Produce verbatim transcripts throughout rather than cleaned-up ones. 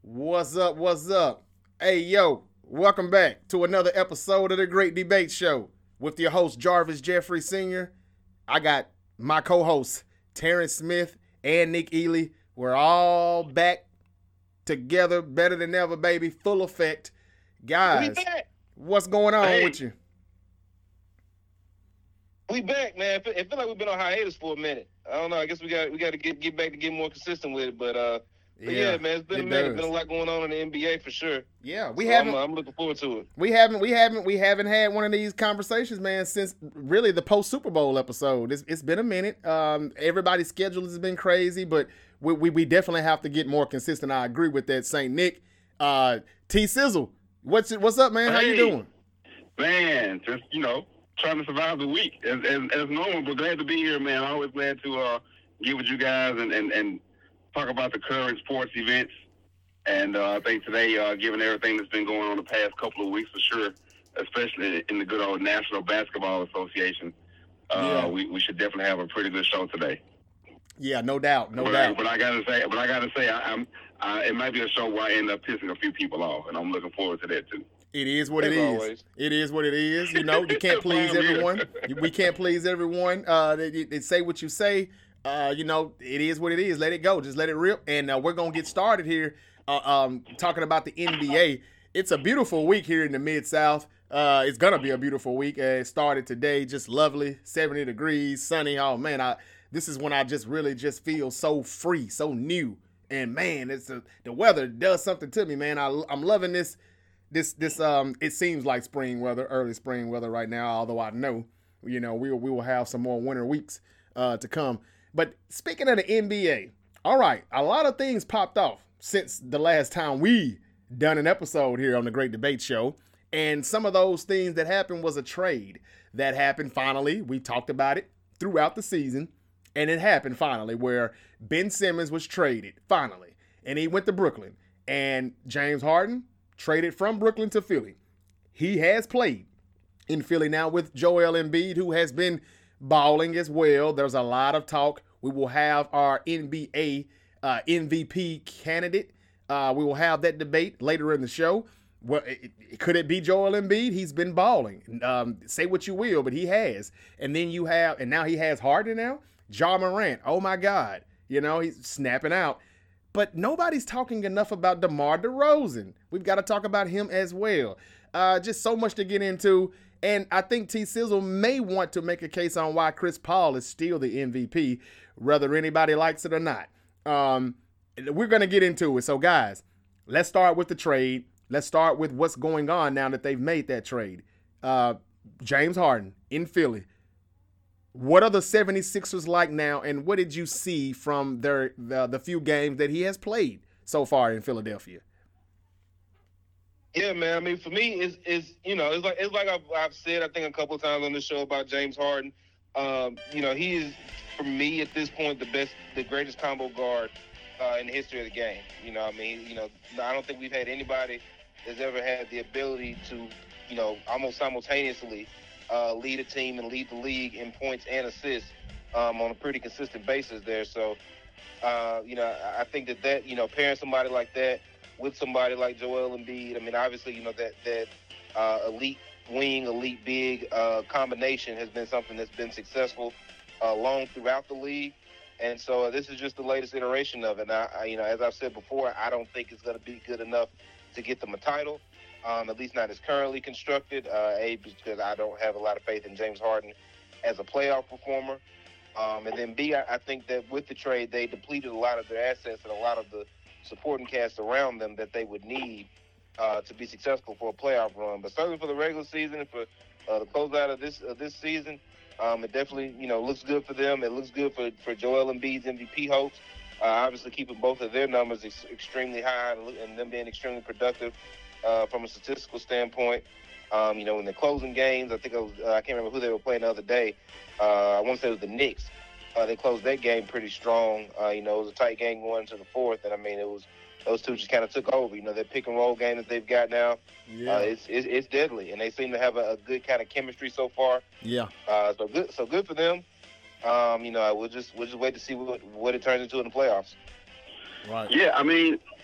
What's up? What's up? Hey, yo, welcome back to another episode of the Great Debate Show with your host, Jarvis Jeffrey Senior I got my co-hosts, Terrence Smith and Nick Ely. We're all back together, better than ever, baby, full effect. Guys, what's going on hey. with you? We back, man. It feel, feel like we've been on hiatus for a minute. I don't know. I guess we got we got to get get back to get more consistent with it. But uh, but yeah, yeah man, it's been it a minute. Does. Been a lot going on in the N B A for sure. Yeah, we so haven't. I'm, I'm looking forward to it. We haven't. We haven't. We haven't had one of these conversations, man, since really the post Super Bowl episode. It's, it's been a minute. Um, everybody's schedule has been crazy, but we, we we definitely have to get more consistent. I agree with that, Saint Nick. Uh, T Sizzle, what's what's up, man? How hey, you doing? Man, just you know. Trying to survive the week as, as as normal, but glad to be here, man. Always glad to uh, get with you guys and, and, and talk about the current sports events. And uh, I think today, uh, given everything that's been going on the past couple of weeks, for sure, especially in the good old National Basketball Association, uh, yeah. we, we should definitely have a pretty good show today. Yeah, no doubt, no but, doubt. But I gotta say, but I gotta say, I, I'm uh, it might be a show where I end up pissing a few people off, and I'm looking forward to that too. It is what As it is. always. It is what it is. You know, you can't please everyone. We can't please everyone. Uh, they, they say what you say. Uh, you know, it is what it is. Let it go. Just let it rip. And uh, we're gonna get started here. Uh, um, talking about the N B A. It's a beautiful week here in the Mid-South. Uh, it's gonna be a beautiful week. Uh, it started today, just lovely, seventy degrees, sunny. Oh man, I this is when I just really just feel so free, so new. And man, it's a, the weather does something to me, man. I, I'm loving this. This this um it seems like spring weather, early spring weather right now. Although I know, you know, we we will have some more winter weeks uh, to come. But speaking of the N B A, all right, a lot of things popped off since the last time we done an episode here on the Great Debate Show, and some of those things that happened was a trade that happened finally. We talked about it throughout the season, and it happened finally where Ben Simmons was traded finally, and he went to Brooklyn, and James Harden traded from Brooklyn to Philly. He has played in Philly now with Joel Embiid, who has been balling as well. There's a lot of talk. We will have our N B A uh, M V P candidate. Uh, we will have that debate later in the show. Well, it, it, could it be Joel Embiid? He's been balling. Um, say what you will, but he has. And then you have, and now he has Harden now. Ja Morant. Oh my God. You know, he's snapping out. But nobody's talking enough about DeMar DeRozan. We've got to talk about him as well. Uh, just so much to get into. And I think T Sizzle may want to make a case on why Chris Paul is still the M V P, whether anybody likes it or not. Um, we're going to get into it. So, guys, let's start with the trade. Let's start with what's going on now that they've made that trade. Uh, James Harden in Philly. What are the seventy-sixers like now, and what did you see from their the, the few games that he has played so far in Philadelphia? Yeah, man. I mean, for me, it's, it's you know, it's like it's like I've, I've said, I think a couple of times on the show about James Harden. Um, you know, he is, for me at this point, the best, the greatest combo guard uh, in the history of the game. You know, I mean, you know, I don't think we've had anybody that's ever had the ability to, you know, almost simultaneously Uh, lead a team and lead the league in points and assists um, on a pretty consistent basis there. So, uh, you know, I think that that, you know, pairing somebody like that with somebody like Joel Embiid, I mean, obviously, you know, that, that uh, elite wing, elite big uh, combination has been something that's been successful uh, long throughout the league. And so uh, this is just the latest iteration of it. And, I, I, you know, as I've said before, I don't think it's going to be good enough to get them a title. Um, at least not as currently constructed, uh, A, because I don't have a lot of faith in James Harden as a playoff performer. Um, and then B, I, I think that with the trade, they depleted a lot of their assets and a lot of the supporting cast around them that they would need uh, to be successful for a playoff run. But certainly for the regular season and for uh, the closeout of this of this season, um, it definitely, you know, looks good for them. It looks good for, for Joel Embiid's M V P hopes. Uh, obviously keeping both of their numbers ex- extremely high and, and them being extremely productive. Uh, from a statistical standpoint, um, you know, in the closing games, I think it was, uh, I can't remember who they were playing the other day. Uh, I want to say it was the Knicks. Uh, they closed that game pretty strong. Uh, you know, it was a tight game going into the fourth, and I mean, it was those two just kind of took over. You know, that pick and roll game that they've got now, yeah. uh, it's, it's it's deadly, and they seem to have a, a good kind of chemistry so far. Yeah. Uh, so good, so good for them. Um, you know, we'll just we'll just wait to see what what it turns into in the playoffs. Right. Yeah, I mean,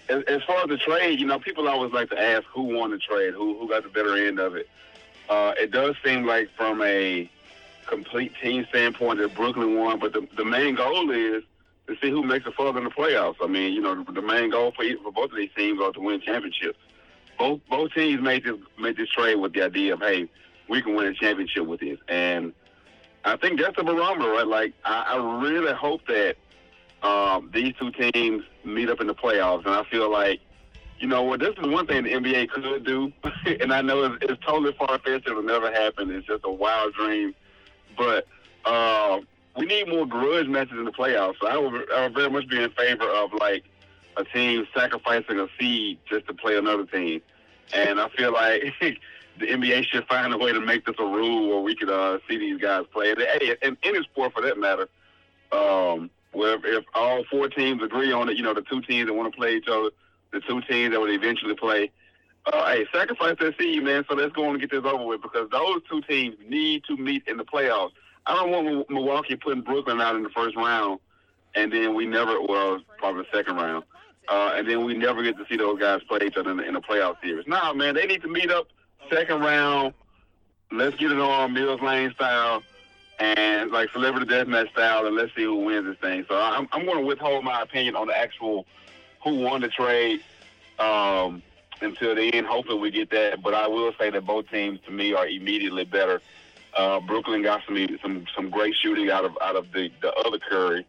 as, as far as the trade, you know, people always like to ask who won the trade, who who got the better end of it. Uh, it does seem like from a complete team standpoint that Brooklyn won, but the, the main goal is to see who makes it further in the playoffs. I mean, you know, the, the main goal for, for both of these teams are to win championships. Both both teams made this made this trade with the idea of, hey, we can win a championship with this, and I think that's the barometer, right? Like, I, I really hope that um, these two teams meet up in the playoffs, and I feel like, you know what, this is one thing the N B A could do, and I know it's, it's totally far-fetched. It'll never happen. It's just a wild dream. But uh, we need more grudge matches in the playoffs. So I would, I would very much be in favor of, like, a team sacrificing a seed just to play another team. And I feel like the N B A should find a way to make this a rule where we could uh, see these guys play. And, hey, in any sport, for that matter, um, where if all four teams agree on it, you know, the two teams that want to play each other, the two teams that would eventually play, uh, hey, sacrifice that seed, man, so let's go on and get this over with, because those two teams need to meet in the playoffs. I don't want Milwaukee putting Brooklyn out in the first round, and then we never, well, probably the second round, uh, and then we never get to see those guys play each other in the, in the playoff series. Nah, man, they need to meet up second round. Let's get it on Mills Lane style and, like, celebrity deathmatch style, and let's see who wins this thing. So I'm, I'm going to withhold my opinion on the actual who won the trade um, until the end. Hopefully we get that. But I will say that both teams, to me, are immediately better. Uh, Brooklyn got some some some great shooting out of out of the, the other Curry.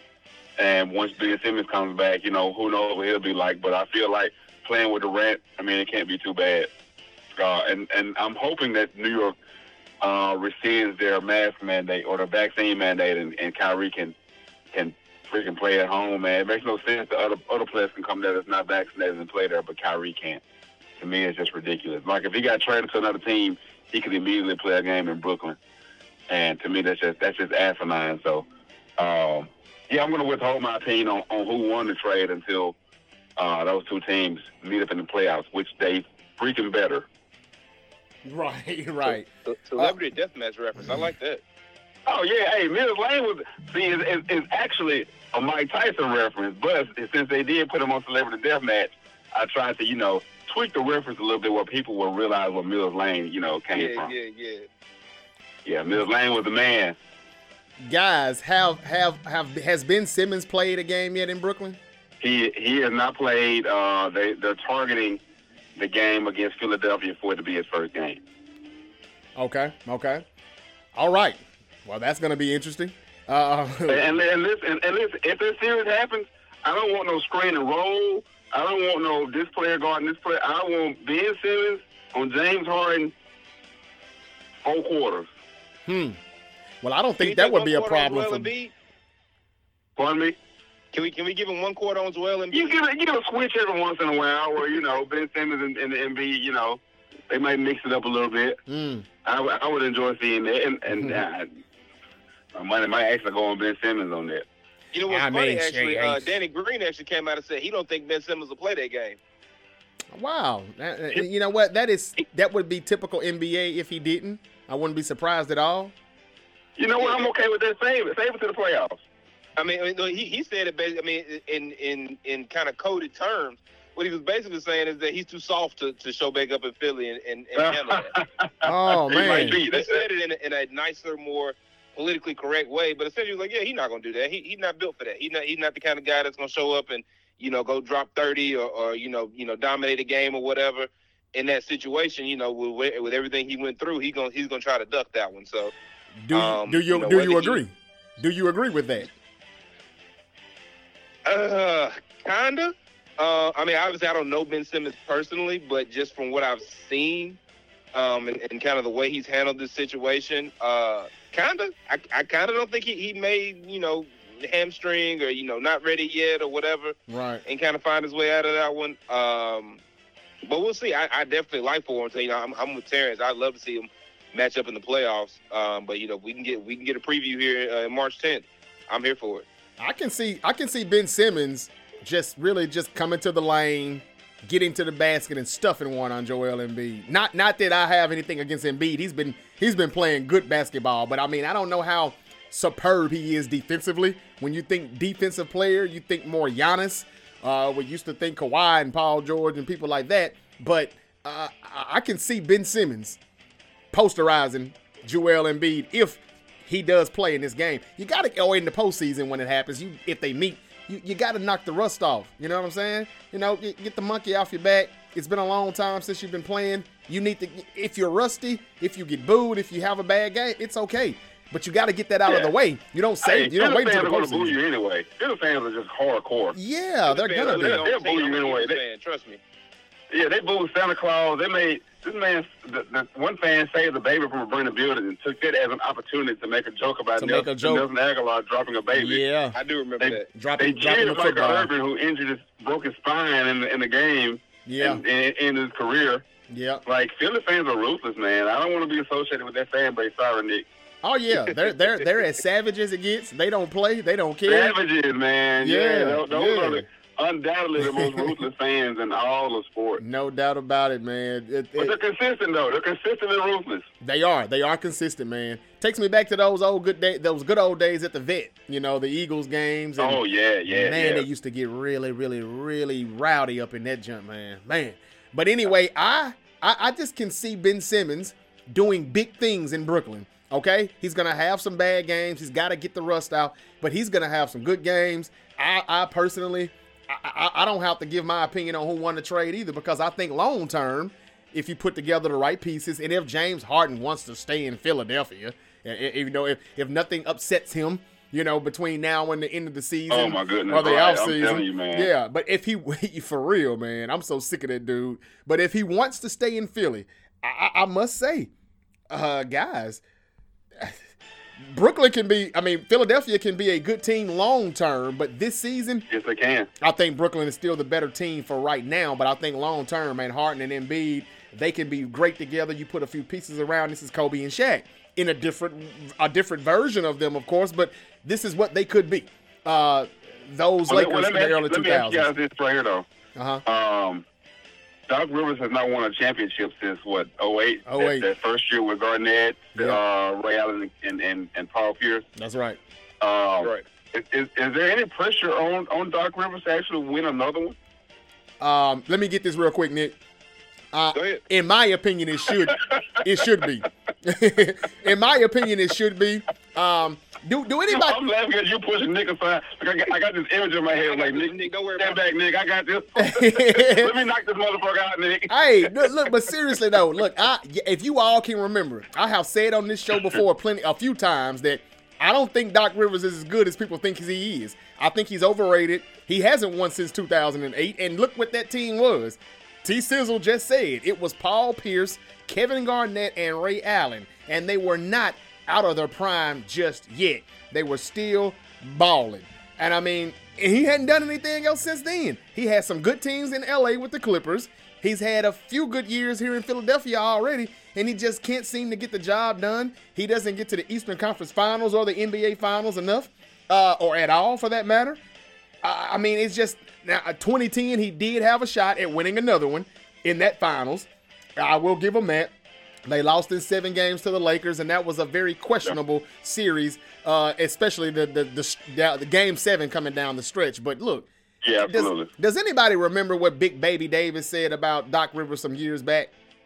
And once Ben Simmons comes back, you know, who knows what he'll be like. But I feel like playing with Durant, I mean, it can't be too bad. Uh, and, and I'm hoping that New York uh, rescinds their mask mandate or their vaccine mandate, and, and Kyrie can can freaking play at home, man. It makes no sense that other other players can come there that's not vaccinated and play there, but Kyrie can't. To me, it's just ridiculous. Like, if he got traded to another team, he could immediately play a game in Brooklyn. And to me, that's just that's just asinine. So, um, yeah, I'm going to withhold my opinion on, on who won the trade until uh, those two teams meet up in the playoffs, which they freaking better. Right, right. So, so celebrity uh, deathmatch reference. I like that. Oh, yeah. Hey, Mills Lane was, see, is, is, is actually a Mike Tyson reference, but since they did put him on Celebrity Deathmatch, I tried to, you know, tweak the reference a little bit where people will realize where Mills Lane, you know, came yeah, from. Yeah, yeah, yeah. Mills Lane was the man. Guys, have have have has Ben Simmons played a game yet in Brooklyn? He he has not played. Uh, they they're targeting the game against Philadelphia for it to be his first game. Okay, okay, all right. Well, that's going to be interesting. Uh, and, and, listen, and listen, if this series happens, I don't want no screen and roll. I don't want no this player guarding this player. I want Ben Simmons on James Harden four quarters. Hmm. Well, I don't think that would be a problem for Embiid? Pardon me? Can we can we give him one quarter on Joel Embiid? You give it, you give a switch every once in a while where, you know, Ben Simmons and, and Embiid, you know, they might mix it up a little bit. Mm. I, I would enjoy seeing that. And, and mm-hmm. uh, my money might actually go on Ben Simmons on that. You know what's I funny, mean, actually? hey, Uh, hey. Danny Green actually came out and said he don't think Ben Simmons will play that game. Wow. That- you know what? That is that would be typical N B A if he didn't. I wouldn't be surprised at all. You know what? I'm okay with that. Save it. Save it to the playoffs. I mean, I mean, he he said it. Basically, I mean, in in in kind of coded terms, what he was basically saying is that he's too soft to, to show back up in Philly and, and, and handle that. Oh, He man. might be. He That's said it in a, in a nicer, more politically correct way, but essentially he was like, yeah, he's not gonna do that. He he's not built for that. He's not he's not the kind of guy that's gonna show up and, you know, go drop thirty or, or you know you know dominate a game or whatever. In that situation, you know, with with everything he went through, he gonna he's gonna try to duck that one. So. Do you, Um, do you, you know, do whether you he- agree? Do you agree with that? Uh, kinda. Uh, I mean, obviously, I don't know Ben Simmons personally, but just from what I've seen, um, and, and kind of the way he's handled this situation, uh, kinda. I, I kind of don't think he, he made, you know, hamstring or, you know, not ready yet or whatever, Right. and kind of find his way out of that one. Um, but we'll see. I, I definitely like for him. So, you know, I'm, I'm with Terrence. I'd love to see him match up in the playoffs. Um, but you know, we can get we can get a preview here uh, March tenth. I'm here for it. I can see I can see Ben Simmons just really just coming to the lane, getting to the basket and stuffing one on Joel Embiid. Not not that I have anything against Embiid. He's been he's been playing good basketball, but I mean, I don't know how superb he is defensively. When you think defensive player, you think more Giannis. Uh, we used to think Kawhi and Paul George and people like that. But uh, I can see Ben Simmons posterizing Joel Embiid if he does play in this game. You got to go in the postseason when it happens. You if they meet, you, you got to knock the rust off. You know what I'm saying? You know, get, get the monkey off your back. It's been a long time since you've been playing. You need to, if you're rusty, if you get booed, if you have a bad game, it's okay. But you got to get that out yeah. of the way. You don't say, hey, you don't wait until the postseason. Fans are going to boo postseason. you anyway. Philly fans are just hardcore. Yeah, they're Philly gonna fans, be. they They'll don't boo say you I'm a anyway. Eagles They- fan, trust me. Yeah, they booed Santa Claus. They made this man. The, the one fan saved the baby from a burning building and took that as an opportunity to make a joke about To Nelson, make a joke. Nelson Aguilar dropping a baby. Yeah, I do remember They, that. dropping, they dropping cheered the Michael football. Irvin, who injured his, broke his spine in the, in the game. Yeah, in, in, in his career. yeah. Like, Philly fans are ruthless, man. I don't want to be associated with that fan base. Sorry, Nick. Oh yeah, they're they're they're as savage as it gets. They don't play. They don't care. Savages, man. Yeah, Yeah, those, those yeah. are the, undoubtedly the most ruthless fans in all of sports. No doubt about it, man. It- But it- they're consistent, though. They're consistent and ruthless. They are. They are consistent, man. Takes me back to those old good days, those good old days at the vet. You know, the Eagles games. And, Oh, yeah, yeah, man, yeah. they used to get really, really, really rowdy up in that jump, man. Man. But anyway, I, I, I just can see Ben Simmons doing big things in Brooklyn. Okay, he's gonna have some bad games. He's got to get the rust out, but he's gonna have some good games. I, I personally, I, I, I don't have to give my opinion on who won the trade either, because I think long term, if you put together the right pieces, and if James Harden wants to stay in Philadelphia, you know, if, if nothing upsets him, you know, between now and the end of the season, Oh, my goodness, or the right. off I'm season, telling you, man. yeah. But if he, for real, man, I'm so sick of that dude. But if he wants to stay in Philly, I, I, I must say, uh, guys. Brooklyn can be, I mean, Philadelphia can be a good team long term, but this season, Yes, they can. I think Brooklyn is still the better team for right now. But I think long term, man, Harden and Embiid, they can be great together. You put a few pieces around. This is Kobe and Shaq in a different, a different version of them, of course. But this is what they could be. Uh, those Well, Lakers well, let in me the ask, early let two me ask you guys thousands. this right here, though. Uh huh. Um, Doc Rivers has not won a championship since, what, oh eight? oh eight. That, that first year with Garnett, Yeah. uh, Ray Allen, and, and, and Paul Pierce. That's right. Um, Right. Is, is, is there any pressure on, on Doc Rivers to actually win another one? Um, let me get this real quick, Nick. Uh, Go ahead. in my opinion, it should it should be. In my opinion, it should be. Um, do do I'm anybody? laughing because you pushing Nick aside. Like, I, got, I got this image in my head. Like, Nick, Nick, don't worry stand about back, Nick. I got this. Let me knock this motherfucker out, Nick. Hey, look, look, but seriously though, look, I if you all can remember, I have said on this show before plenty a few times that I don't think Doc Rivers is as good as people think he is. I think he's overrated. He hasn't won since two thousand eight, and look what that team was. T. Sizzle just said it was Paul Pierce, Kevin Garnett, and Ray Allen, and they were not out of their prime just yet. They were still balling. And I mean, he hadn't done anything else since then. He had some good teams in L A with the Clippers. He's had a few good years here in Philadelphia already, and he just can't seem to get the job done. He doesn't get to the Eastern Conference Finals or the N B A Finals enough, uh, or at all for that matter. Uh, I mean, it's just, now, twenty ten, he did have a shot at winning another one in that finals. I will give him that. They lost in seven games to the Lakers, and that was a very questionable series, uh, especially the, the the the game seven coming down the stretch. But look, Yeah, does, absolutely. does anybody remember what Big Baby Davis said about Doc Rivers some years back?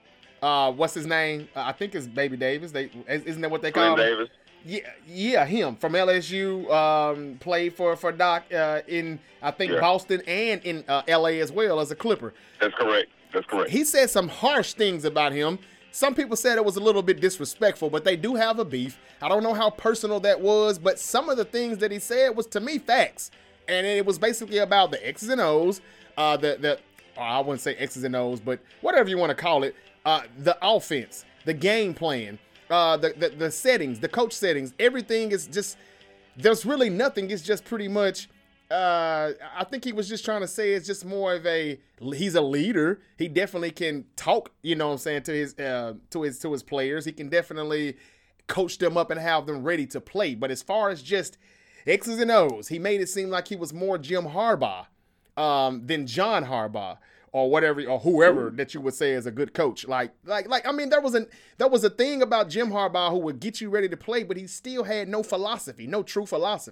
Uh, what's his name? Uh, I think it's Baby Davis. They isn't that what they call Glenn him? Davis. Yeah, yeah, him from L S U. Um, played for for Doc uh, in I think Yeah. Boston and in uh, L A as well as a Clipper. That's correct. That's correct. He said some harsh things about him. Some people said it was a little bit disrespectful, but they do have a beef. I don't know how personal that was, but some of the things that he said was, to me, facts. And it was basically about the X's and O's, uh, the, the oh, I wouldn't say X's and O's, but whatever you want to call it, uh, the offense, the game plan, uh, the, the, the settings, the coach settings, everything is just, there's really nothing. It's just pretty much, uh, I think he was just trying to say it's just more of a, he's a leader. He definitely can talk, you know what I'm saying, to his, uh, to his, to his players. He can definitely coach them up and have them ready to play. But as far as just X's and O's, he made it seem like he was more Jim Harbaugh, um, than John Harbaugh or whatever, or whoever that you would say is a good coach. Like, like, like, I mean, there was an, there was a thing about Jim Harbaugh who would get you ready to play, but he still had no philosophy, no true philosophy.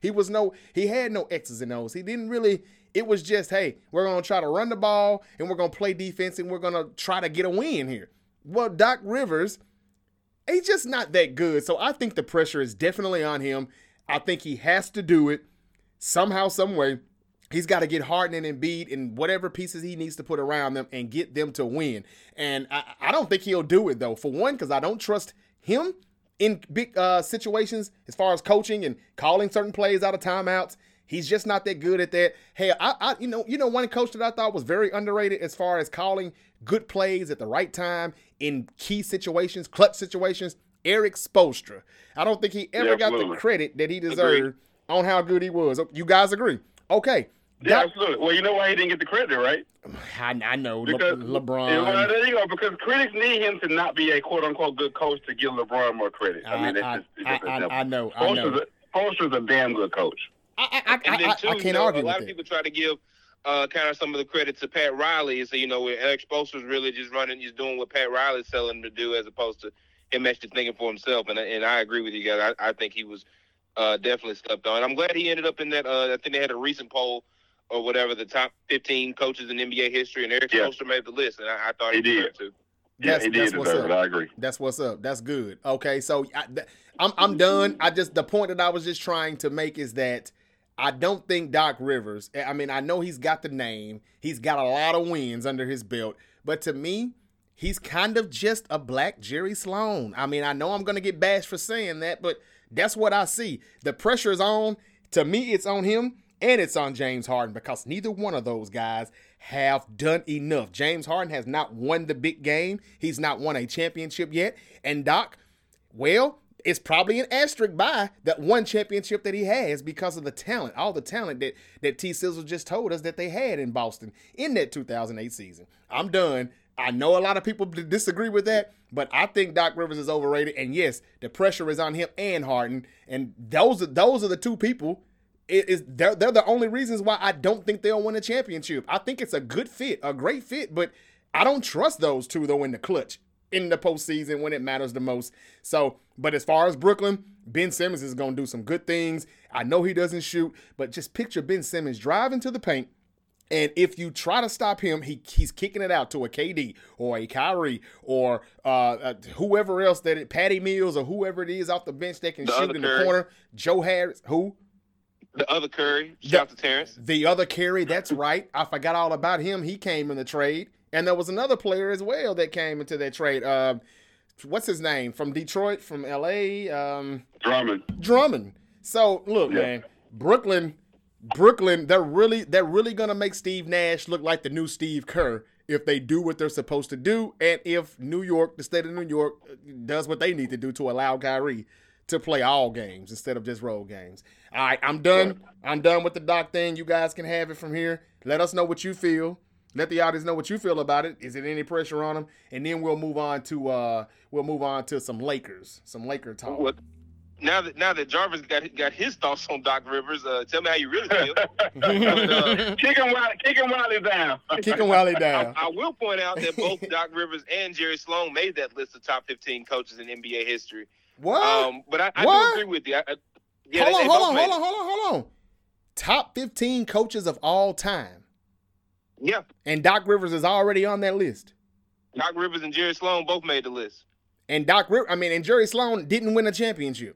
He was no, he had no X's and O's. He didn't really, it was just, hey, we're going to try to run the ball and we're going to play defense and we're going to try to get a win here. Well, Doc Rivers, he's just not that good. So I think the pressure is definitely on him. I think he has to do it somehow, some way. He's got to get Harden and Embiid and whatever pieces he needs to put around them and get them to win. And I, I don't think he'll do it, though. For one, because I don't trust him in big uh, situations as far as coaching and calling certain plays out of timeouts. He's just not that good at that. Hey, I, I, you know, you know, one coach that I thought was very underrated as far as calling good plays at the right time in key situations, clutch situations, Eric Spoelstra. I don't think he ever Yeah, got absolutely. the credit that he deserved Agreed. on how good he was. You guys agree? Okay. Yeah, Doc- absolutely. Well, you know why he didn't get the credit, right? I, I know Le- Because LeBron. Yeah, well, there you go. Because critics need him to not be a quote unquote good coach to give LeBron more credit. I, mean, it's I, just, it's I, just I, simple. I know. I know. Spoelstra's a, Spoelstra's a damn good coach. I, I, I, And then I, too, I you can't know, argue a lot with of that. people try to give uh, kind of some of the credit to Pat Riley. So, you know, where Eric Spoelstra's really just running, just doing what Pat Riley's telling him to do, as opposed to him actually thinking for himself. And and I agree with you guys. I, I think he was uh, definitely slept on. I'm glad he ended up in that. Uh, I think they had a recent poll or whatever, the top fifteen coaches in N B A history, and Eric Yeah. Spoelstra made the list, and I, I thought he, He deserved did. to. Yeah, That's- he that's did what's deserve up. it. I agree. That's what's up. That's good. Okay, so I, th- I'm I'm done. I just the point that I was just trying to make is that I don't think Doc Rivers. I mean, I know he's got the name. He's got a lot of wins under his belt, but to me, he's kind of just a black Jerry Sloan. I mean, I know I'm gonna get bashed for saying that, but that's what I see. The pressure is on. To me, it's on him. And it's on James Harden because neither one of those guys have done enough. James Harden has not won the big game. He's not won a championship yet. And Doc, well, it's probably an asterisk by that one championship that he has because of the talent, all the talent that, that T. Sizzle just told us that they had in Boston in that two thousand eight season. I'm done. I know a lot of people disagree with that, but I think Doc Rivers is overrated. And yes, the pressure is on him and Harden. And those are, those are the two people. It is they're, they're the only reasons why I don't think they'll win a championship. I think it's a good fit, a great fit, but I don't trust those two, though, in the clutch, in the postseason when it matters the most. So, but as far as Brooklyn, Ben Simmons is going to do some good things. I know he doesn't shoot, but just picture Ben Simmons driving to the paint, and if you try to stop him, he he's kicking it out to a K D or a Kyrie or uh, uh, whoever else, that it, Patty Mills or whoever it is off the bench that can The shoot other in the Curry. corner. Joe Harris, who? The other Curry, shout out to Terrence. The other Curry, that's right. I forgot all about him. He came in the trade. And there was another player as well that came into that trade. Uh, what's his name? From Detroit, from L A? Um, Drummond. Drummond. So, look, Yeah. man, Brooklyn, Brooklyn, they're really they're really going to make Steve Nash look like the new Steve Kerr if they do what they're supposed to do, and if New York, the state of New York, does what they need to do to allow Kyrie to play all games instead of just road games. All right, I'm done. I'm done with the Doc thing. You guys can have it from here. Let us know what you feel. Let the audience know what you feel about it. Is it any pressure on them? And then we'll move on to uh, we'll move on to some Lakers, some Laker talk. What? Now that now that Jarvis got got his thoughts on Doc Rivers, uh, tell me how you really feel. But, uh, Kick him Wiley, kick him Wiley down. Kicking Wiley down. I will point out that both Doc Rivers and Jerry Sloan made that list of top fifteen coaches in N B A history. What? Um, but I, I What? do agree with you. I, I, yeah, hold they, on, they hold both on, made hold on, it. hold on, hold on. Top fifteen coaches of all time. Yeah, And Doc Rivers is already on that list. Doc Rivers and Jerry Sloan both made the list. And Doc Rivers, I mean, and Jerry Sloan didn't win a championship.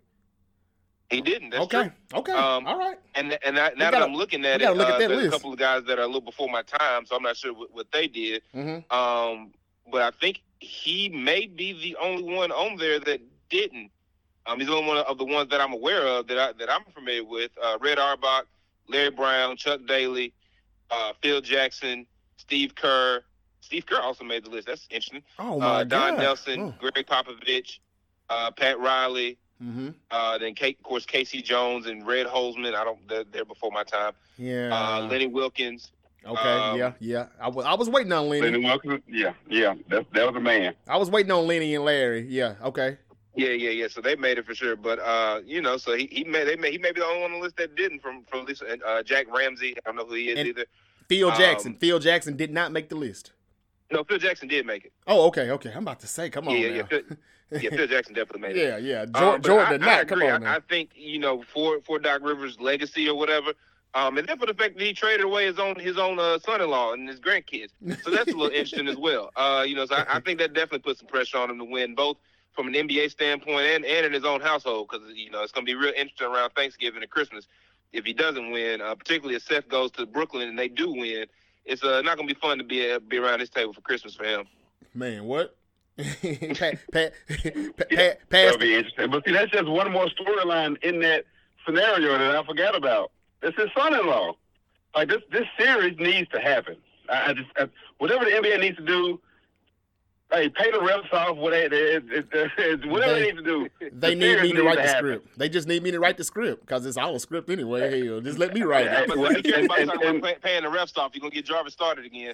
He didn't. That's okay. true. Okay. Um, all right. And and I, now gotta- that I'm looking at we it, gotta look at uh, that there's list. a couple of guys that are a little before my time, so I'm not sure what, what they did. Mm-hmm. Um, but I think he may be the only one on there that didn't. Um, he's the only one of the ones that I'm aware of that I, that I'm familiar with. Uh, Red Auerbach, Larry Brown, Chuck Daly, uh, Phil Jackson, Steve Kerr. Steve Kerr also made the list. That's interesting. Oh, my Uh, Don God. Nelson, Oh. Greg Popovich, uh, Pat Riley. Mm-hmm. Uh, then, Kate, of course, Casey Jones and Red Holzman. I don't. They're, they're before my time. Yeah. Uh, Lenny Wilkins. okay. um, yeah. Yeah. I was, I was waiting on Lenny. Lenny Wilkins, yeah, yeah, that, that was a man. I was waiting on Lenny and Larry. Yeah. Okay. Yeah, yeah, yeah. So they made it for sure. But uh, you know, so he he made they made he may be the only one on the list that didn't. From from this uh, Jack Ramsey. I don't know who he is And- either. Phil Um, Jackson. Phil Jackson did not make the list. No, Phil Jackson did make it. Oh, okay, okay. I'm about to say, come on yeah, now. Yeah, Phil, yeah, Phil Jackson definitely made it. Yeah, yeah. Jordan, um, Jordan I, did not. I Come agree. on now. I, I think, you know, for for Doc Rivers' legacy or whatever, um, and then for the fact that he traded away his own his own uh, son-in-law and his grandkids, so that's a little interesting as well. Uh, you know, so I, I think that definitely puts some pressure on him to win, both from an N B A standpoint and, and in his own household, because you know it's going to be real interesting around Thanksgiving and Christmas if he doesn't win. Uh, particularly if Seth goes to Brooklyn and they do win, it's uh, not going to be fun to be uh, be around this table for Christmas for him. Man, what? pat, pat, pat, Yeah, pat, that'll be interesting. But see, that's just one more storyline in that scenario that I forgot about. It's his son-in-law. Like this, this series needs to happen. I, I just I, whatever the N B A needs to do. Hey, pay the refs off. Whatever, it, it, it, whatever they, they need to do. They the need me to write to the happen. script. They just need me to write the script because it's all a script anyway. Hell, just let me write Yeah, it. but when you talking about paying the refs off, you're going to get Jarvis started again.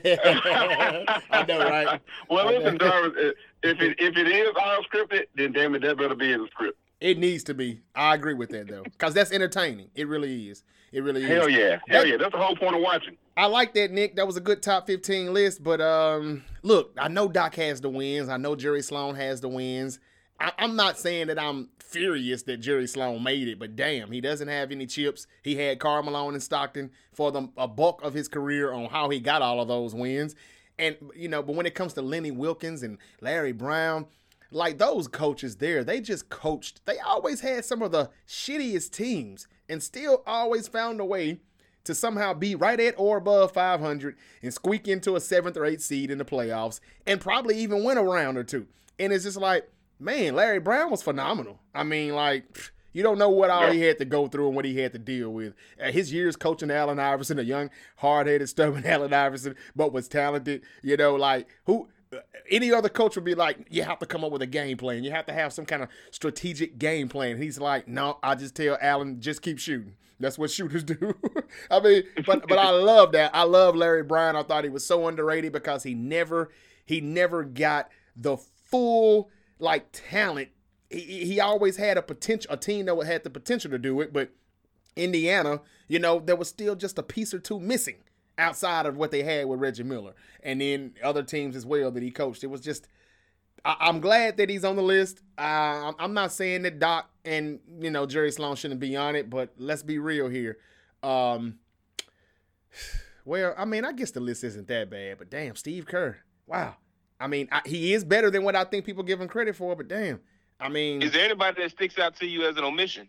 I know, right? Well, I listen, know. Jarvis, if it if it is all scripted, then damn it, that better be in the script. It needs to be. I agree with that though, because that's entertaining. It really is. It really is. Hell yeah, hell That- yeah. That's the whole point of watching. I like that, Nick. That was a good top fifteen list. But um, look, I know Doc has the wins. I know Jerry Sloan has the wins. I, I'm not saying that I'm furious that Jerry Sloan made it, but damn, he doesn't have any chips. He had Karl Malone and Stockton for the a bulk of his career on how he got all of those wins. And, you know, but when it comes to Lenny Wilkins and Larry Brown, like those coaches there, they just coached. They always had some of the shittiest teams and still always found a way to somehow be right at or above five hundred and squeak into a seventh or eighth seed in the playoffs and probably even win a round or two. And it's just like, man, Larry Brown was phenomenal. I mean, like, you don't know what all he had to go through and what he had to deal with. Uh, his years coaching Allen Iverson, a young, hard-headed, stubborn Allen Iverson, but was talented. You know, like, who any other coach would be like, you have to come up with a game plan. You have to have some kind of strategic game plan. He's like, no, I just tell Allen, just keep shooting. That's what shooters do. I mean, but but I love that. I love Larry Brown. I thought he was so underrated because he never he never got the full like talent. He, he always had a potential, a team that had the potential to do it, but Indiana, you know, there was still just a piece or two missing outside of what they had with Reggie Miller, and then other teams as well that he coached. It was just, I, I'm glad that he's on the list. Uh, I'm not saying that Doc and, you know, Jerry Sloan shouldn't be on it, but let's be real here. Um, well, I mean, I guess the list isn't that bad, but damn, Steve Kerr, wow. I mean, I, he is better than what I think people give him credit for, but damn, I mean. Is there anybody that sticks out to you as an omission?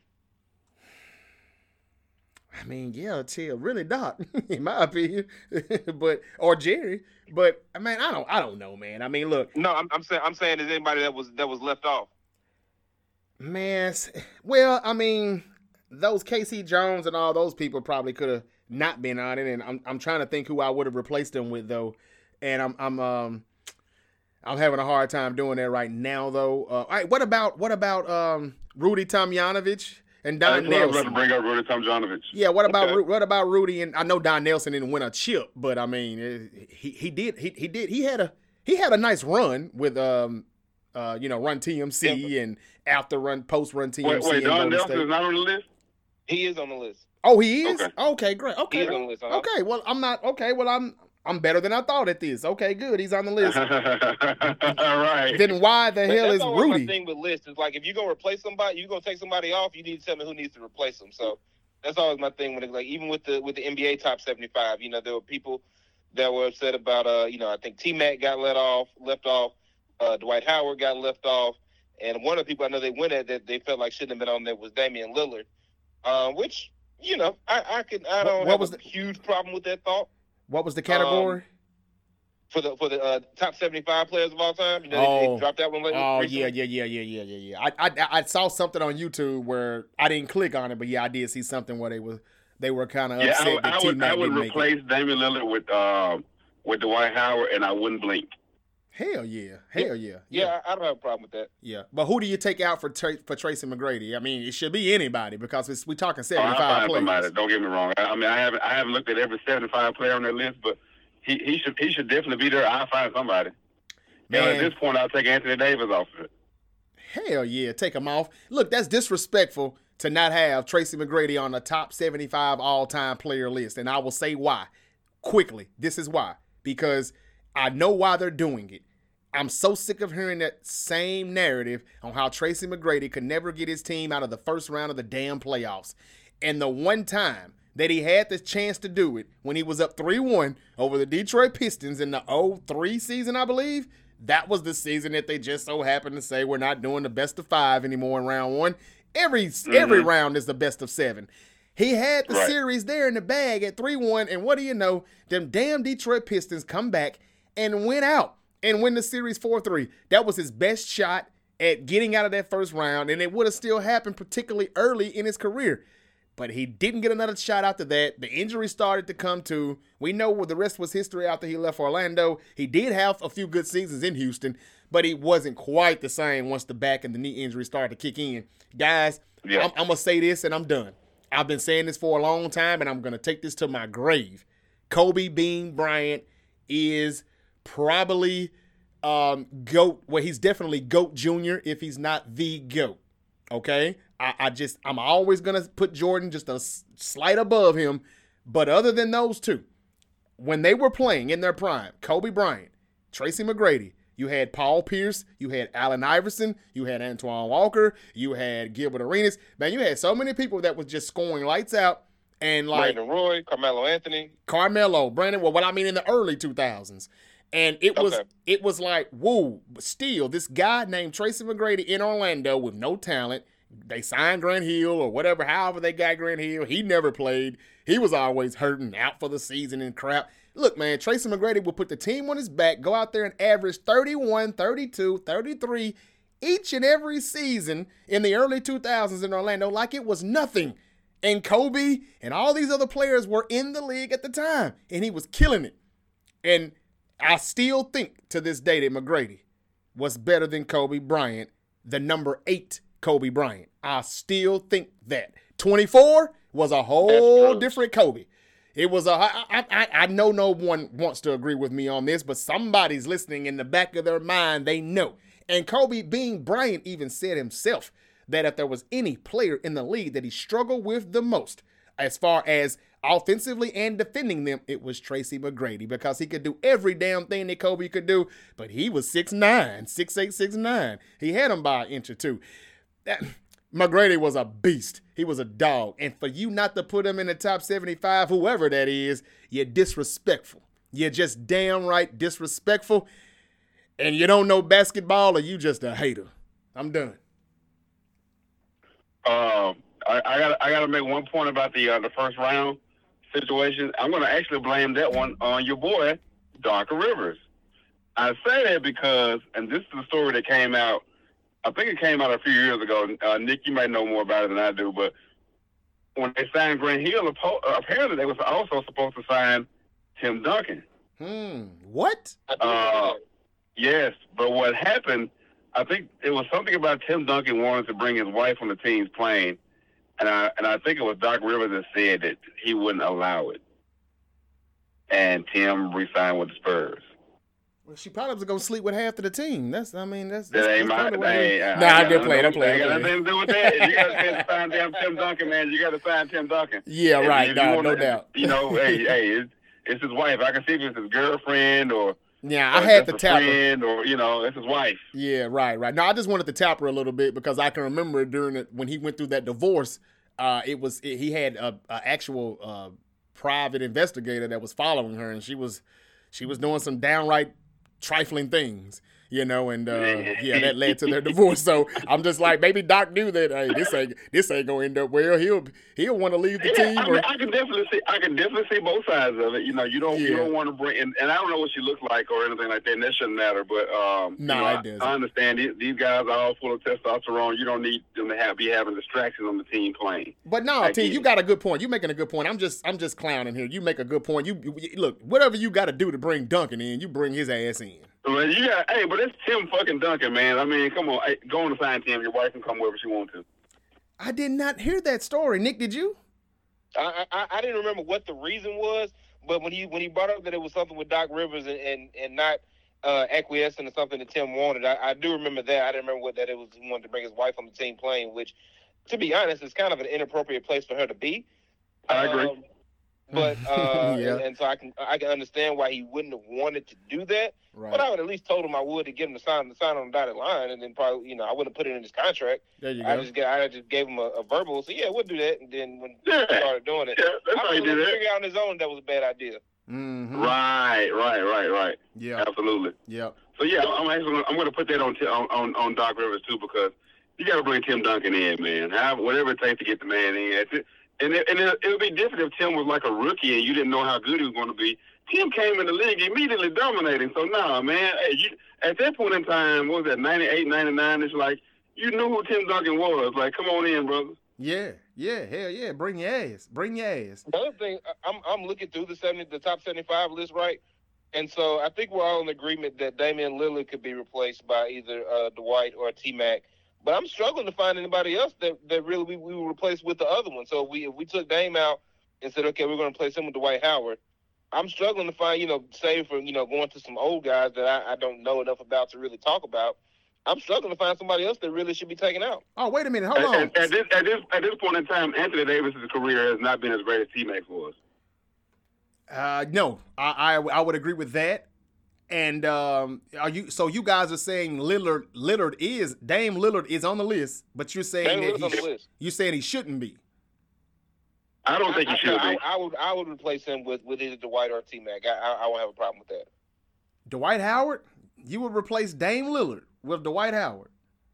I mean, yeah, Till, really Doc, in my opinion, but or Jerry, but I mean, I don't, I don't know, man. I mean, look, No, I'm, I'm saying, I'm saying, is anybody that was that was left off? man. Well, I mean, those K C Jones and all those people probably could have not been on it, and I'm, I'm trying to think who I would have replaced them with though, and I'm, I'm, um, I'm having a hard time doing that right now though. Uh, all right, what about, what about, um, Rudy Tomjanovich? And Don I was about Nelson. to bring up Rudy Tomjanovich. Yeah, what about Okay. Ru- what about Rudy? And I know Don Nelson didn't win a chip, but I mean, it, he he did he he did he had a he had a nice run with um uh you know Run T M C Yeah. and after Run post Run T M C. Wait, wait, in Don Golden Nelson State. is not on the list? He is on the list. Oh, he is. Okay. Okay, great. He Okay, is on the list. Uh-huh. okay. Well, I'm not okay. Well, I'm I'm better than I thought at this. Okay, good. He's on the list. All right. Then why the But hell that's is always Rudy? my thing with lists. Is like if you're gonna replace somebody, you're gonna take somebody off. You need to tell me who needs to replace them. So that's always my thing. When it's like even with the with the N B A top seventy-five, you know, there were people that were upset about. Uh, you know, I think T Mac got let off, left off. Uh, Dwight Howard got left off, and one of the people I know they went at that they felt like shouldn't have been on there was Damian Lillard, uh, which you know I I can I don't What- what have was a the- huge problem with that thought. What was the category? For the for the uh, top seventy-five players of all time, you know, they, Oh. they dropped that one. Lately, Oh recently. yeah, yeah, yeah, yeah, yeah, yeah, yeah. I, I I saw something on YouTube where I didn't click on it, but yeah, I did see something where they were they were kind of Yeah, upset I, that I T would I Mac would didn't make it. replace Damian Lillard with uh, with Dwight Howard, and I wouldn't blink. Hell yeah, hell yeah, Yeah, I, I don't have a problem with that. yeah. But who do you take out for Tra- for Tracy McGrady? I mean, it should be anybody because it's, we talking Oh, seventy I'll five find somebody. players. Don't get me wrong. I, I mean, I haven't I haven't looked at every seventy-five player on that list, but he, he should he should definitely be there. I'll find somebody. You know, Man. at this point, I'll take Anthony Davis off of it. Hell yeah, take him off. Look, that's disrespectful to not have Tracy McGrady on the top seventy-five all-time player list, and I will say why. Quickly, this is why. Because I know why they're doing it. I'm so sick of hearing that same narrative on how Tracy McGrady could never get his team out of the first round of the damn playoffs. And the one time that he had the chance to do it, when he was up three one over the Detroit Pistons in the oh three season, I believe, that was the season that they just so happened to say we're not doing the best of five anymore in round one. Every mm-hmm. every round is the best of seven. He had the right. series there in the bag at three one, and what do you know? Them damn Detroit Pistons come back and win out and win the series four three. That was his best shot at getting out of that first round, and it would have still happened particularly early in his career. But he didn't get another shot after that. The injury started to come to. We know what the rest was history after he left Orlando. He did have a few good seasons in Houston, but he wasn't quite the same once the back and the knee injury started to kick in. Guys, yeah. I'm, I'm going to say this and I'm done. I've been saying this for a long time, and I'm going to take this to my grave. Kobe Bean Bryant is probably um, GOAT. Well, he's definitely GOAT Junior if he's not the GOAT. Okay? I, I just, I'm always going to put Jordan just a slight above him. But other than those two, when they were playing in their prime, Kobe Bryant, Tracy McGrady, you had Paul Pierce, you had Allen Iverson, you had Antoine Walker, you had Gilbert Arenas. Man, you had so many people that was just scoring lights out. And like Brandon Roy, Carmelo Anthony. Carmelo, Brandon, well, what I mean in the early two thousands. And it was, okay. it was like, woo, but still, this guy named Tracy McGrady in Orlando with no talent. They signed Grant Hill or whatever, however they got Grant Hill. He never played. He was always hurting, out for the season and crap. Look, man, Tracy McGrady would put the team on his back, go out there and average thirty-one, thirty-two, thirty-three each and every season in the early two thousands in Orlando like it was nothing. And Kobe and all these other players were in the league at the time, and he was killing it. And I still think to this day that McGrady was better than Kobe Bryant, the number eight Kobe Bryant. I still think that. twenty-four was a whole different Kobe. It was a, I, I, I know no one wants to agree with me on this, but somebody's listening in the back of their mind, they know. And Kobe Bean Bryant even said himself that if there was any player in the league that he struggled with the most, as far as offensively and defending them, it was Tracy McGrady, because he could do every damn thing that Kobe could do, but he was six nine, six eight, six nine. He had him by an inch or two. That, McGrady was a beast. He was a dog. And for you not to put him in the top seventy-five, whoever that is, you're disrespectful. You're just downright disrespectful. And you don't know basketball, or you just a hater. I'm done. Um, I, I got I got to make one point about the uh, the first round situation. I'm going to actually blame that one on your boy, Doc Rivers. I say that because, and this is the story that came out, I think it came out a few years ago. Uh, Nick, you might know more about it than I do, but when they signed Grant Hill, apparently they was also supposed to sign Tim Duncan. Hmm. What? Uh, yes, but what happened, I think it was something about Tim Duncan wanting to bring his wife on the team's plane, and I and I think it was Doc Rivers that said that he wouldn't allow it, and Tim re-signed with the Spurs. Well, she probably was gonna sleep with half of the team. That's, I mean, that's. that's that ain't my. That ain't, nah, I'm just playing. I'm playing. Got nothing to do with that. You got to sign damn Tim Duncan, man. You got to sign Tim Duncan. Yeah, and right. No, wanna, no doubt. You know, hey, hey, it's, it's his wife. I can see if it's his girlfriend or. Yeah, I had to tap her. Or, you know, it's his wife. Yeah, right, right. No, I just wanted to tap her a little bit because I can remember during it when he went through that divorce. Uh, it was it, he had a, a actual uh, private investigator that was following her, and she was she was doing some downright trifling things, you know, and uh, yeah, that led to their divorce. So I'm just like, maybe Doc knew that. Hey, this ain't this ain't gonna end up well. He'll he'll want to leave the yeah, team. I, or... mean, I can definitely see. I can definitely see both sides of it. You know, you don't yeah. you don't want to bring, and, and I don't know what she looks like or anything like that. And that shouldn't matter. But um, no, you know, it doesn't. I, I understand these, these guys are all full of testosterone. You don't need them to have be having distractions on the team playing. But no, T, you got a good point. You making a good point. I'm just I'm just clowning here. You make a good point. You, you look, whatever you got to do to bring Duncan in, you bring his ass in. Well, you got, hey, but it's Tim fucking Duncan, man. I mean, come on. Hey, go on to sign Tim. Your wife can come wherever she wants to. I did not hear that story. Nick, did you? I, I I didn't remember what the reason was, but when he when he brought up that it was something with Doc Rivers and, and, and not uh, acquiescing to something that Tim wanted, I, I do remember that. I didn't remember what that it was. He wanted to bring his wife on the team playing, which, to be honest, is kind of an inappropriate place for her to be. I agree. Um, But uh, yeah. and, and so I can I can understand why he wouldn't have wanted to do that. Right. But I would at least told him I would to get him to sign the sign on the dotted line, and then probably you know I wouldn't put it in his contract. There you I go. just get I just gave him a, a verbal. So yeah, we'll do that. And then when Yeah. he started doing it, Yeah, that's how I you was do able to that. figure out on his own that was a bad idea. Mm-hmm. Right, right, right, right. Yeah. Absolutely. Yeah. So yeah, I'm actually I'm going to put that on, t- on on on Doc Rivers too, because you got to bring Tim Duncan in, man. However, whatever it takes to get the man in. That's it. And it, and it, it would be different if Tim was like a rookie and you didn't know how good he was going to be. Tim came in the league immediately dominating. So nah, man. Hey, you, at that point in time, what was that, ninety-eight, ninety-nine? It's like you knew who Tim Duncan was. Like, come on in, brother. Yeah. Yeah. Hell yeah. Bring your ass. Bring your ass. The other thing, I- I'm I'm looking through the seventy, the top seventy-five list, right? And so I think we're all in agreement that Damian Lillard could be replaced by either uh, Dwight or T-Mac. But I'm struggling to find anybody else that, that really we, we would replace with the other one. So if we if we took Dame out and said, okay, we're going to replace him with Dwight Howard, I'm struggling to find, you know, save for, you know, going to some old guys that I, I don't know enough about to really talk about. I'm struggling to find somebody else that really should be taken out. Oh, wait a minute. Hold At, on. at, at this at this at this point in time, Anthony Davis's career has not been as great as T-Mac was. Uh, no, I, I I would agree with that. And um, are you? So you guys are saying Lillard Lillard is Dame Lillard is on the list, but you're saying Dame that Lillard's on he, the list. you're saying he shouldn't be. I don't think I, he should I, be. I, I would I would replace him with, with either Dwight or T-Mac. I, I I won't have a problem with that. Dwight Howard, you would replace Dame Lillard with Dwight Howard.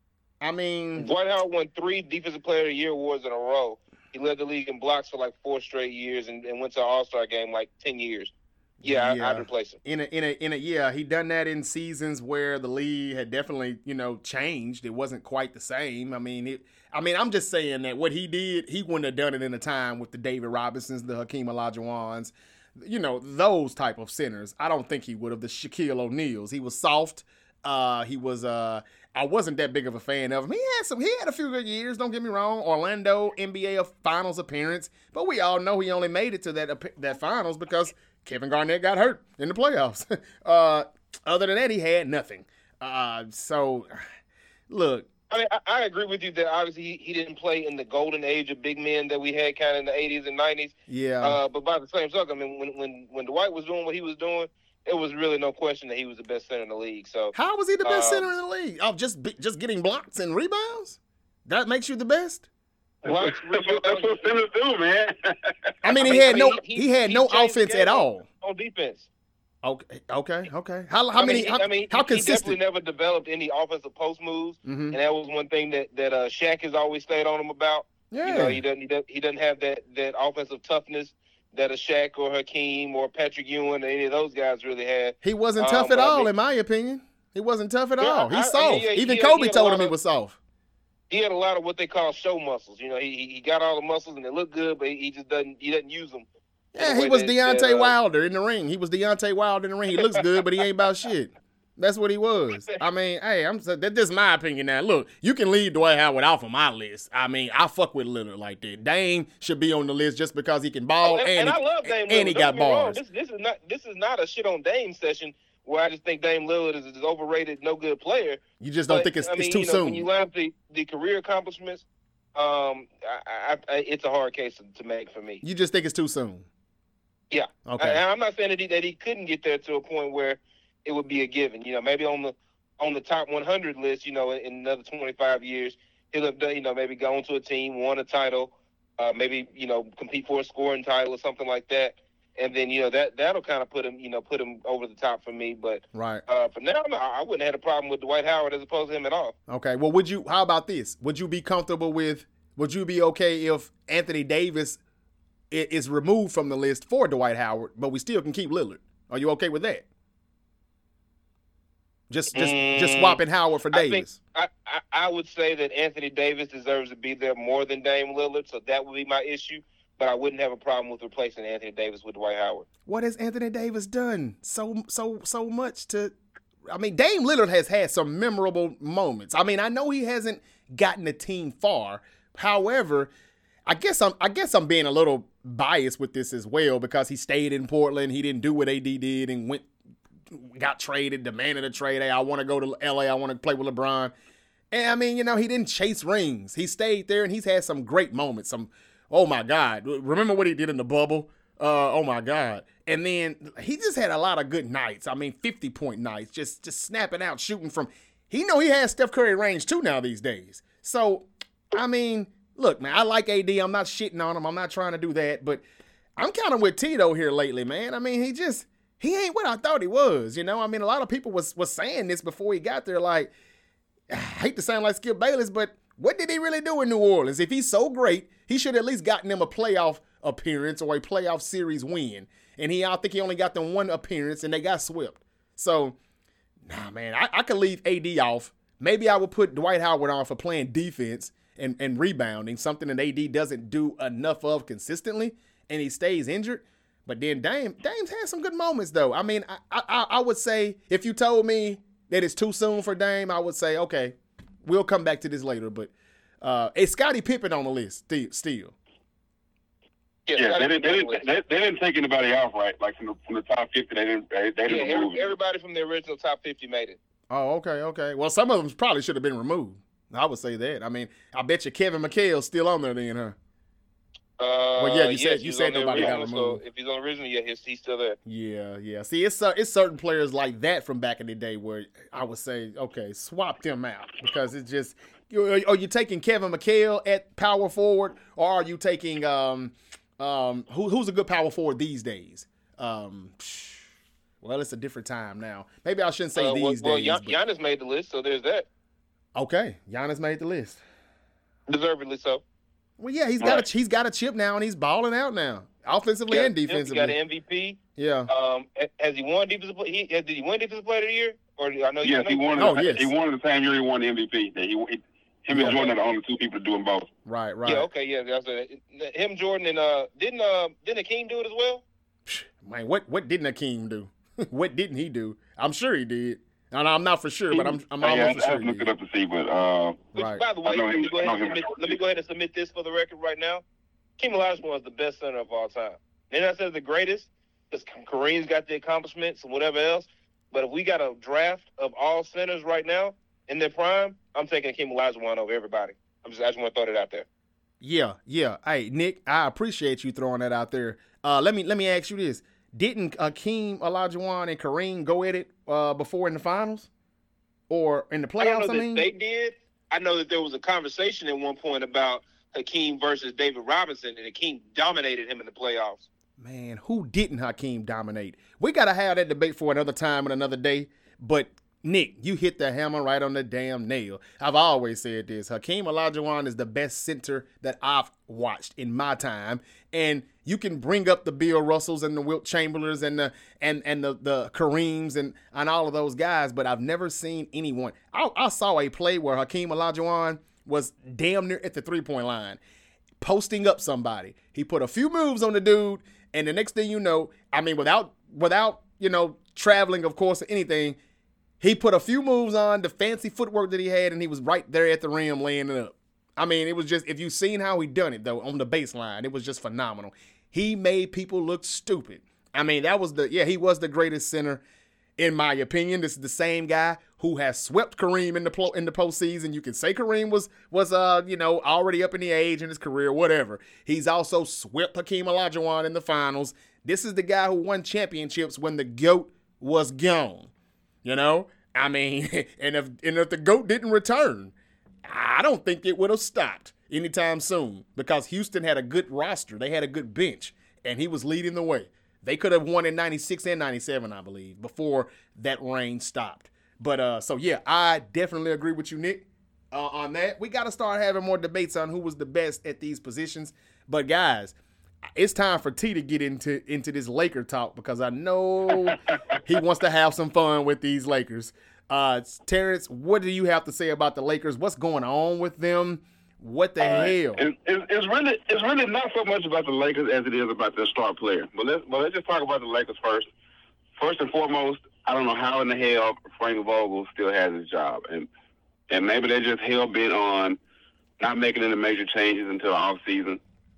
I mean, Dwight Howard won three Defensive Player of the Year awards in a row. He led the league in blocks for like four straight years and, and went to an All-Star game like ten years. Yeah, Yeah. I, I'd replace him. in a in a in a yeah, he done that in seasons where the league had definitely, you know, changed. It wasn't quite the same. I mean, it I mean, I'm just saying that what he did, he wouldn't have done it in a time with the David Robinsons, the Hakeem Olajuwons, you know, those type of centers. I don't think he would have. The Shaquille O'Neals. He was soft. Uh, he was. Uh, I wasn't that big of a fan of him. He had some. He had a few good years. Don't get me wrong. Orlando N B A Finals appearance, but we all know he only made it to that that Finals because Kevin Garnett got hurt in the playoffs. uh, other than that, he had nothing. Uh, so, look. I mean, I, I agree with you that obviously he, he didn't play in the golden age of big men that we had kind of in the eighties and nineties. Yeah. Uh, but by the same token, I mean, when, when, when Dwight was doing what he was doing, it was really no question that he was the best center in the league. So How was he the best um, center in the league? Oh, just just getting blocks and rebounds? That makes you the best? blocks, That's what, that's what centers do, man. I mean, I he mean- had I no mean, he, he- had he no changed the offense game at all. on defense. Okay, okay, okay. How how I many? mean, how, I mean, how he, he consistent? definitely never developed any offensive post moves, Mhm. and that was one thing that that uh, Shaq has always stayed on him about. Yeah, You know, he doesn't he doesn't he doesn't have that that offensive toughness that a Shaq or Hakeem or Patrick Ewing or any of those guys really had. he wasn't um, tough at but I all, mean- in my opinion. He wasn't tough at Yeah, all. I- I He's mean, soft. yeah, Even he had- Kobe he had a told lot him he of- was soft. He had a lot of what they call show muscles. You know, he he- he got all the muscles and they look good, but he just doesn't he doesn't use them. in Yeah, the he way was that- Deontay that, uh, Wilder in the ring. He was Deontay Wilder in the ring. He looks good, but he ain't about shit. That's what he was. I mean, hey, I'm that's just my opinion now. Look, you can leave Dwight Howard off of my list. I mean, I fuck with Lillard like that. Dame should be on the list just because he can ball Oh, and, and, and he, I love Dame Lillard. and he Don't got get me wrong. bars. This, this is not this is not a shit on Dame session where I just think Dame Lillard is an overrated, no good player. You just don't But, think it's, I mean, it's too you know, soon. When you line up the, the career accomplishments, um, I, I, I, it's a hard case to, to make for me. You just think it's too soon. Yeah. Okay. I, I'm not saying that he, that he couldn't get there to a point where it would be a given. You know, maybe on the on the top one hundred list, you know, in, in another twenty-five years, he'll have done, you know, maybe gone to a team, won a title, uh, maybe, you know, compete for a scoring title or something like that. And then, you know, that, that'll kind of put him, you know, put him over the top for me. But Right. uh, for now, no, I wouldn't have had a problem with Dwight Howard as opposed to him at all. Okay. Well, would you? How about this? Would you be comfortable with? Would you be okay if Anthony Davis i- is removed from the list for Dwight Howard, but we still can keep Lillard? Are you okay with that? Just just just Mm, swapping Howard for I think Davis. I, I, I would say that Anthony Davis deserves to be there more than Dame Lillard, so that would be my issue. But I wouldn't have a problem with replacing Anthony Davis with Dwight Howard. What has Anthony Davis done so so so much to? I mean, Dame Lillard has had some memorable moments. I mean, I know he hasn't gotten the team far. However, I guess I'm I guess I'm being a little biased with this as well because he stayed in Portland. He didn't do what A D did and went got traded, demanded a trade. Hey, I want to go to L A. I want to play with LeBron. And I mean, you know, he didn't chase rings. He stayed there and he's had some great moments. Some, oh my God. Remember what he did in the bubble? Uh, oh my God. And then he just had a lot of good nights. I mean, fifty point nights, just just snapping out, shooting from. He know he has Steph Curry range too now these days. So, I mean, look, man, I like A D. I'm not shitting on him. I'm not trying to do that, but I'm kind of with Tito here lately, man. I mean, he just he ain't what I thought he was. You know, I mean, a lot of people was was saying this before he got there. Like, I hate to sound like Skip Bayless, but what did he really do in New Orleans? If he's so great, he should at least gotten them a playoff appearance or a playoff series win. And he, I think he only got them one appearance, and they got swept. So, nah, man, I, I could leave A D off. Maybe I would put Dwight Howard on for playing defense and, and rebounding, something that A D doesn't do enough of consistently, and he stays injured. But then Dame, Dame's had some good moments, though. I mean, I, I, I would say if you told me that it's too soon for Dame, I would say, okay, we'll come back to this later. But uh, it's Scottie Pippen on the list still. Yeah, yeah they, didn't, they, didn't, they, they didn't take anybody off, right? Like from the, from the top fifty, they didn't. They, they didn't yeah, remove every, everybody from the original top fifty made it. Oh, okay, okay. Well, some of them probably should have been removed. I would say that. I mean, I bet you Kevin McHale's still on there then, huh? Uh, well, yeah, you yes, said you said nobody got removed. So if he's on original, yeah, he's, he's still there. Yeah, yeah. See, it's uh, it's certain players like that from back in the day where I would say, okay, swap them out because it's just. Are you taking Kevin McHale at power forward, or are you taking um? Um, who, who's a good power forward these days? Um, well, it's a different time now. Maybe I shouldn't say uh, these well, days. Well, but... Giannis made the list, so there's that. Okay, Giannis made the list. Deservedly so. Well, yeah, he's got right. a he's got a chip now, and he's balling out now, offensively got, and defensively. He got an M V P. Yeah. Um, has he won defensive? He did he win defensive player of the year? Or I know. Yes, you know? he won. Oh, the, yes. He won the same year he won the M V P. He, he Him and Jordan are the only two people doing both. Right, right. Yeah, okay, yeah. That's it. Him, Jordan, and uh, didn't uh, didn't Hakeem do it as well? Man, what what didn't Hakeem do? What didn't he do? I'm sure he did. And I'm not for sure, but I'm I'm almost yeah, for sure. I have to look it up to see, but uh, Which, right. by the way, let me, go ahead and submit, let me go ahead and submit submit this for the record right now. Hakeem Olajuwon is the best center of all time. And I said the greatest because Kareem's got the accomplishments and whatever else. But if we got a draft of all centers right now in their prime, I'm taking Hakeem Olajuwon over everybody. I'm just, I just want to throw that out there. Yeah, yeah. Hey, Nick, I appreciate you throwing that out there. Uh, let me let me ask you this: didn't Hakeem Olajuwon and Kareem go at it uh, before in the finals or in the playoffs? I don't know I that mean, they did. I know that there was a conversation at one point about Hakeem versus David Robinson, and Hakeem dominated him in the playoffs. Man, who didn't Hakeem dominate? We got to have that debate for another time and another day. But, Nick, you hit the hammer right on the damn nail. I've always said this. Hakeem Olajuwon is the best center that I've watched in my time. And you can bring up the Bill Russells and the Wilt Chamberlains and the and, and the, the Kareems and, and all of those guys, but I've never seen anyone. I, I saw a play where Hakeem Olajuwon was damn near at the three-point line, posting up somebody. He put a few moves on the dude, and the next thing you know, I mean, without, without you know, traveling, of course, or anything, he put a few moves on, the fancy footwork that he had, and he was right there at the rim laying it up. I mean, it was just, if you've seen how he done it, though, on the baseline, it was just phenomenal. He made people look stupid. I mean, that was the, yeah, he was the greatest center, in my opinion. This is the same guy who has swept Kareem in the pl- in the postseason. You can say Kareem was, was uh you know, already up in the age in his career, whatever. He's also swept Hakeem Olajuwon in the finals. This is the guy who won championships when the GOAT was gone. You know? I mean, and if and if the GOAT didn't return, I don't think it would have stopped anytime soon because Houston had a good roster. They had a good bench, and he was leading the way. They could have won in ninety-six and ninety-seven, I believe, before that reign stopped. But, uh, so, yeah, I definitely agree with you, Nick, uh, on that. We got to start having more debates on who was the best at these positions. But, guys, it's time for T to get into, into this Laker talk because I know he wants to have some fun with these Lakers. Uh, Terrence, what do you have to say about the Lakers? What's going on with them? What the uh, hell? It, it, it's really it's really not so much about the Lakers as it is about their star player. But let's but let's just talk about the Lakers first. First and foremost, I don't know how in the hell Frank Vogel still has his job, and and maybe they're just hell bent on not making any major changes until off season.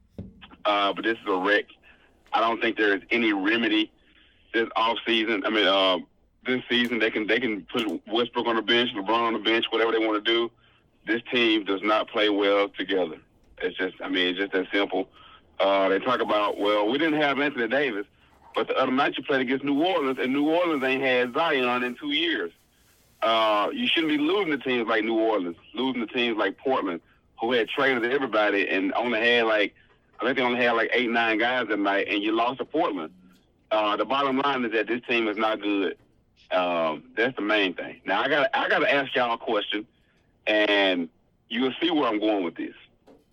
Uh, but this is a wreck. I don't think there is any remedy this off season. I mean, uh, this season they can they can put Westbrook on the bench, LeBron on the bench, whatever they want to do. This team does not play well together. It's just, I mean, it's just that simple. Uh, they talk about, well, we didn't have Anthony Davis, but the other night you played against New Orleans, and New Orleans ain't had Zion in two years. Uh, you shouldn't be losing to teams like New Orleans, losing to teams like Portland, who had traded everybody and only had like, I think they only had like eight, nine guys that night, and you lost to Portland. Uh, the bottom line is that this team is not good. Um, that's the main thing. Now I got I got to ask y'all a question, and you'll see where I'm going with this.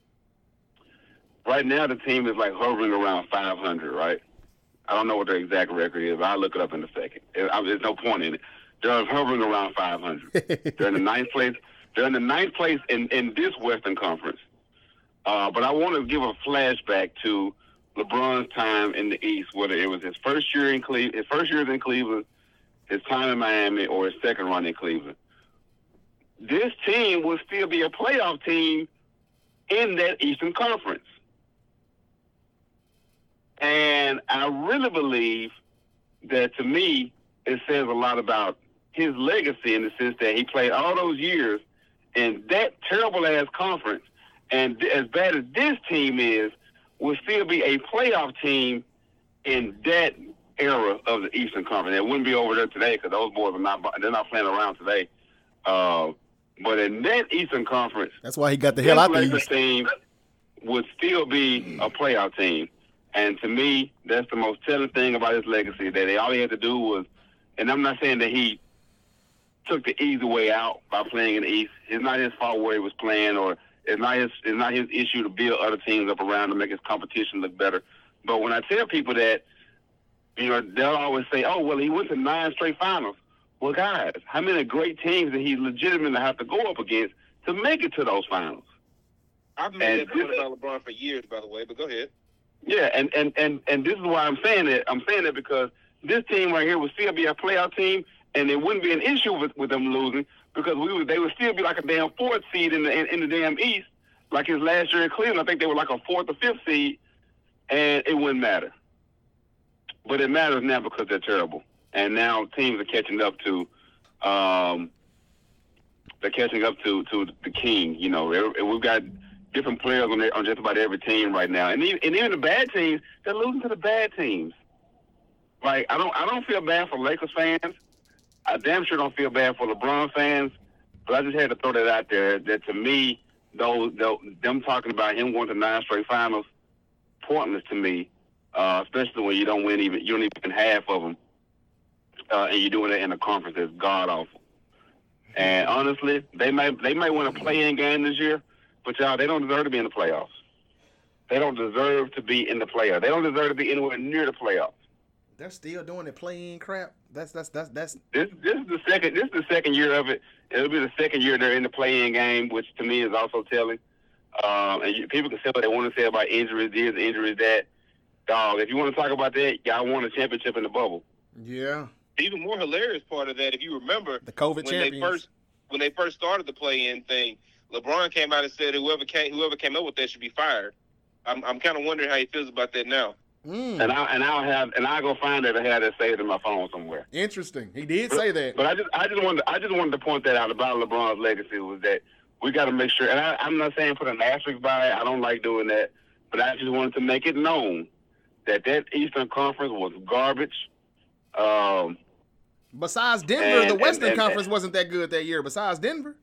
Right now, the team is like hovering around five hundred, right? I don't know what their exact record is, but I'll look it up in a second. There's no point in it. They're hovering around five hundred. They're in the ninth place. They're in the ninth place in, in this Western Conference. Uh, but I want to give a flashback to LeBron's time in the East, whether it was his first year in Cleveland, his first year in Cleveland, his time in Miami, or his second run in Cleveland. This team will still be a playoff team in that Eastern Conference. And I really believe that, to me, it says a lot about his legacy in the sense that he played all those years in that terrible-ass conference. And as bad as this team is, will still be a playoff team in that era of the Eastern Conference. It wouldn't be over there today because those boys are not they're not playing around today. Uh, but in that Eastern Conference, that's why he got the hell out the East. Team would still be a playoff team. And to me, that's the most telling thing about his legacy, that they, all he had to do was, and I'm not saying that he took the easy way out by playing in the East. It's not his fault where he was playing, or it's not his, it's not his issue to build other teams up around to make his competition look better. But when I tell people that, you know, they'll always say, oh, well, he went to nine straight finals. Well, guys, how many great teams did he legitimately have to go up against to make it to those finals? I've made that point about LeBron for years, by the way, but go ahead. Yeah, and, and, and, and this is why I'm saying that. I'm saying that because this team right here would still be a playoff team, and it wouldn't be an issue with, with them losing because we would, they would still be like a damn fourth seed in the in, in the damn East. Like his last year in Cleveland, I think they were like a fourth or fifth seed, and it wouldn't matter. But it matters now because they're terrible, and now teams are catching up to, um, they're catching up to to the king. You know, we've got different players on, their, on just about every team right now, and even, and even the bad teams, they're losing to the bad teams. Like I don't, I don't feel bad for Lakers fans. I damn sure don't feel bad for LeBron fans. But I just had to throw that out there. That to me, those, those them talking about him going to nine straight finals, pointless to me. Uh, especially when you don't win even, you don't even win half of them, uh, and you're doing it in a conference that's god awful. And honestly, they might they might win a play-in game this year. But, y'all, they don't deserve to be in the playoffs. They don't deserve to be in the playoffs. They don't deserve to be anywhere near the playoffs. They're still doing the play-in crap. That's that's that's that's. This this is the second. This is the second year of it. It'll be the second year they're in the play-in game, which to me is also telling. Um, and you, people can say what they want to say about injuries, this, injuries, that. Dog, if you want to talk about that, y'all won a championship in the bubble. Yeah. The even more hilarious part of that, if you remember, the COVID when champions. they first when they first started the play-in thing. LeBron came out and said whoever came whoever came up with that should be fired. I'm I'm kind of wondering how he feels about that now. Mm. And I and I'll have and I'll go find it and have that saved in my phone somewhere. Interesting. He did but, say that. But I just I just wanted to, I just wanted to point that out about LeBron's legacy was that we got to make sure. And I, I'm not saying put an asterisk by it. I don't like doing that. But I just wanted to make it known that that Eastern Conference was garbage. Um, Besides Denver, and, the Western and, and, Conference wasn't that good that year. Besides Denver.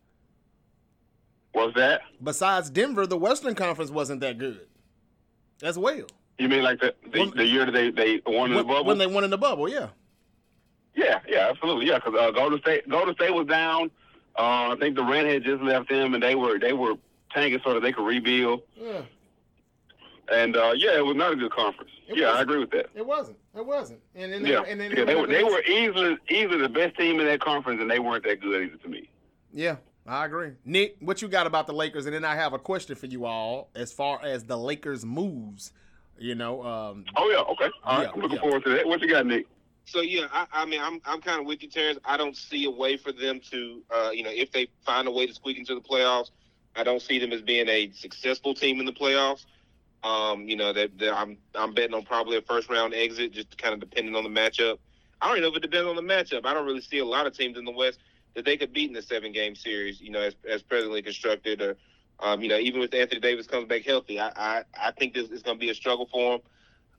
What's that? Besides Denver, the Western Conference wasn't that good as well. You mean like the the, when, the year that they, they won in when, the bubble? When they won in the bubble, yeah. Yeah, yeah, absolutely, yeah. Because uh, Golden State, Golden State was down. Uh, I think Durant had just left them, and they were they were tanking so that they could rebuild. Yeah. And uh, yeah, it was not a good conference. It yeah, wasn't. I agree with that. It wasn't. It wasn't. And, and yeah, they, and then yeah, they were they against, were easily easily the best team in that conference, and they weren't that good either to me. Yeah. I agree. Nick, what you got about the Lakers? And then I have a question for you all as far as the Lakers' moves, you know. Um, oh, yeah, okay. All yeah, right, I'm looking yeah. forward to that. What you got, Nick? So, yeah, I, I mean, I'm I'm kind of with you, Terrence. I don't see a way for them to, uh, you know, if they find a way to squeak into the playoffs, I don't see them as being a successful team in the playoffs. Um, you know, that, that I'm I'm betting on probably a first-round exit, just kind of depending on the matchup. I don't even know if it depends on the matchup. I don't really see a lot of teams in the West that they could beat in a seven-game series, you know, as, as presently constructed, or Um, you know, even if Anthony Davis comes back healthy, I I, I think this is going to be a struggle for him.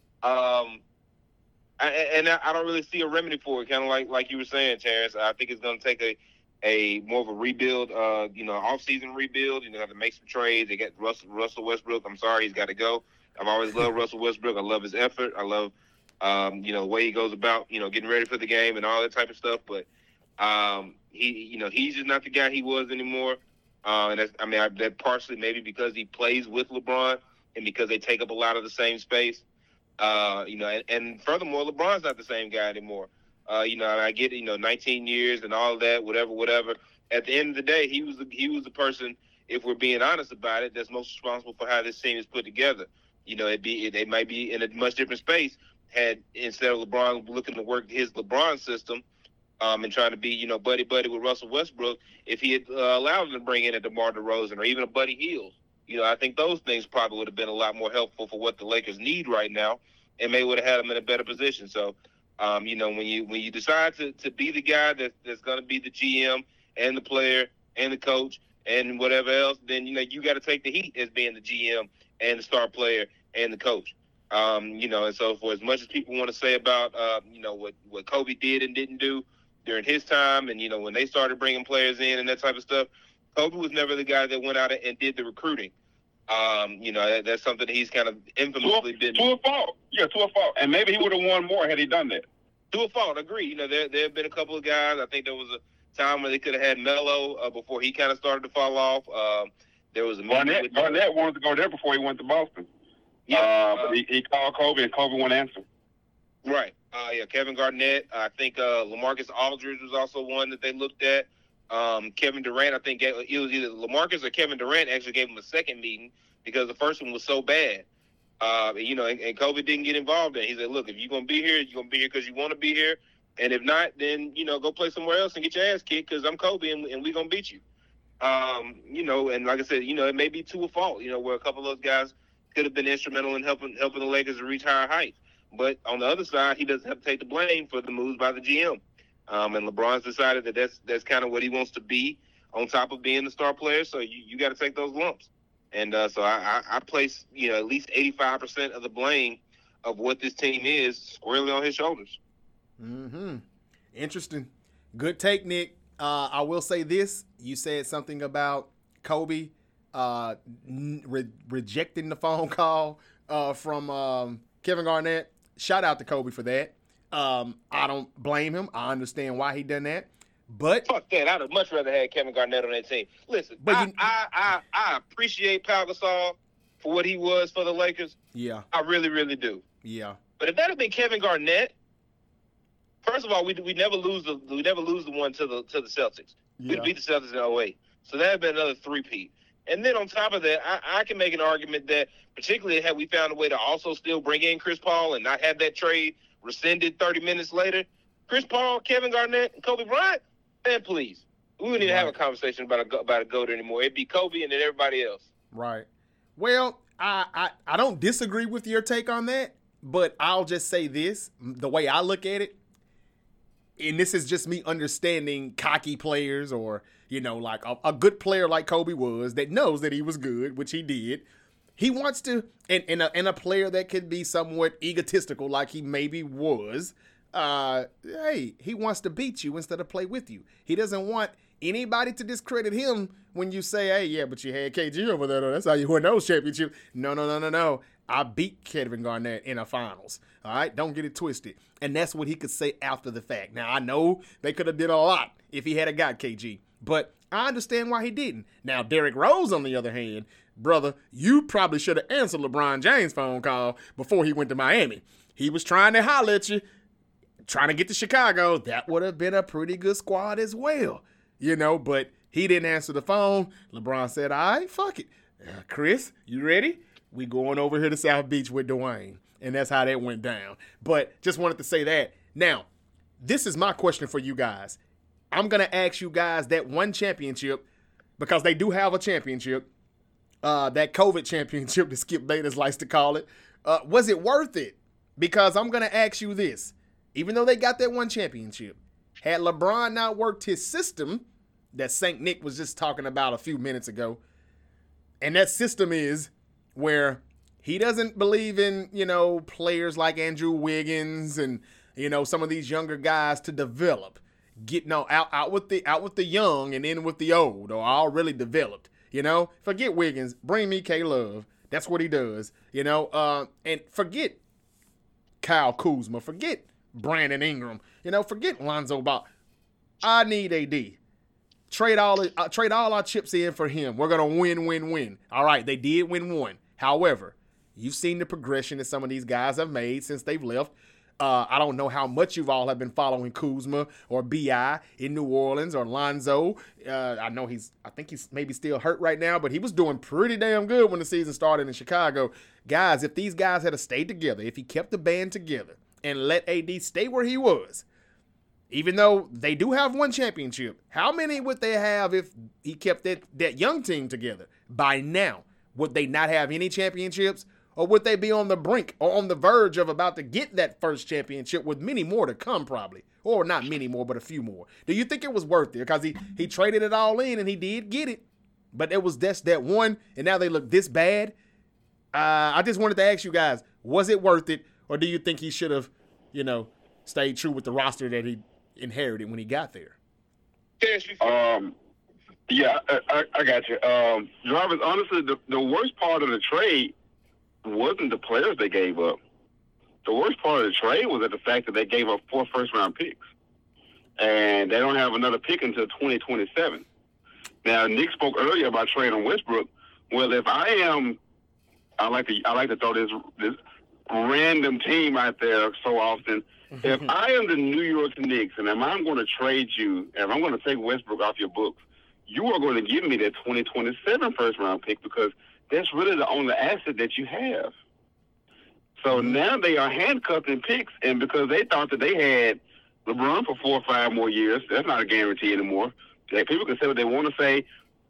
Um, I, and I don't really see a remedy for it. Kind of like like you were saying, Terrence. I think it's going to take a a more of a rebuild. Uh, you know, off season rebuild. You know, have to make some trades. They got Russell Russell Westbrook. I'm sorry, he's got to go. I've always loved Russell Westbrook. I love his effort. I love, um, you know, the way he goes about, you know, getting ready for the game and all that type of stuff. But um, he, you know, he's just not the guy he was anymore. Uh, and that's, I mean, I, that partially maybe because he plays with LeBron and because they take up a lot of the same space. Uh, you know, and, and furthermore, LeBron's not the same guy anymore. Uh, you know, I get, you know, nineteen years and all of that, whatever, whatever. At the end of the day, he was the, he was the person, if we're being honest about it, that's most responsible for how this team is put together. You know, it'd be, it, it might be in a much different space had, instead of LeBron looking to work his LeBron system um, and trying to be, you know, buddy-buddy with Russell Westbrook, if he had uh, allowed him to bring in a DeMar DeRozan or even a Buddy Hield. You know, I think those things probably would have been a lot more helpful for what the Lakers need right now, and maybe would have had them in a better position. So, um, you know, when you when you decide to, to be the guy that, that's going to be the G M and the player and the coach and whatever else, then, you know, you got to take the heat as being the G M and the star player and the coach. Um, you know, and so for as much as people want to say about, uh, you know, what, what Kobe did and didn't do during his time and, you know, when they started bringing players in and that type of stuff, Kobe was never the guy that went out and did the recruiting. Um, you know, that, that's something he's kind of infamously to a, been. To a fault. Yeah, to a fault. And maybe he would have won more had he done that. To a fault, agree. You know, there there have been a couple of guys. I think there was a time where they could have had Melo uh, before he kind of started to fall off. Um, there was a Garnett, with, Garnett wanted to go there before he went to Boston. Yeah, uh, uh, but he, he called Kobe, and Kobe wouldn't answer. Right. Uh, yeah, Kevin Garnett. I think uh, LaMarcus Aldridge was also one that they looked at. Um, Kevin Durant, I think it was either LaMarcus or Kevin Durant actually gave him a second meeting because the first one was so bad. Uh, you know, and, and Kobe didn't get involved in it. He said, look, if you're going to be here, you're going to be here because you want to be here. And if not, then, you know, go play somewhere else and get your ass kicked because I'm Kobe and, and we're going to beat you. Um, you know, and like I said, you know, it may be to a fault, you know, where a couple of those guys could have been instrumental in helping helping the Lakers to reach higher heights. But on the other side, he doesn't have to take the blame for the moves by the G M. Um, and LeBron's decided that that's that's kind of what he wants to be on top of being the star player. So you, you got to take those lumps. And uh, so I, I, I place, you know, at least eighty-five percent of the blame of what this team is squarely on his shoulders. Mm-hmm. Interesting. Good take, Nick. Uh, I will say this. You said something about Kobe uh, re- rejecting the phone call uh, from um, Kevin Garnett. Shout out to Kobe for that. Um, I don't blame him. I understand why he done that. But fuck that. I'd have much rather had Kevin Garnett on that team. Listen, but I, you, I, I I appreciate Pau Gasol for what he was for the Lakers. Yeah. I really, really do. Yeah. But if that had been Kevin Garnett, first of all, we we never lose the we never lose the one to the to the Celtics. Yeah. We beat the Celtics in oh eight. So that had been another three-peat. And then on top of that, I, I can make an argument that particularly had we found a way to also still bring in Chris Paul and not have that trade rescinded thirty minutes later, Chris Paul, Kevin Garnett, and Kobe Bryant, man, please. We wouldn't even right. have a conversation about a, about a GOAT anymore. It'd be Kobe and then everybody else. Right. Well, I, I, I don't disagree with your take on that, but I'll just say this. The way I look at it, and this is just me understanding cocky players or, you know, like a, a good player like Kobe was that knows that he was good, which he did. He wants to, and, and, a, and a player that could be somewhat egotistical like he maybe was, uh, hey, he wants to beat you instead of play with you. He doesn't want anybody to discredit him when you say, hey, yeah, but you had K G over there. That's how you win those championships. No, no, no, no, no. I beat Kevin Garnett in a finals. All right, don't get it twisted. And that's what he could say after the fact. Now, I know they could have did a lot if he had a got K G, but I understand why he didn't. Now, Derrick Rose, on the other hand, brother, you probably should have answered LeBron James' phone call before he went to Miami. He was trying to holler at you, trying to get to Chicago. That would have been a pretty good squad as well, you know, but he didn't answer the phone. LeBron said, all right, fuck it. Uh, Chris, you ready? We going over here to South Beach with Dwayne. And that's how that went down. But just wanted to say that. Now, this is my question for you guys. I'm going to ask you guys that one championship, because they do have a championship, uh, that COVID championship that Skip Bayless likes to call it. Uh, was it worth it? Because I'm going to ask you this. Even though they got that one championship, had LeBron not worked his system that Saint Nick was just talking about a few minutes ago, And that system is where he doesn't believe in, you know, players like Andrew Wiggins and, you know, some of these younger guys to develop. Get no out out with the out with the young and in with the old, or all really developed. You know, forget Wiggins, bring me K Love. That's what he does. You know, uh, and forget Kyle Kuzma, forget Brandon Ingram. You know, forget Lonzo Ball. I need A D. Trade all uh, trade all our chips in for him. We're gonna win, win, win. All right, they did win one. However, you've seen the progression that some of these guys have made since they've left. Uh, I don't know how much you've all have been following Kuzma or B I in New Orleans or Lonzo. Uh, I know he's, I think he's maybe still hurt right now, but he was doing pretty damn good when the season started in Chicago. Guys, if these guys had stayed together, if he kept the band together and let A D stay where he was, even though they do have one championship, how many would they have if he kept that, that young team together? By now, would they not have any championships? Or would they be on the brink or on the verge of about to get that first championship with many more to come probably? Or not many more, but a few more. Do you think it was worth it? Because he, he traded it all in and he did get it. But it was just that one, and now they look this bad. Uh, I just wanted to ask you guys, was it worth it? Or do you think he should have, you know, stayed true with the roster that he inherited when he got there? Um, yeah, I, I, I got you. Um, Jarvis, honestly, the, the worst part of the trade wasn't the players they gave up. The worst part of the trade was at the fact that they gave up four first-round picks. And they don't have another pick until twenty twenty-seven. Now, Nick spoke earlier about trading Westbrook. Well, if I am, I like to I like to throw this this random team out there so often. If I am the New York Knicks and if I'm going to trade you, and if I'm going to take Westbrook off your books, you are going to give me that twenty twenty-seven first-round pick because that's really the only asset that you have. So mm-hmm. now they are handcuffed in picks, and because they thought that they had LeBron for four or five more years, that's not a guarantee anymore. Like, people can say what they want to say.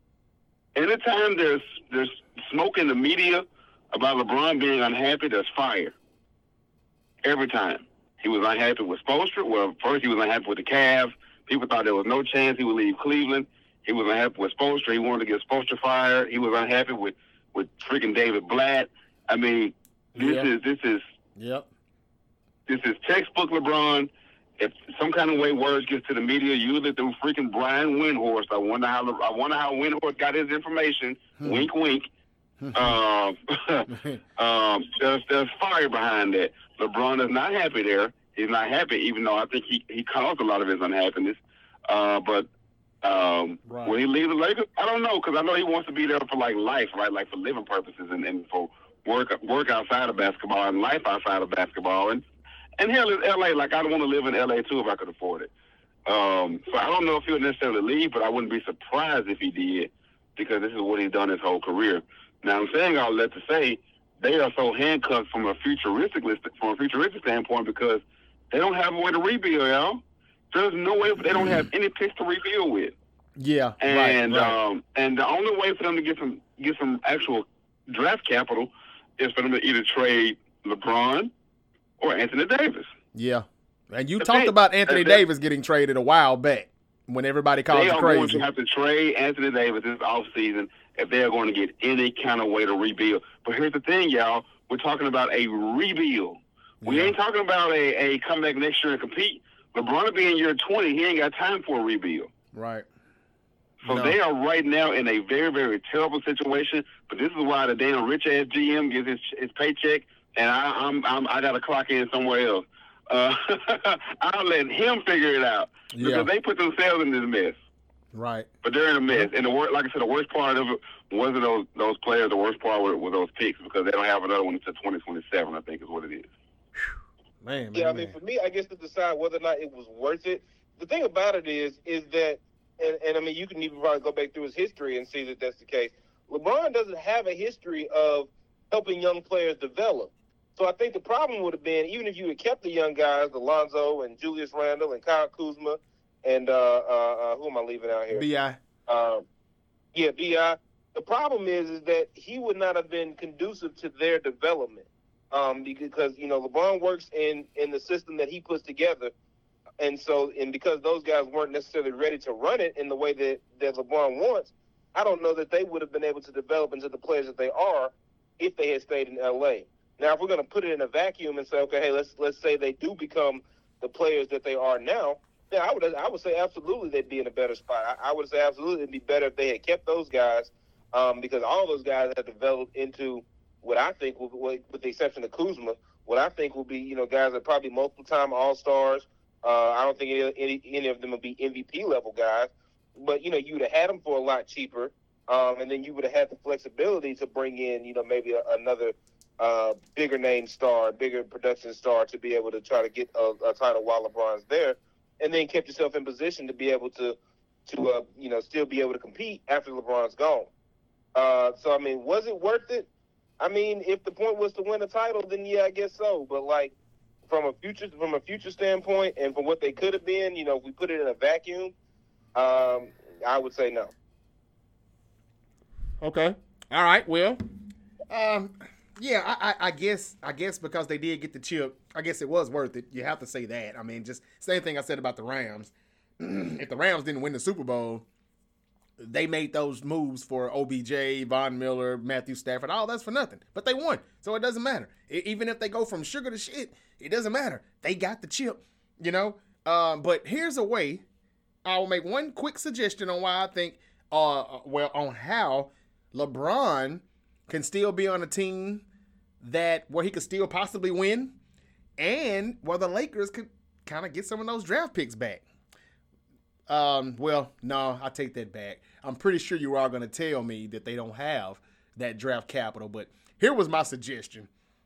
Anytime there's there's smoke in the media about LeBron being unhappy, there's fire. Every time. He was unhappy with Spoelstra. Well, first he was unhappy with the Cavs. People thought there was no chance he would leave Cleveland. He was unhappy with Spoelstra. He wanted to get Spoelstra fired. He was unhappy with, with freaking David Blatt. I mean, this yep. is this is yep. This is textbook LeBron. If some kind of way words gets to the media, usually through freaking Brian Windhorst. I wonder how I wonder how Windhorst got his information. Hmm. Wink, wink. um, um, there's there's fire behind that. LeBron is not happy there. He's not happy, even though I think he, he caused a lot of his unhappiness. Uh, but um, right. when he leaves the Lakers, I don't know, because I know he wants to be there for like life, right? Like for living purposes and, and for work work outside of basketball and life outside of basketball. And and hell, it's L A. Like I don't want to live in L A too if I could afford it. Um, so I don't know if he would necessarily leave, but I wouldn't be surprised if he did, because this is what he's done his whole career. Now I'm saying all that to say they are so handcuffed from a futuristic from a futuristic standpoint because they don't have a way to rebuild, y'all. There's no way they don't have any picks to rebuild with. Yeah, and right, right. um, and the only way for them to get some get some actual draft capital is for them to either trade LeBron or Anthony Davis. Yeah, and you That's talked it. about Anthony That's Davis it. getting traded a while back when everybody called they you are crazy. going to have to trade Anthony Davis this offseason if they are going to get any kind of way to rebuild. But here's the thing, y'all. We're talking about a rebuild. We yeah. ain't talking about a, a comeback next year and compete. LeBron will be in year twenty. He ain't got time for a rebuild. Right. So no. they are right now in a very, very terrible situation. But this is why the damn rich-ass G M gets his, his paycheck, and I, I'm, I'm, I got to clock in somewhere else. Uh, I'll let him figure it out because yeah. they put themselves in this mess. Right. But they're in a mess. And the wor- like I said, the worst part of it wasn't those those players. The worst part were, were those picks because they don't have another one until twenty twenty-seven, I think is what it is. Man, man, yeah, I man. mean, for me, I guess to decide whether or not it was worth it, the thing about it is, is that, and, and I mean, you can even probably go back through his history and see that that's the case. LeBron doesn't have a history of helping young players develop. So I think the problem would have been, even if you had kept the young guys, Alonzo and Julius Randle and Kyle Kuzma, and uh, uh, uh, who am I leaving out here? B I Um, yeah, B I The problem is, is that he would not have been conducive to their development. Um, because, you know, LeBron works in, in the system that he puts together. And so, and because those guys weren't necessarily ready to run it in the way that, that LeBron wants, I don't know that they would have been able to develop into the players that they are if they had stayed in L A. Now, if we're going to put it in a vacuum and say, okay, hey, let's let's say they do become the players that they are now, then I would I would say absolutely they'd be in a better spot. I, I would say absolutely it'd be better if they had kept those guys, um, because all those guys have developed into what I think, will, with the exception of Kuzma, what I think will be, you know, guys that are probably multiple-time All-Stars. Uh, I don't think any, any any of them will be M V P level guys, but you know, you would have had them for a lot cheaper, um, and then you would have had the flexibility to bring in, you know, maybe a, another uh, bigger name star, bigger production star to be able to try to get a, a title while LeBron's there, and then kept yourself in position to be able to to uh, you know, still be able to compete after LeBron's gone. Uh, so I mean, was it worth it? I mean, if the point was to win a title, then yeah, I guess so. But like, from a future from a future standpoint, and from what they could have been, you know, if we put it in a vacuum, um, I would say no. Okay. All right. Well, um, yeah, I, I, I guess I guess because they did get the chip, I guess it was worth it. You have to say that. I mean, just same thing I said about the Rams. If the Rams didn't win the Super Bowl, they made those moves for O B J, Von Miller, Matthew Stafford. All that's for nothing. But they won, so it doesn't matter. It, even if they go from sugar to shit, it doesn't matter. They got the chip, you know. Um, but here's a way. I'll make one quick suggestion on why I think, uh, well, on how LeBron can still be on a team that where he could still possibly win, and where the Lakers could kind of get some of those draft picks back. Um, well, no, I take that back. I'm pretty sure you are going to tell me that they don't have that draft capital, but here was my suggestion.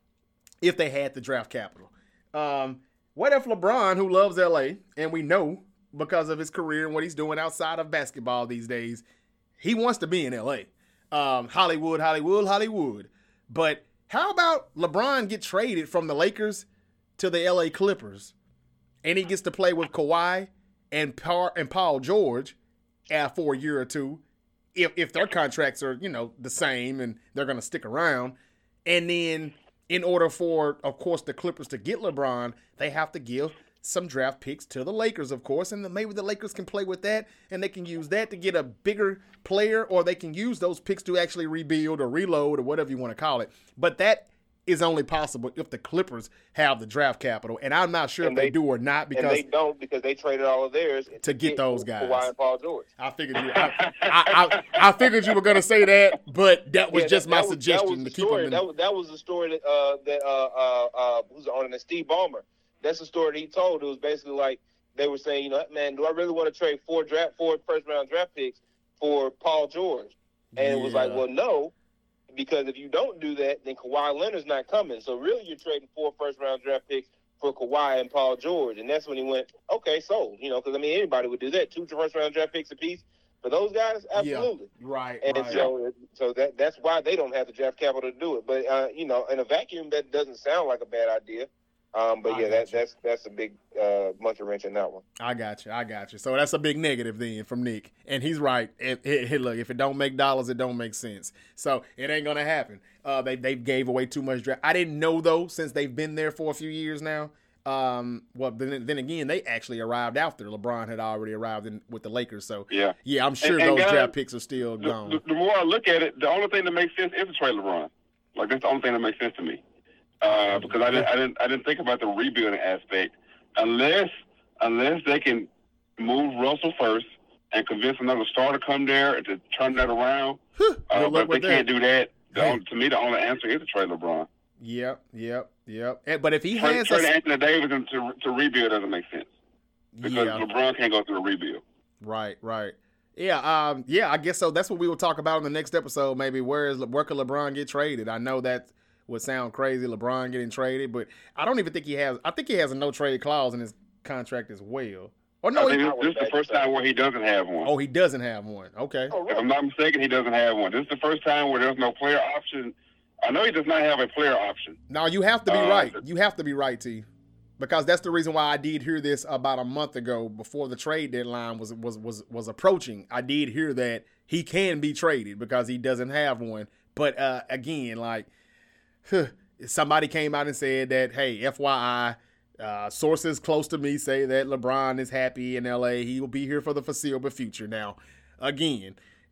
If they had the draft capital, um, what if LeBron, who loves L A, and we know because of his career and what he's doing outside of basketball these days, he wants to be in L A. Um, Hollywood, Hollywood, Hollywood. But how about LeBron get traded from the Lakers to the L A Clippers, and he gets to play with Kawhi and Paul, and Paul George uh, for a year or two, if if their contracts are, you know, the same and they're going to stick around. And then in order for, of course, the Clippers to get LeBron, they have to give some draft picks to the Lakers, of course. And then maybe the Lakers can play with that, and they can use that to get a bigger player, or they can use those picks to actually rebuild or reload or whatever you want to call it. But that is only possible if the Clippers have the draft capital, and I'm not sure and if they, they do or not, because and they don't, because they traded all of theirs to, to get, get those guys. Kawhi and Paul George. I figured you. I, I, I, I figured you were going to say that, but that was yeah, just that, my that was, suggestion that to keep story. them. In. That was that was the story that uh, that uh, uh, uh, who's on it? Steve Ballmer. That's the story that he told. It was basically like they were saying, you know, man, do I really want to trade four draft, four first round draft picks for Paul George? And yeah. It was like, well, no. Because if you don't do that, then Kawhi Leonard's not coming. So really, you're trading four first-round draft picks for Kawhi and Paul George, and that's when he went, okay, sold. You know, because I mean, anybody would do that. Two first-round draft picks apiece for those guys, absolutely. Yeah, right. And right. so, so that that's why they don't have the draft capital to do it. But uh, you know, in a vacuum, that doesn't sound like a bad idea. Um, but I yeah, that, that's that's a big uh, monkey wrench in that one. I got you. I got you. So that's a big negative then from Nick, and he's right. It, it, it, look, if it don't make dollars, it don't make sense. So it ain't gonna happen. Uh, they they gave away too much draft. I didn't know though, since they've been there for a few years now. Um, well, then, then again, they actually arrived after LeBron had already arrived in, with the Lakers. So yeah, yeah, I'm sure and, and those guys, draft picks are still the, gone. The, the more I look at it, the only thing that makes sense is to trade LeBron. Like that's the only thing that makes sense to me. Uh, because I didn't, I didn't, I didn't think about the rebuilding aspect, unless, unless they can move Russell first and convince another star to come there to turn that around. uh, but if they can't do that, the hey. only, to me, the only answer is to trade LeBron. Yep, yep, yep. And, but if he trade, has trade a... Anthony Davis to to rebuild doesn't make sense because yeah. LeBron can't go through a rebuild. Right, right. Yeah, um, yeah. I guess so. That's what we will talk about in the next episode. Maybe where is where could LeBron get traded? I know that would sound crazy, LeBron getting traded, but I don't even think he has. I think he has a no trade clause in his contract as well. Or no, I think he, this is the first time where he doesn't have one. Oh, he doesn't have one. Okay. Oh, really? If I'm not mistaken, he doesn't have one. This is the first time where there's no player option. I know he does not have a player option. No, you have to be uh, right. You have to be right, T. Because that's the reason why I did hear this about a month ago, before the trade deadline was was was was approaching. I did hear that he can be traded because he doesn't have one. But uh, again, like, huh, somebody came out and said that, hey, F Y I, uh, sources close to me say that LeBron is happy in L A. He will be here for the foreseeable future. Now, again,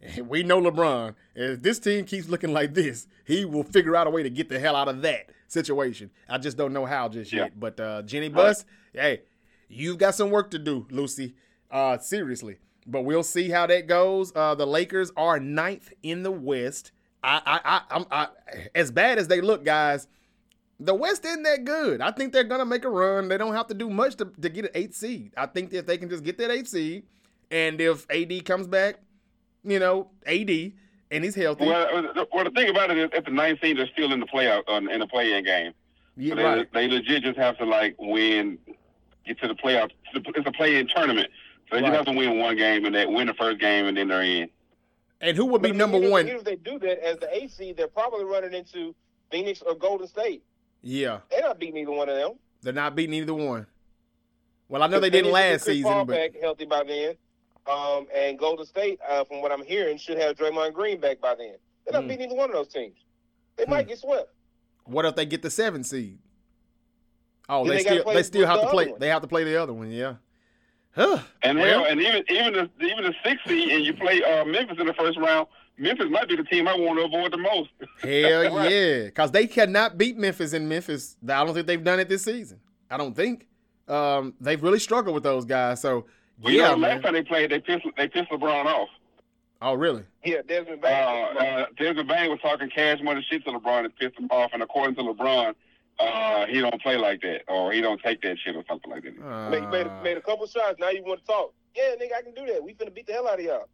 And we know LeBron. If this team keeps looking like this, he will figure out a way to get the hell out of that situation. I just don't know how just Yeah. yet. But uh, Jenny Buss, hey, you've got some work to do, Lucy. Uh, seriously. But we'll see how that goes. Uh, the Lakers are ninth in the West. I, I, I, I'm, I, as bad as they look, guys, the West isn't that good. I think they're gonna make a run. They don't have to do much to, to get an eighth seed. I think that if they can just get that eighth seed, and if A D comes back, you know, A D, and he's healthy. Well, well, the thing about it is, at the ninth seed, they're still in the playoff uh, in the play-in game. Yeah, So they, right. they legit just have to like win, get to the playoffs. It's a play-in tournament, so they Right. just have to win one game and they win the first game, and then they're in. And who would be But number even if- one? Even if they do that as the eighth seed, they're probably running into Phoenix or Golden State. Yeah, They're not beating either one of them. they're not beating either one. Well, I know they didn't last Chris season, Paul but back healthy by then. Um, and Golden State, uh, from what I'm hearing, should have Draymond Green back by then. They're not Hmm. beating either one of those teams. They might get swept. what if they get the seventh seed? Oh, Then they they gotta still play they still the have to other play. one. They have to play the other one. Yeah. Huh. And Well- hell, and even even the even the sixth seed, and you play uh, Memphis in the first round. Memphis might be the team I want to avoid the most. Hell Right. yeah, because they cannot beat Memphis in Memphis. I don't think they've done it this season. I don't think. Um, they've really struggled with those guys. So Well, yeah, you know, man. last time they played, they pissed they pissed LeBron off. Oh, really? Yeah, Desmond Uh, Bain. uh, Desmond Bain was talking cash money shit to LeBron and pissed him off. And according to LeBron, uh, he don't play like that, or he don't take that shit, or something like that. Uh, made, made, a, made a couple shots. Now you want to talk. Yeah, nigga, I can do that. We finna beat the hell out of y'all.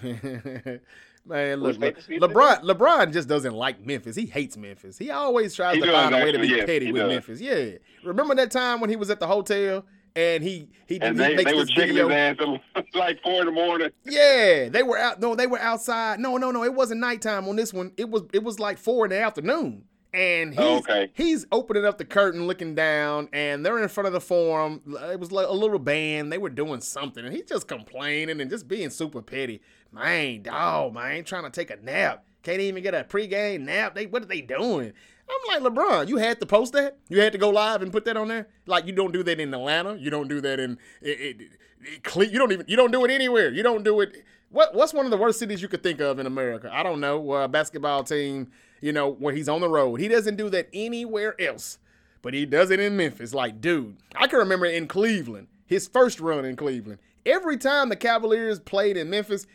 Man, look, Respect look, the season. LeBron. LeBron just doesn't like Memphis. He hates Memphis. He always tries He to does, find a way to be actually, yes, petty he with does. Memphis. Yeah, remember that time when he was at the hotel and he he, And he they, makes they were this checking video. his ass at like four in the morning. Yeah, they were out. No, they were outside. No, no, no. It wasn't nighttime on this one. It was it was like four in the afternoon. And he's, Oh, okay. he's opening up the curtain, looking down, and they're in front of the forum. It was like a little band. They were doing something, and he's just complaining and just being super petty. Man, dog, man, ain't trying to take a nap. Can't even get a pregame nap. They what are they doing? I'm like, LeBron, you had to post that? You had to go live and put that on there? Like, you don't do that in Atlanta. You don't do that in it, it, it, Cle- you don't even you don't do it anywhere. You don't do it. What what's one of the worst cities you could think of in America? I don't know. Uh, a basketball team, you know, where he's on the road. He doesn't do that anywhere else, but he does it in Memphis. Like, dude, I can remember in Cleveland, his first run in Cleveland. Every time the Cavaliers played in Memphis,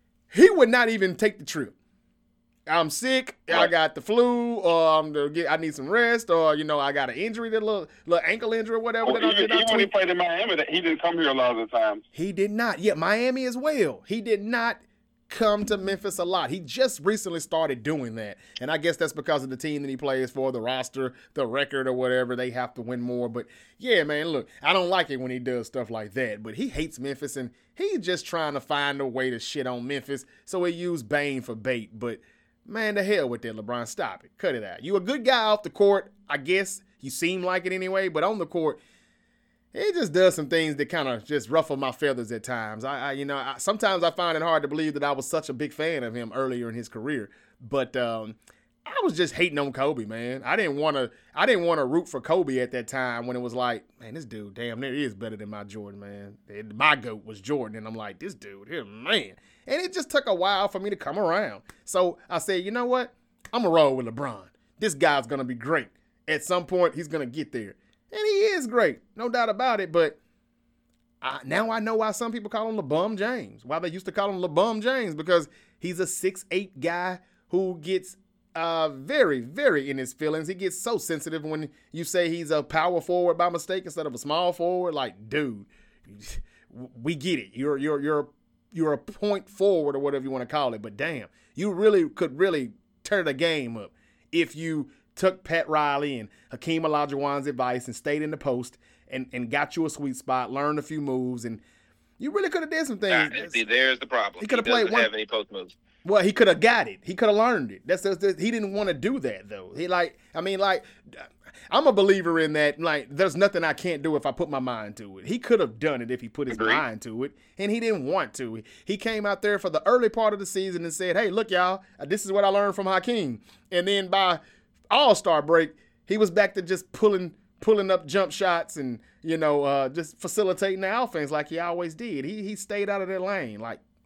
he would not even take the trip. I'm sick. I Right. got the flu, or I'm to get, I need some rest, or you know, I got an injury, that little little ankle injury or whatever. Well, that I, even, that I even when he tweaked. played in Miami, that- he didn't come here a lot of the times. He did not. Yeah, Miami as well. He did not come to Memphis a lot. He just recently started doing that. And I guess that's because of the team that he plays for, the roster, the record or whatever. They have to win more. But yeah, man, look, I don't like it when he does stuff like that. But he hates Memphis, and he's just trying to find a way to shit on Memphis. So he used Bane for bait. But man, the hell with that, LeBron. Stop it. Cut it out. You a good guy off the court, I guess. You seem like it anyway. But on the court, he just does some things that kind of just ruffle my feathers at times. I, I you know, I, sometimes I find it hard to believe that I was such a big fan of him earlier in his career. But um, I was just hating on Kobe, man. I didn't want to. I didn't want to root for Kobe at that time when it was like, man, this dude, damn, near is better than my Jordan, man. And my goat was Jordan, and I'm like, this dude here, man. And it just took a while for me to come around. So I said, you know what? I'm gonna roll with LeBron. This guy's gonna be great. At some point, he's gonna get there. And he is great, no doubt about it. But I, now I know why some people call him LeBum James. Why they used to call him LeBum James, because he's a six eight guy who gets uh, very, very in his feelings. He gets so sensitive when you say he's a power forward by mistake instead of a small forward. Like, dude, we get it. You're you're you're you're a point forward or whatever you want to call it. But damn, you really could really turn the game up if you took Pat Riley and Hakeem Olajuwon's advice and stayed in the post and, and got you a sweet spot, learned a few moves, and you really could have did some things. Ah, see, there's the problem. He coulda doesn't played one- have any post moves. Well, he could have got it. He could have learned it. That's, that's, that's he didn't want to do that though. He like, I mean, like, I'm a believer in that. Like, there's nothing I can't do if I put my mind to it. He could have done it if he put his Agreed. mind to it, and he didn't want to. He came out there for the early part of the season and said, "Hey, look, y'all, this is what I learned from Hakeem." And then by All-Star break, he was back to just pulling pulling up jump shots and, you know, uh, just facilitating the offense like he always did. He he stayed out of that lane. Like,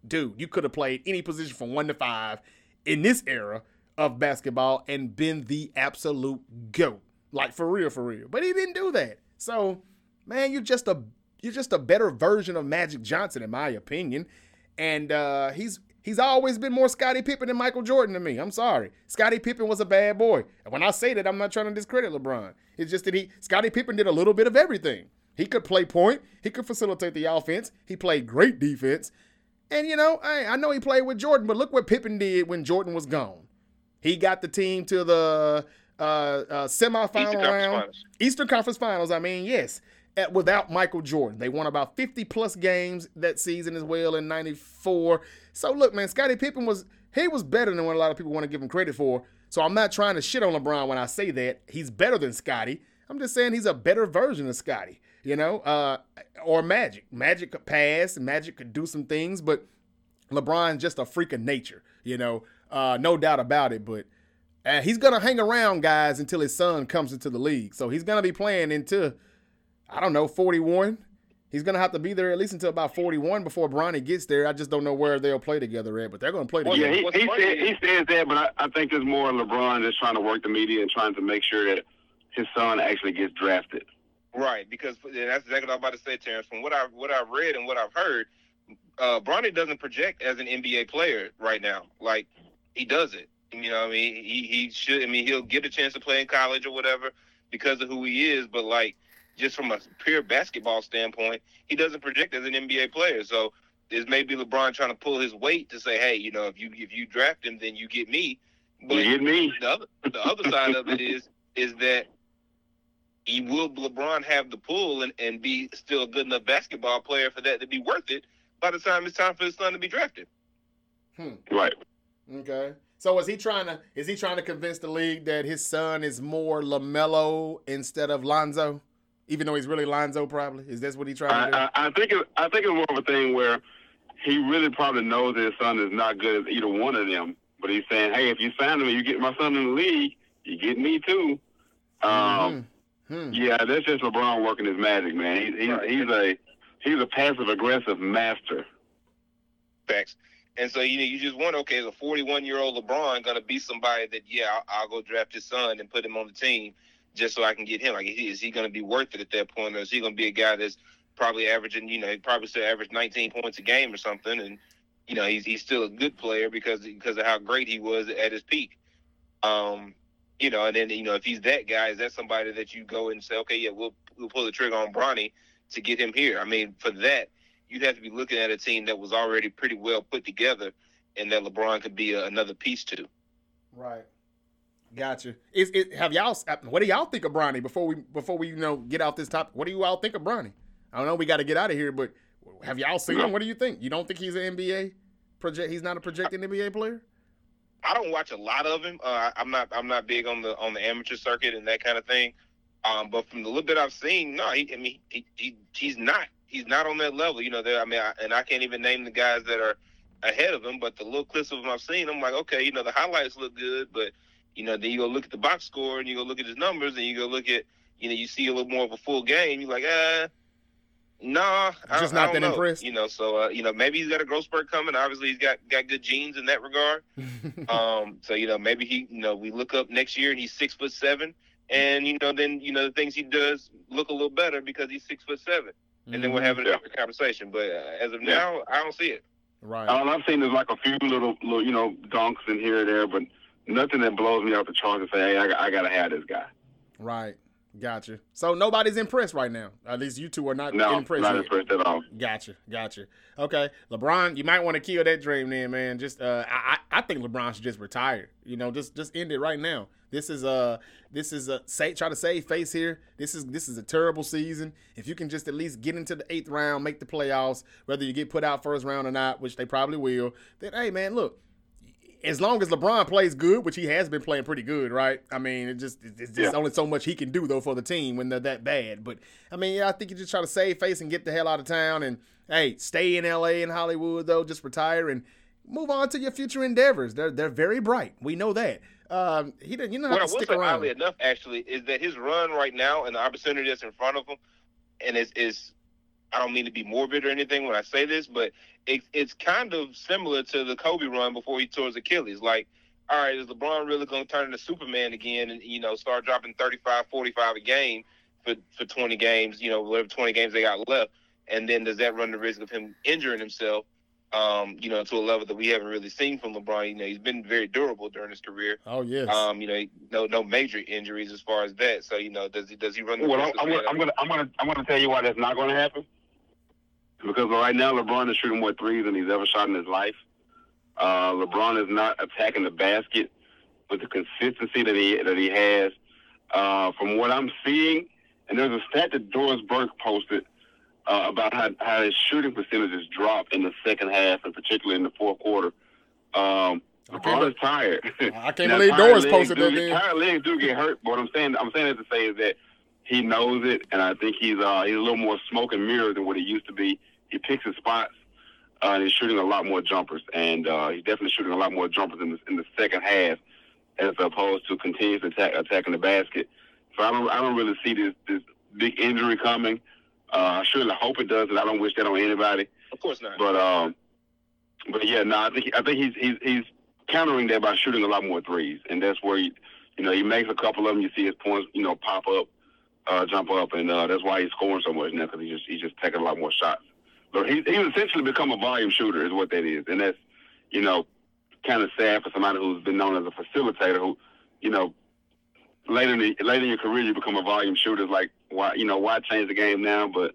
dude, you could have played any position from one to five in this era of basketball and been the absolute GOAT. Like, for real, for real. But he didn't do that. So, man, you're just a you're just a better version of Magic Johnson, in my opinion. And uh, he's he's always been more Scottie Pippen than Michael Jordan to me. I'm sorry. Scottie Pippen was a bad boy. And when I say that, I'm not trying to discredit LeBron. It's just that he Scottie Pippen did a little bit of everything. He could play point. He could facilitate the offense. He played great defense. And, you know, I, I know he played with Jordan, but look what Pippen did when Jordan was gone. He got the team to the uh, uh, semifinal Eastern round. Conference Eastern Conference Finals, I mean, yes, at, without Michael Jordan. They won about fifty-plus games that season as well in ninety-four. So, look, man, Scottie Pippen was he was better than what a lot of people want to give him credit for. So I'm not trying to shit on LeBron when I say that. He's better than Scottie. I'm just saying he's a better version of Scottie. You know, uh, or Magic. Magic could pass, Magic could do some things, but LeBron's just a freak of nature, you know, uh, no doubt about it. But uh, he's going to hang around guys until his son comes into the league. So he's going to be playing into, I don't know, forty-one. He's going to have to be there at least until about forty-one before Bronny gets there. I just don't know where they'll play together at, but they're going to play Well, together. yeah, he, he, said, he says that, but I, I think there's more LeBron just trying to work the media and trying to make sure that his son actually gets drafted. Right, because and that's exactly what I'm about to say, Terrence. From what I what I've read and what I've heard, uh, Bronny doesn't project as an N B A player right now. Like, he doesn't. You know what I mean? He he should. I mean, he'll get a chance to play in college or whatever because of who he is. But like, just from a pure basketball standpoint, he doesn't project as an N B A player. So this may be LeBron trying to pull his weight to say, hey, you know, if you if you draft him, then you get me. But you get me. The other the other side of it is is that. He will LeBron have the pull and, and be still a good enough basketball player for that to be worth it by the time it's time for his son to be drafted. Hmm. Right. Okay. So is he trying to is he trying to convince the league that his son is more LaMelo instead of Lonzo, even though he's really Lonzo? Probably is that what he's trying I, to do? I, I think it, I think it's more of a thing where he really probably knows that his son is not good as either one of them, but he's saying, hey, if you sign him and you get my son in the league, you get me too. Um. Mm-hmm. Hmm. Yeah, that's just LeBron working his magic, man. He, he's Right. he's a he's a passive aggressive master. Facts. And so you know, you just wonder, okay, is a forty-one year old LeBron gonna be somebody that yeah, I'll, I'll go draft his son and put him on the team just so I can get him? Like, is he, is he gonna be worth it at that point, or is he gonna be a guy that's probably averaging, you know, he probably still average nineteen points a game or something, and you know, he's he's still a good player because because of how great he was at his peak. Um. You know, and then, you know, if he's that guy, is that somebody that you go and say, okay, yeah, we'll we'll pull the trigger on Bronny to get him here? I mean, for that, you'd have to be looking at a team that was already pretty well put together and that LeBron could be a, another piece to. Right. Gotcha. Is it? Have y'all? What do y'all think of Bronny before we before we you know get off this topic? What do you all think of Bronny? I don't know. We got to get out of here, but have y'all seen him? What do you think? You don't think he's an N B A project? He's not a projected N B A player? I don't watch a lot of him. Uh, I'm not. I'm not big on the on the amateur circuit and that kind of thing. Um, but from the little bit I've seen, no, he, I mean, he, he he's not. He's not on that level. You know, I mean, I, and I can't even name the guys that are ahead of him. But the little clips of him I've seen, I'm like, okay, you know, the highlights look good, but you know, then you go look at the box score and you go look at his numbers and you go look at, you know, you see a little more of a full game. You're like, ah. Nah, just I, not I that know. impressed. You know, so uh, you know, maybe he's got a growth spurt coming. Obviously, he's got, got good genes in that regard. um, so you know, maybe he, you know, we look up next year and he's six foot seven, and you know, then you know the things he does look a little better because he's six foot seven, and mm-hmm. then we're having a different conversation. But uh, as of yeah. now, I don't see it. Right. All I've seen is like a few little, little, you know, dunks in here or there, but nothing that blows me off the charts and say, hey, I, I gotta have this guy. Right. Gotcha. So nobody's impressed right now. At least you two are not no, impressed. not yet. impressed at all. Gotcha. Gotcha. Okay, LeBron, you might want to kill that dream, then, man. Just, uh, I, I think LeBron should just retire. You know, just, just end it right now. This is uh, this is a say, try to save face here. This is this is a terrible season. If you can just at least get into the eighth round, make the playoffs, whether you get put out first round or not, which they probably will, then hey, man, look. As long as LeBron plays good, which he has been playing pretty good, right? I mean, it just it's just yeah. only so much he can do though for the team when they're that bad. But I mean, yeah, I think you just try to save face and get the hell out of town, and hey, stay in L A and Hollywood though. Just retire and move on to your future endeavors. They're they're very bright. We know that. Um, he didn't. You know, what have to I will stick say, around. oddly enough, actually, is that his run right now and the opportunity that's in front of him, and is is I don't mean to be morbid or anything when I say this, but it, it's kind of similar to the Kobe run before he tore his Achilles. Like, all right, is LeBron really going to turn into Superman again and, you know, start dropping thirty-five, forty-five a game for, for twenty games, you know, whatever twenty games they got left? And then does that run the risk of him injuring himself, um, you know, to a level that we haven't really seen from LeBron? You know, he's been very durable during his career. Oh, yes. Um, you know, no no major injuries as far as that. So, you know, does he does he run the Well, risk? I'm, I'm, gonna, I'm gonna I'm gonna I'm gonna tell you why that's not gonna happen. Because right now LeBron is shooting more threes than he's ever shot in his life. Uh, LeBron is not attacking the basket with the consistency that he that he has. Uh, from what I'm seeing, and there's a stat that Doris Burke posted uh, about how, how his shooting percentages dropped in the second half, and particularly in the fourth quarter. Um, LeBron is tired. I can't now, believe Doris posted do, that. Then. Tired legs do get hurt, but what I'm saying I'm saying that to say is that he knows it, and I think he's uh, he's a little more smoke and mirror than what he used to be. He picks his spots, uh, and he's shooting a lot more jumpers, and uh, he's definitely shooting a lot more jumpers in the, in the second half, as opposed to continuously attack, attacking the basket. So I don't I don't really see this this big injury coming. Uh, I surely hope it doesn't. I don't wish that on anybody. Of course not. But um, but yeah, no, I think I think he's he's he's countering that by shooting a lot more threes, and that's where he, you know, he makes a couple of them. You see his points, you know, pop up, uh, jump up, and uh, that's why he's scoring so much now, because he just he's just taking a lot more shots. But he he's essentially become a volume shooter, is what that is, and that's, you know, kind of sad for somebody who's been known as a facilitator, who, you know, later in the, later in your career you become a volume shooter. It's like, why, you know, why change the game now? But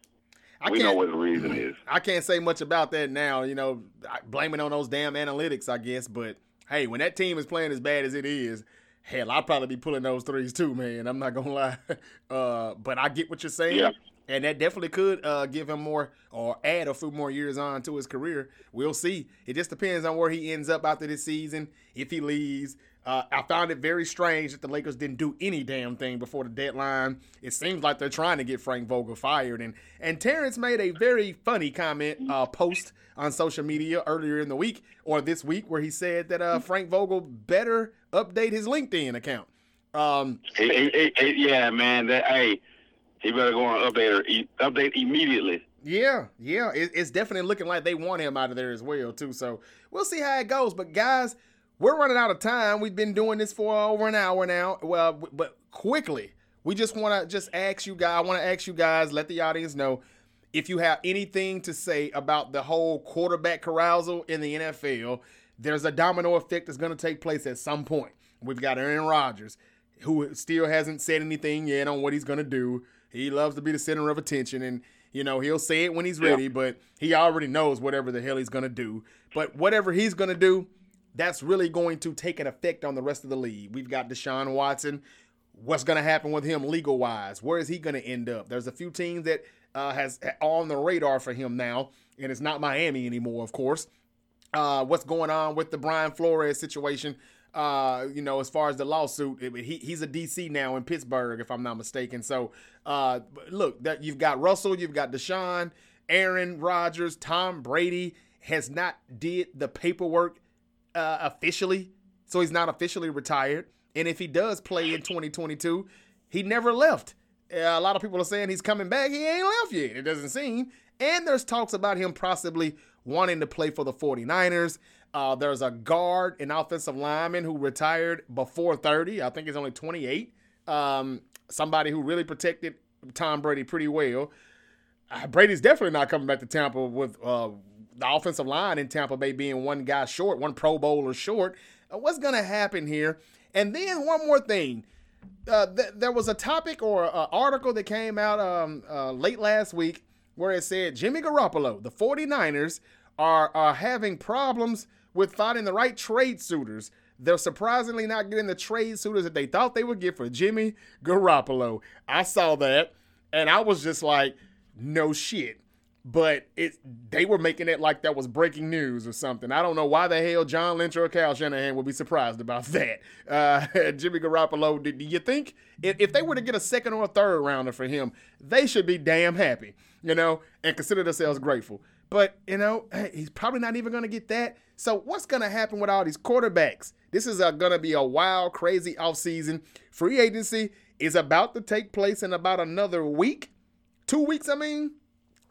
I we know what the reason is. I can't say much about that now, you know, blaming on those damn analytics, I guess. But hey, when that team is playing as bad as it is, hell, I'll probably be pulling those threes too, man. I'm not gonna lie. Uh, but I get what you're saying. Yeah. And that definitely could uh, give him more or add a few more years on to his career. We'll see. It just depends on where he ends up after this season, if he leaves. Uh, I found it very strange that the Lakers didn't do any damn thing before the deadline. It seems like they're trying to get Frank Vogel fired. And and Terrence made a very funny comment, uh, post on social media earlier in the week or this week, where he said that uh, Frank Vogel better update his LinkedIn account. Um, Hey, hey, hey, hey, yeah, man. That, hey, he better go on update or update immediately. Yeah, yeah. It, it's definitely looking like they want him out of there as well, too. So we'll see how it goes. But, guys, we're running out of time. We've been doing this for over an hour now. Well, but quickly, we just want to just ask you guys, I want to ask you guys, let the audience know if you have anything to say about the whole quarterback carousal in the N F L. There's a domino effect that's going to take place at some point. We've got Aaron Rodgers, who still hasn't said anything yet on what he's going to do. He loves to be the center of attention, and, you know, he'll say it when he's ready, yeah. But he already knows whatever the hell he's going to do. But whatever he's going to do, that's really going to take an effect on the rest of the league. We've got Deshaun Watson. What's going to happen with him legal-wise? Where is he going to end up? There's a few teams that uh, has on the radar for him now, and it's not Miami anymore, of course. Uh, what's going on with the Brian Flores situation? Uh, you know, as far as the lawsuit, it, he, he's a D C now in Pittsburgh, if I'm not mistaken. So, uh, look, that you've got Russell, you've got Deshaun, Aaron Rodgers, Tom Brady has not did the paperwork uh, officially, so he's not officially retired. And if he does play in twenty twenty-two, he never left. Uh, a lot of people are saying he's coming back. He ain't left yet, it doesn't seem. And there's talks about him possibly wanting to play for the forty-niners. Uh, there's a guard, an offensive lineman who retired before thirty. I think he's only twenty-eight. Um, somebody who really protected Tom Brady pretty well. Uh, Brady's definitely not coming back to Tampa with uh, the offensive line in Tampa Bay being one guy short, one Pro Bowler short. Uh, what's going to happen here? And then one more thing. Uh, th- there was a topic or an article that came out um, uh, late last week where it said Jimmy Garoppolo, the forty-niners, are, are having problems with finding the right trade suitors. They're surprisingly not getting the trade suitors that they thought they would get for Jimmy Garoppolo. I saw that, and I was just like, no shit. But it, they were making it like that was breaking news or something. I don't know why the hell John Lynch or Kyle Shanahan would be surprised about that. Uh, Jimmy Garoppolo, do, do you think if, if they were to get a second or a third rounder for him, they should be damn happy, you know, and consider themselves grateful. But, you know, he's probably not even going to get that. So what's going to happen with all these quarterbacks? This is going to be a wild, crazy offseason. Free agency is about to take place in about another week. Two weeks, I mean.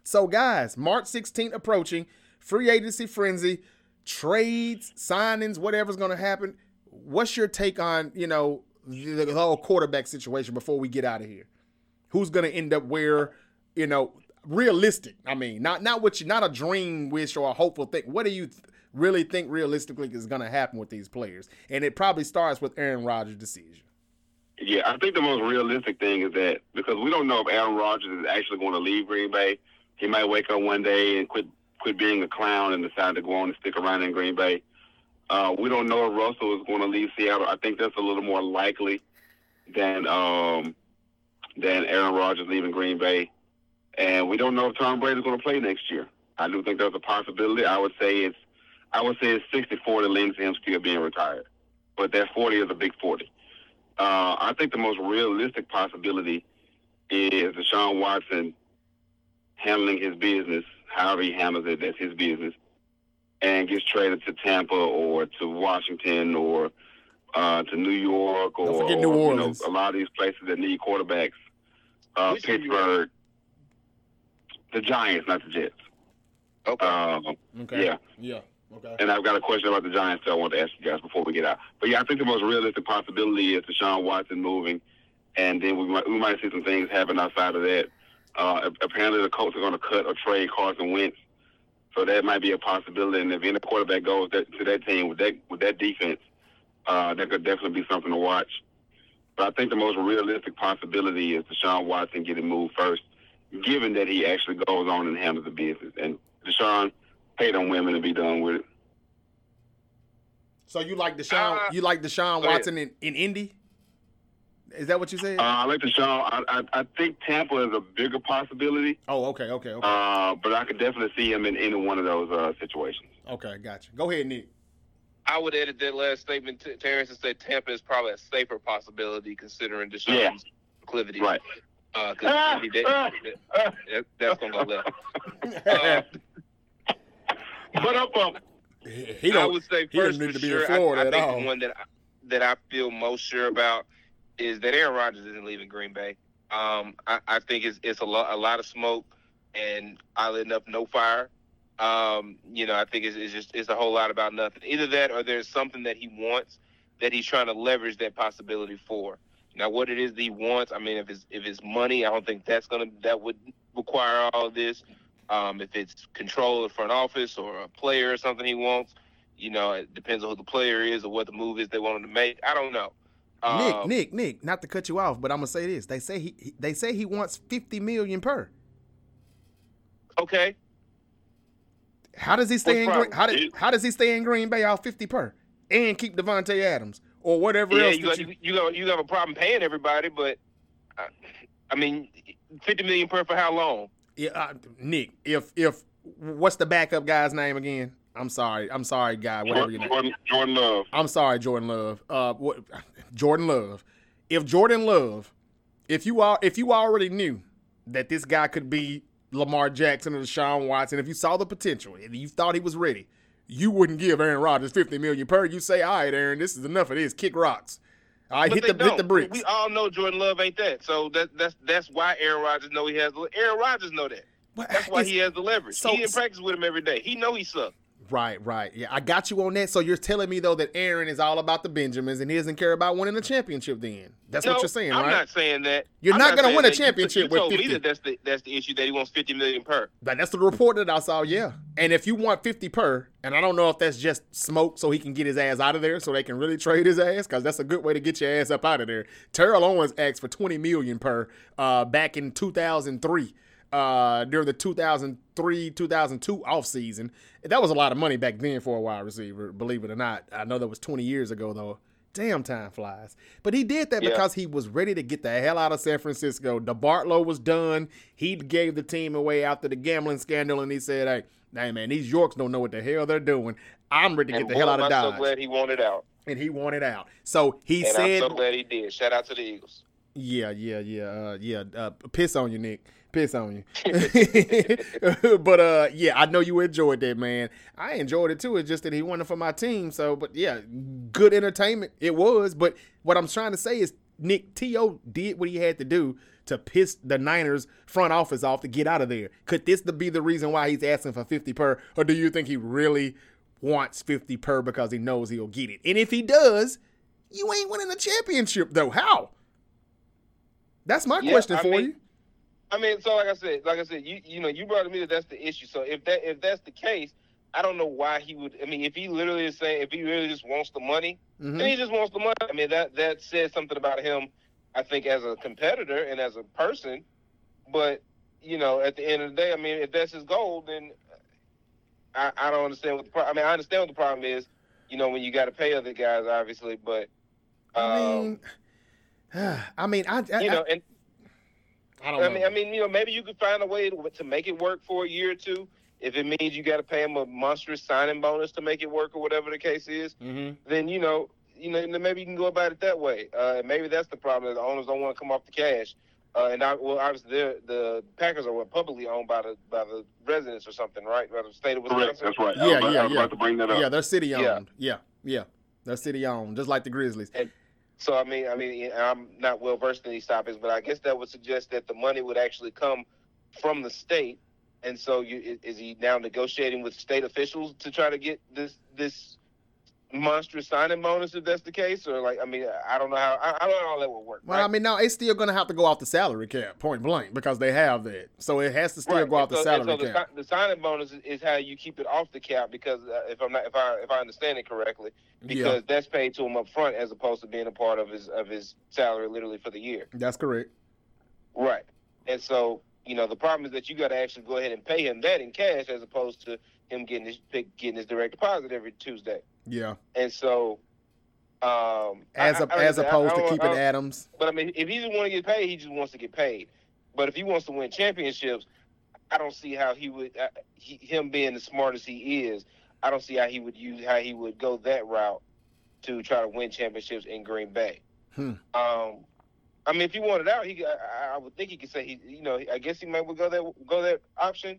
So, guys, March sixteenth approaching, free agency frenzy, trades, signings, whatever's going to happen. What's your take on, you know, the whole quarterback situation before we get out of here? Who's going to end up where, you know, realistic? I mean, not not what you, not a dream wish or a hopeful thing. What do you th- really think realistically is going to happen with these players? And it probably starts with Aaron Rodgers' decision. Yeah, I think the most realistic thing is that because we don't know if Aaron Rodgers is actually going to leave Green Bay. He might wake up one day and quit quit being a clown and decide to go on and stick around in Green Bay. Uh, we don't know if Russell is going to leave Seattle. I think that's a little more likely than um, than Aaron Rodgers leaving Green Bay. And we don't know if Tom Brady is going to play next year. I do think there's a possibility. I would say it's I would say it's sixty forty leans to him still being retired. But that forty is a big forty. Uh, I think the most realistic possibility is Deshaun Watson handling his business, however he handles it, that's his business, and gets traded to Tampa or to Washington or uh, to New York or, Don't forget New or, Orleans. You know, a lot of these places that need quarterbacks. Uh, Pittsburgh, the Giants, not the Jets. Okay. Um, Okay. Yeah. Yeah. Okay. And I've got a question about the Giants that I want to ask you guys before we get out. But, yeah, I think the most realistic possibility is Deshaun Watson moving, and then we might, we might see some things happen outside of that. Uh, apparently the Colts are going to cut or trade Carson Wentz, so that might be a possibility. And if any quarterback goes that, to that team with that with that defense, uh, that could definitely be something to watch. But I think the most realistic possibility is Deshaun Watson getting moved first, given that he actually goes on and handles the business. And Deshaun, pay them women and be done with it. So you like Deshaun? Uh, you like Deshaun go ahead. Watson in, in Indy? Is that what you said? Uh, I like Deshaun. I, I, I think Tampa is a bigger possibility, oh, okay, okay, okay, uh, but I could definitely see him in any one of those uh, situations. okay. Gotcha. Go ahead, Nick. I would edit that last statement, to Terrence, and say Tampa is probably a safer possibility considering Deshaun's Yeah. proclivities. Right. Uh, cause that, that, that, that's going to go left. Uh, But up, up. He, he I don't. would say he first doesn't need for to be sure. in Florida I, I at think all. the one that I, that I feel most sure about is that Aaron Rodgers isn't leaving Green Bay. Um, I, I think it's it's a lot a lot of smoke, and oddly enough, no fire. Um, you know, I think it's, it's just it's a whole lot about nothing. Either that, or there's something that he wants that he's trying to leverage that possibility for. Now, what it is that he wants, I mean, if it's if it's money, I don't think that's gonna that would require all of this. Um, if it's control of the front office or a player or something he wants, you know, it depends on who the player is or what the move is they want him to make. I don't know. Um, Nick, Nick, Nick. Not to cut you off, but I'm gonna say this. They say he. he- They say he wants fifty million per. Okay. How does he stay What's in? Green, the how, problem? did, how does he stay in Green Bay off fifty per and keep Devontae Adams or whatever Yeah, else? you that got, you, you, you, got, you have a problem paying everybody, but, uh, I mean, fifty million per for how long? yeah, uh, Nick. If if what's the backup guy's name again? I'm sorry. I'm sorry, guy. Whatever your name. Jordan, Jordan Love. I'm sorry, Jordan Love. Uh, what? Jordan Love. If Jordan Love, if you are, if you already knew that this guy could be Lamar Jackson or Deshaun Watson, if you saw the potential and you thought he was ready, you wouldn't give Aaron Rodgers fifty million per. You say, all right, Aaron, this is enough of this. Kick rocks. All right, But hit they the hit the don't. bricks. We all know Jordan Love ain't that. So that, that's that's why Aaron Rodgers know he has. Aaron Rodgers know that. But That's why it's- he has the leverage. so- he in practice with him every day. He know he sucks. Right, right. Yeah, I got you on that. So you're telling me though that Aaron is all about the Benjamins and he doesn't care about winning a championship. Then that's no, what you're saying, I'm right? not saying that. You're I'm not gonna saying win a that. You- championship you with told fifty. me that that's the that's the issue, that he wants fifty million per. But that's the report that I saw, yeah. And if you want fifty per, and I don't know if that's just smoke so he can get his ass out of there so they can really trade his ass, because that's a good way to get your ass up out of there. Terrell Owens asked for twenty million per uh, back in two thousand three. Uh, during the two thousand three two thousand two offseason. That was a lot of money back then for a wide receiver, believe it or not. I know that was twenty years ago, though. Damn, time flies. But he did that Yeah. because he was ready to get the hell out of San Francisco. DeBartolo was done. He gave the team away after the gambling scandal, and he said, hey, hey man, these Yorks don't know what the hell they're doing. I'm ready to And get the boy, hell out am of I Dodge. so glad he wanted out. And he wanted out. So he And said, I'm so glad he did. Shout out to the Eagles. yeah, yeah, yeah, uh, yeah. Uh, piss on you, Nick. Piss on you. But uh, yeah, I know you enjoyed that, man. I enjoyed it too. It's just that he won it for my team. So, but yeah, good entertainment it was. But what I'm trying to say is, Nick T O did what he had to do to piss the Niners front office off to get out of there? Could this be the reason why he's asking for fifty per? Or do you think he really wants fifty per because he knows he'll get it? And if he does, you ain't winning the championship, though. How? That's my yeah, question I for mean, you. I mean, so like I said, like I said, you you know, you brought to me that that's the issue. So if that if that's the case, I don't know why he would. I mean, if he literally is saying, if he really just wants the money, Mm-hmm. then he just wants the money. I mean, that that says something about him, I think, as a competitor and as a person. But you know, at the end of the day, I mean, if that's his goal, then I, I don't understand what the problem. I mean, I understand what the problem is. You know, when you got to pay other guys, obviously, but um, I mean, I mean, I, I you know, and I don't I know. mean, I mean, you know, maybe you could find a way to, to make it work for a year or two. If it means you got to pay him a monstrous signing bonus to make it work, or whatever the case is, mm-hmm. then you know, you know, then maybe you can go about it that way. Uh, and maybe that's the problem. That the owners don't want to come off the cash. Uh, and I, well, obviously, the Packers are publicly owned by the by the residents or something, right? By the state of Wisconsin. Correct. That's right. Yeah, I was, yeah, I was yeah. about to bring that up. Yeah, they're city Yeah. owned. Yeah, yeah, they're city owned, just like the Grizzlies. And so I mean, I mean, I'm not well versed in these topics, but I guess that would suggest that the money would actually come from the state. And so, you, is he now negotiating with state officials to try to get this this monstrous signing bonus, if that's the case? Or like, I mean, I don't know how I, I don't know how that would work. Well, right? I mean, no, it's still going to have to go off the salary cap, point blank, because they have that. So it has to still Right. go off And the so, and salary so the, cap. si- the signing bonus is, is how you keep it off the cap, because uh, if I'm not if I if I understand it correctly, because Yeah, that's paid to him up front as opposed to being a part of his of his salary literally for the year. that's correct. Right. And so, you know, the problem is that you got to actually go ahead and pay him that in cash as opposed to him getting his getting his direct deposit every Tuesday. Yeah, And so, um, as I, a, I, I, as I opposed to don't- keeping I don't- Adams. But I mean, if he just want to get paid, he just wants to get paid. But if he wants to win championships, I don't see how he would. Uh, he, him being as smart as he is, I don't see how he would use how he would go that route to try to win championships in Green Bay. Hmm. Um, I mean, if he wanted out, he I, I would think he could say he. You know, I guess he might would go that go that option.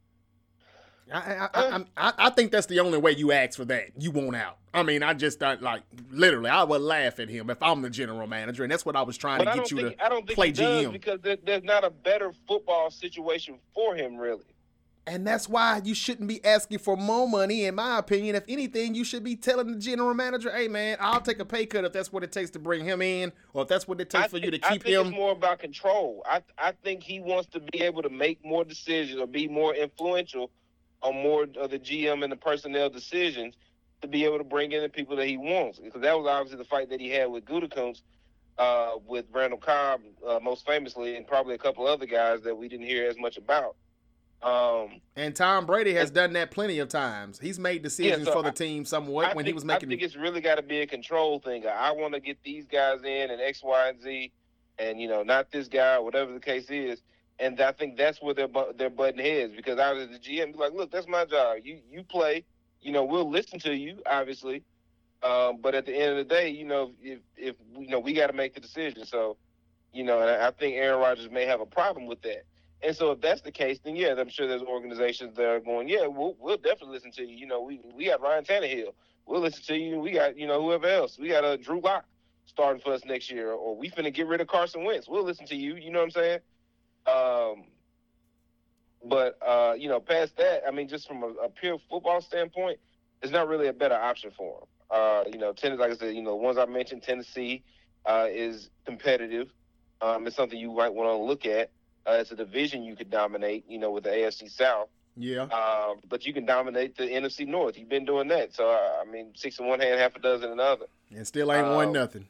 I, I, I, I, I think that's the only way you ask for that. You want out. I mean, I just thought, like, literally, I would laugh at him if I'm the general manager, and that's what I was trying But to I get don't you think to I don't think play he does G M. because there, there's not a better football situation for him, really. And that's why you shouldn't be asking for more money, in my opinion. If anything, you should be telling the general manager, hey, man, I'll take a pay cut if that's what it takes to bring him in, or if that's what it takes I for think, you to I keep think him. it's more about control. I I think he wants to be able to make more decisions or be more influential on more of the G M and the personnel decisions to be able to bring in the people that he wants. Because that was obviously the fight that he had with Gutekunst, uh, with Randall Cobb, uh, most famously, and probably a couple other guys that we didn't hear as much about. Um, And Tom Brady has done that plenty of times. He's made decisions Yeah, so for the I- team somewhat I when think, he was making. I think it's really got to be a control thing. I want to get these guys in and X, Y, and Z, and you know, not this guy, or whatever the case is. And I think that's where they're bu- they're butting heads, because I was the G M, be like, look, that's my job. You you play. You know, we'll listen to you, obviously. Um, but at the end of the day, you know, if if you know, we got to make the decision. So, you know, and I, I think Aaron Rodgers may have a problem with that. And so if that's the case, then yeah, I'm sure there's organizations that are going, yeah, we'll we'll definitely listen to you. You know, we we got Ryan Tannehill. We'll listen to you. We got, you know, whoever else. We got a uh, Drew Lock starting for us next year, or we finna get rid of Carson Wentz. We'll listen to you. You know what I'm saying? Um, but uh, you know, past that, I mean, just from a, a pure football standpoint, it's not really a better option for him. Uh, you know, Tennessee, like I said, you know, the ones I mentioned, Tennessee uh, is competitive. Um, it's something you might want to look at. Uh, it's a division you could dominate, you know, with the A F C South. Yeah. Um, but you can dominate the N F C North. You've been doing that. So, uh, I mean, six in one hand, half a dozen in another. And still ain't won um, nothing.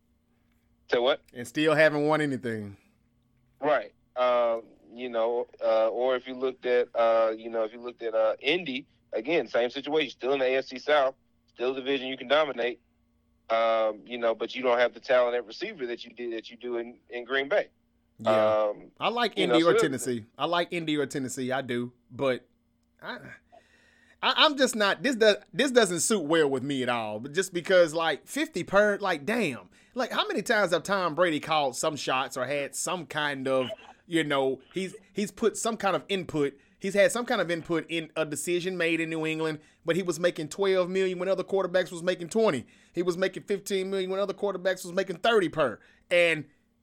So what? And still haven't won anything. Right. Um, you know, uh, or if you looked at, uh, you know, if you looked at uh, Indy, again, same situation, still in the A F C South, still a division you can dominate, um, you know, but you don't have the talent at receiver that you did that you do in, in Green Bay. Yeah. Um, I like you know, Indy so or this- Tennessee. I like Indy or Tennessee. I do, but I, I, I'm just not. This does this doesn't suit well with me at all. But just because, like, fifty per, like, damn, like, how many times have Tom Brady called some shots or had some kind of, you know, he's he's put some kind of input. He's had some kind of input in a decision made in New England, but he was making twelve million when other quarterbacks was making twenty. He was making fifteen million when other quarterbacks was making thirty per, and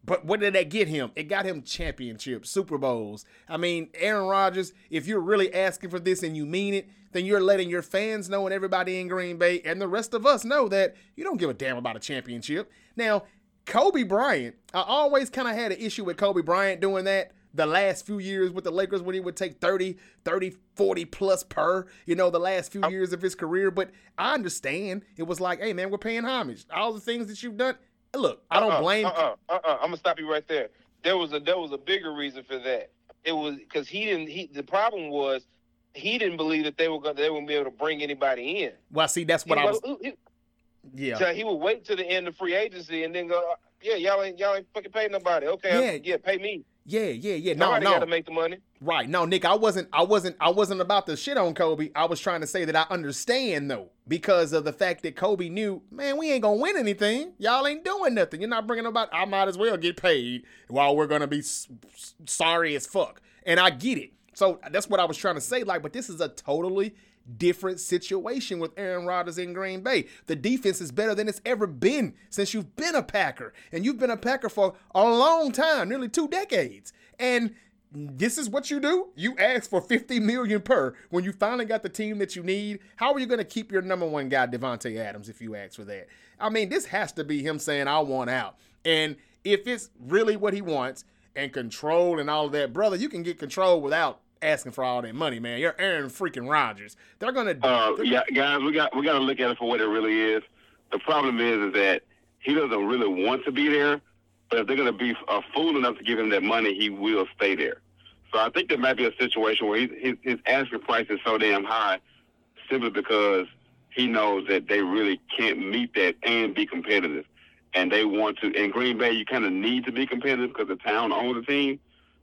But what did that get him? It got him championships, Super Bowls. I mean, Aaron Rodgers, if you're really asking for this and you mean it, then you're letting your fans know and everybody in Green Bay and the rest of us know that you don't give a damn about a championship. Now, Kobe Bryant, I always kind of had an issue with Kobe Bryant doing that the last few years with the Lakers when he would take thirty, thirty, forty plus per, you know, the last few years of his career. But I understand. It was like, hey, man, we're paying homage. All the things that you've done. Look, I don't uh-uh, blame. Uh-uh, uh-uh. I'm gonna stop you right there. There was a there was a bigger reason for that. It was because he didn't. He the problem was he didn't believe that they were gonna they wouldn't be able to bring anybody in. Well, see, that's what he I was. was he, yeah. So he would wait to the end of free agency and then go, yeah, y'all ain't y'all ain't fucking pay nobody. Okay, Yeah. yeah, pay me. Yeah, yeah, yeah. No, Somebody no. got to make the money. Right. No, Nick, I wasn't I wasn't I wasn't about to shit on Kobe. I was trying to say that I understand though, because of the fact that Kobe knew, man, we ain't going to win anything. Y'all ain't doing nothing. You're not bringing nobody. I might as well get paid while we're going to be s- s- sorry as fuck. And I get it. So that's what I was trying to say, like, but this is a totally different situation with Aaron Rodgers in Green Bay. The defense is better than it's ever been since you've been a Packer. And you've been a Packer for a long time, nearly two decades. And this is what you do? You ask for fifty million dollars per when you finally got the team that you need. How are you going to keep your number one guy, Devontae Adams, if you ask for that? I mean, this has to be him saying, I want out. And if it's really what he wants and control and all of that, brother, you can get control without asking for all that money, man. You're Aaron freaking Rodgers. They're gonna. Uh, they're, yeah, guys, we got we got to look at it for what it really is. The problem is, is that he doesn't really want to be there, but if they're gonna be a fool enough to give him that money, he will stay there. So I think there might be a situation where he, his, his asking price is so damn high, simply because he knows that they really can't meet that and be competitive, and they want to. In Green Bay, you kind of need to be competitive because the town owns the team.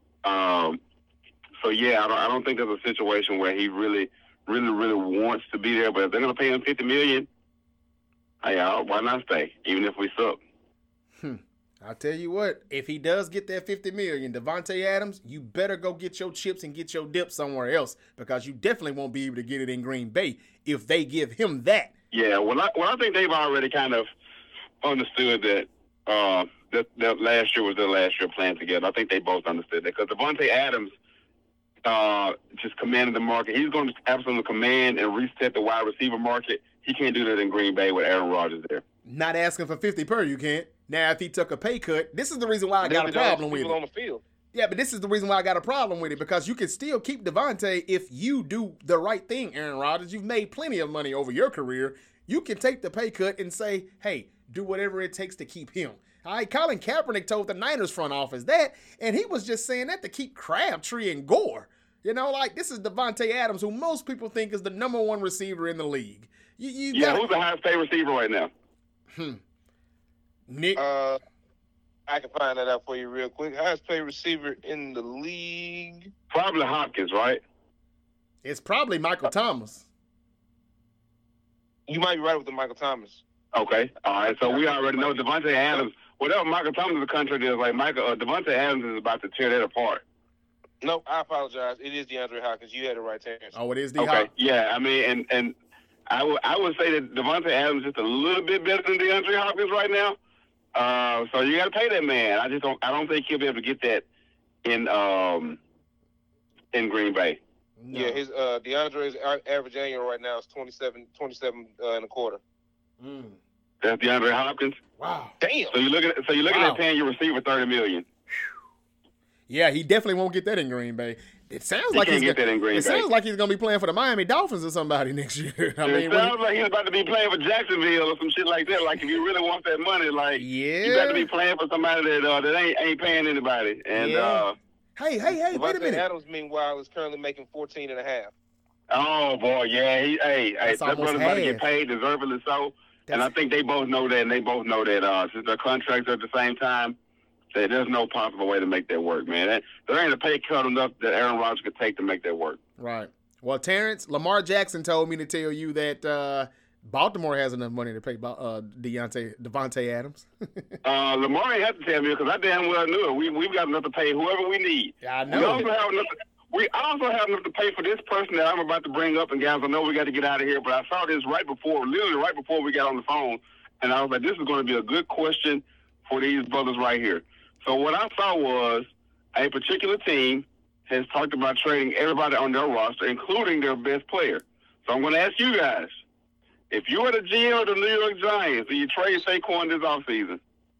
Um. So, yeah, I don't, I don't think there's a situation where he really, really, really wants to be there. But if they're going to pay him fifty million dollars, hey, uh, why not stay, even if we suck? Hmm. I'll tell you what, if he does get that fifty million dollars, Devontae Adams, you better go get your chips and get your dip somewhere else, because you definitely won't be able to get it in Green Bay if they give him that. Yeah, well, I, well, I think they've already kind of understood that, uh, that, that last year was their last year playing together. I think they both understood that, because Devontae Adams – Uh, just commanded the market. He's going to absolutely command and reset the wide receiver market. He can't do that in Green Bay with Aaron Rodgers there. Not asking for fifty per, you can't. Now, if he took a pay cut, this is the reason why I got a problem with it. On the field. Yeah, but this is the reason why I got a problem with it, because you can still keep Devontae if you do the right thing, Aaron Rodgers. You've made plenty of money over your career. You can take the pay cut and say, hey, do whatever it takes to keep him. All right, Colin Kaepernick told the Niners front office that, and he was just saying that to keep Crabtree and Gore. You know, like, this is Devontae Adams, who most people think is the number one receiver in the league. You, you yeah, gotta... who's the highest paid receiver right now? Hmm. Nick? Uh, I can find that out for you real quick. Highest paid receiver in the league? Probably Hopkins, right? It's probably Michael Thomas. You might be right with the Michael Thomas. Okay. All right. So we already know Devontae Adams. Whatever Michael Thomas' contract is, like Michael uh, Devontae Adams is about to tear that apart. No, I apologize. It is DeAndre Hopkins. You had it right, Terrence. Oh, it is D. Okay. Hop. Yeah. I mean, and and I would I would say that Devontae Adams is just a little bit better than DeAndre Hopkins right now. Uh, so you got to pay that man. I just don't. I don't think he'll be able to get that in um in Green Bay. No. Yeah, his uh, DeAndre's average annual right now is twenty-seven, twenty-seven uh, and a quarter. Mm. That's DeAndre Hopkins. Wow. Damn. So you look at so you're looking Wow. at paying your receiver thirty million. Yeah, he definitely won't get that in Green Bay. It sounds He like can't he's get gonna, that in Green It Bay. sounds like he's going to be playing for the Miami Dolphins or somebody next year. I It mean, when sounds like he's about to be playing for Jacksonville or some shit like that. Like if you really want that money, like Yeah. you got to be playing for somebody that uh, that ain't ain't paying anybody. And Yeah. uh, hey, hey, hey, wait a Devontae minute. Adams, meanwhile, is currently making fourteen and a half. oh boy, yeah, he hey, hey That's that almost brother's about to half. get paid deservedly so. And I That's- think they both know that, and they both know that uh, since their contracts are at the same time, that there's no possible way to make that work, man. That, there ain't a pay cut enough that Aaron Rodgers could take to make that work. Right. Well, Terrence, Lamar Jackson told me to tell you that uh, Baltimore has enough money to pay uh, Deontay, Devontae Adams. uh, Lamar ain't have to tell me because I damn well knew it. We, we've got enough to pay whoever we need. Yeah, I We know. also have enough to, we also have enough to pay for this person that I'm about to bring up. And guys, I know we got to get out of here, but I saw this right before, literally right before we got on the phone, and I was like, this is going to be a good question for these brothers right here. So what I saw was a particular team has talked about trading everybody on their roster, including their best player. So I'm going to ask you guys, if you were the G M of the New York Giants, do you trade Saquon this offseason?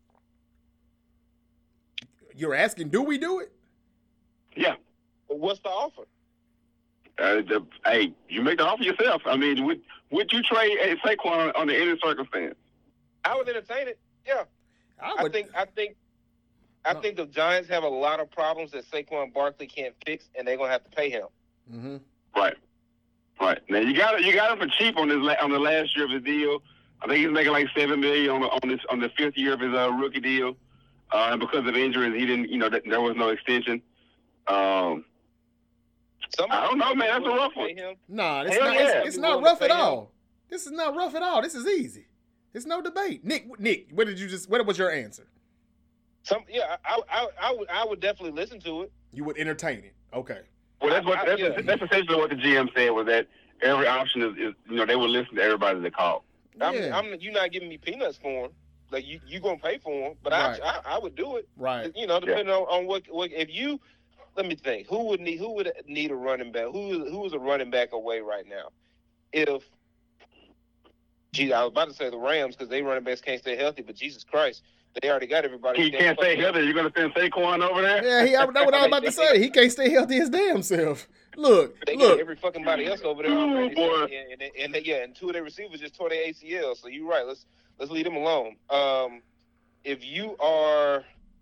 You're asking, do we do it? Yeah. What's the offer? Uh, the, hey, you make the offer yourself. I mean, would would you trade Saquon under any circumstance? I would entertain it. Yeah. I, I would, think I think I No. think the Giants have a lot of problems that Saquon Barkley can't fix, and they're gonna have to pay him. Mm-hmm. Right. Right. Now you got you got him for cheap on his la- on the last year of his deal. I think he's making like seven million on the, on this on the fifth year of his uh, rookie deal. Uh, and because of injuries, he didn't. You know, th- there was no extension. Um, Somebody I don't know, man. That's a rough pay one. him. Nah, it's Hell not. yeah. It's, it's You not willing to rough at pay him? all. This is not rough at all. This is easy. It's no debate. Nick, Nick, what did you just? What was your answer? Some yeah, I, I I would I would definitely listen to it. You would entertain it. Okay. well, that's what I- I- that's, yeah. that's essentially what the G M said was that every option is, is you know they would listen to everybody they called. I'm, Yeah. I'm you're not giving me peanuts for him. Like you you gonna pay for him, but Right. I, I I would do it. Right. You know, depending on, on what what if you. Let me think. Who would need who would need a running back? Who who is a running back away right now? If gee, I was about to say the Rams because they running backs can't stay healthy, but Jesus Christ, they already got everybody. He can't stay healthy. You're gonna send Saquon over there? Yeah, he, I, that's what I was about to say. He can't stay healthy his damn self. Look, They got look. every fucking body else over there Ooh, already. boy. And, and, and, and yeah, and two of their receivers just tore their A C L. So you're right. Let's let's leave them alone. Um, if you are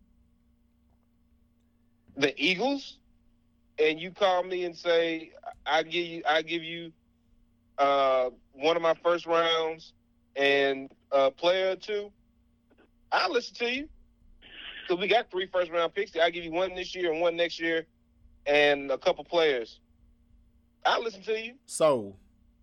the Eagles and you call me and say I give you I give you uh, one of my first rounds and a player or two, I'll listen to you. Because we got three first round picks. I'll give you one this year and one next year and a couple players. I'll listen to you. So,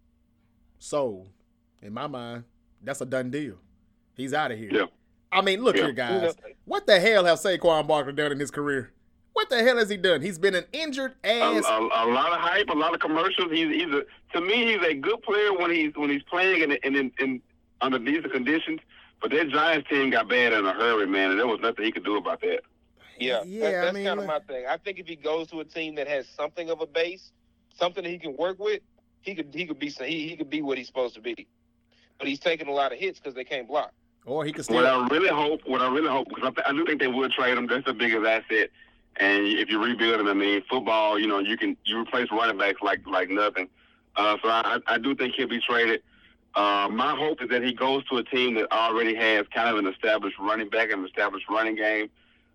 so, in my mind, that's a done deal. He's out of here. Yeah. I mean, look Yeah. here, guys. What the hell has Saquon Barkley done in his career? What the hell has he done? He's been an injured A, ass. a, a lot of hype, a lot of commercials. He's, he's a, to me, he's a good player when he's when he's playing and in, in, in under decent conditions. But that Giants team got bad in a hurry, man, and there was nothing he could do about that. Yeah, Yeah, that, I that's mean, kind of look- my thing. I think if he goes to a team that has something of a base, something that he can work with, he could he could be he, he could be what he's supposed to be. But he's taking a lot of hits because they can't block. Or he could still. What I really hope, what I really hope, because I, th- I do think they would trade him. That's the biggest asset. And if you rebuild him, I mean, football, you know, you can you replace running backs like like nothing. Uh, so I, I do think he'll be traded. Uh, my hope is that he goes to a team that already has kind of an established running back and an established running game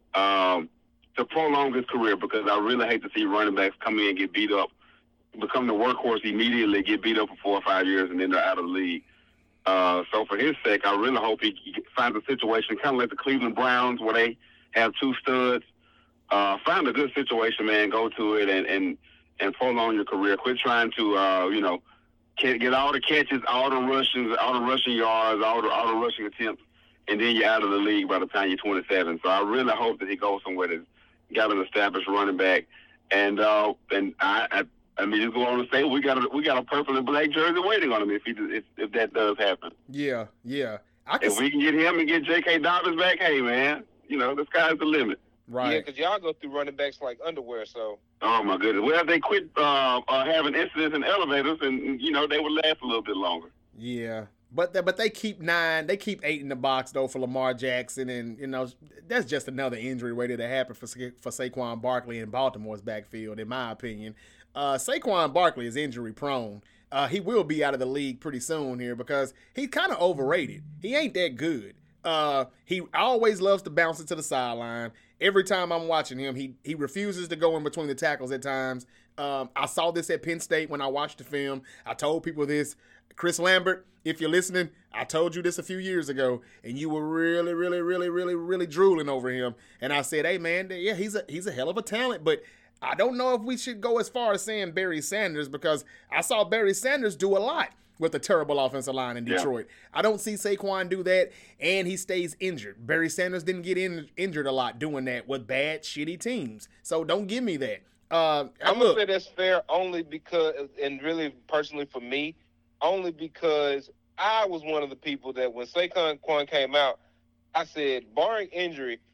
um, to prolong his career, because I really hate to see running backs come in and get beat up, become the workhorse immediately, get beat up for four or five years, and then they're out of the league. Uh, so for his sake, I really hope he, he finds a situation kind of like the Cleveland Browns where they have two studs. Uh, find a good situation, man. Go to it and, and, and prolong your career. Quit trying to, uh, you know, get get all the catches, all the rushing, all the rushing yards, all the all the rushing attempts, and then you're out of the league by the time you're twenty-seven. So I really hope that he goes somewhere that's got an established running back. And uh, and I, I I mean, just go on to say we got a we got a purple and black jersey waiting on him if he if if that does happen. Yeah, yeah. I can If we can get him and get J K. Dobbins back, hey man, you know the sky's the limit. right. Yeah, because y'all go through running backs like underwear. So Oh my goodness. Well, if they quit uh, uh, having incidents in elevators, and you know they would last a little bit longer. Yeah, but they, but they keep nine, they keep eight in the box though for Lamar Jackson, and you know that's just another injury waiting to happen for Sa- for Saquon Barkley in Baltimore's backfield, in my opinion. Uh, Saquon Barkley is injury prone. Uh, he will be out of the league pretty soon here because he's kind of overrated. He ain't that good. Uh, he always loves to bounce it to the sideline. Every time I'm watching him, he he refuses to go in between the tackles at times. Um, I saw this at Penn State when I watched the film. I told people this. Chris Lambert, if you're listening, I told you this a few years ago, and you were really, really, really, really, really drooling over him. And I said, hey, man, yeah, he's a he's a hell of a talent, but I don't know if we should go as far as saying Barry Sanders, because I saw Barry Sanders do a lot with a terrible offensive line in Yeah. Detroit. I don't see Saquon do that, and he stays injured. Barry Sanders didn't get in, injured a lot doing that with bad, shitty teams. So don't give me that. Uh, I'm look, gonna say that's fair only because, and really personally for me, only because I was one of the people that when Saquon came out, I said, barring injury,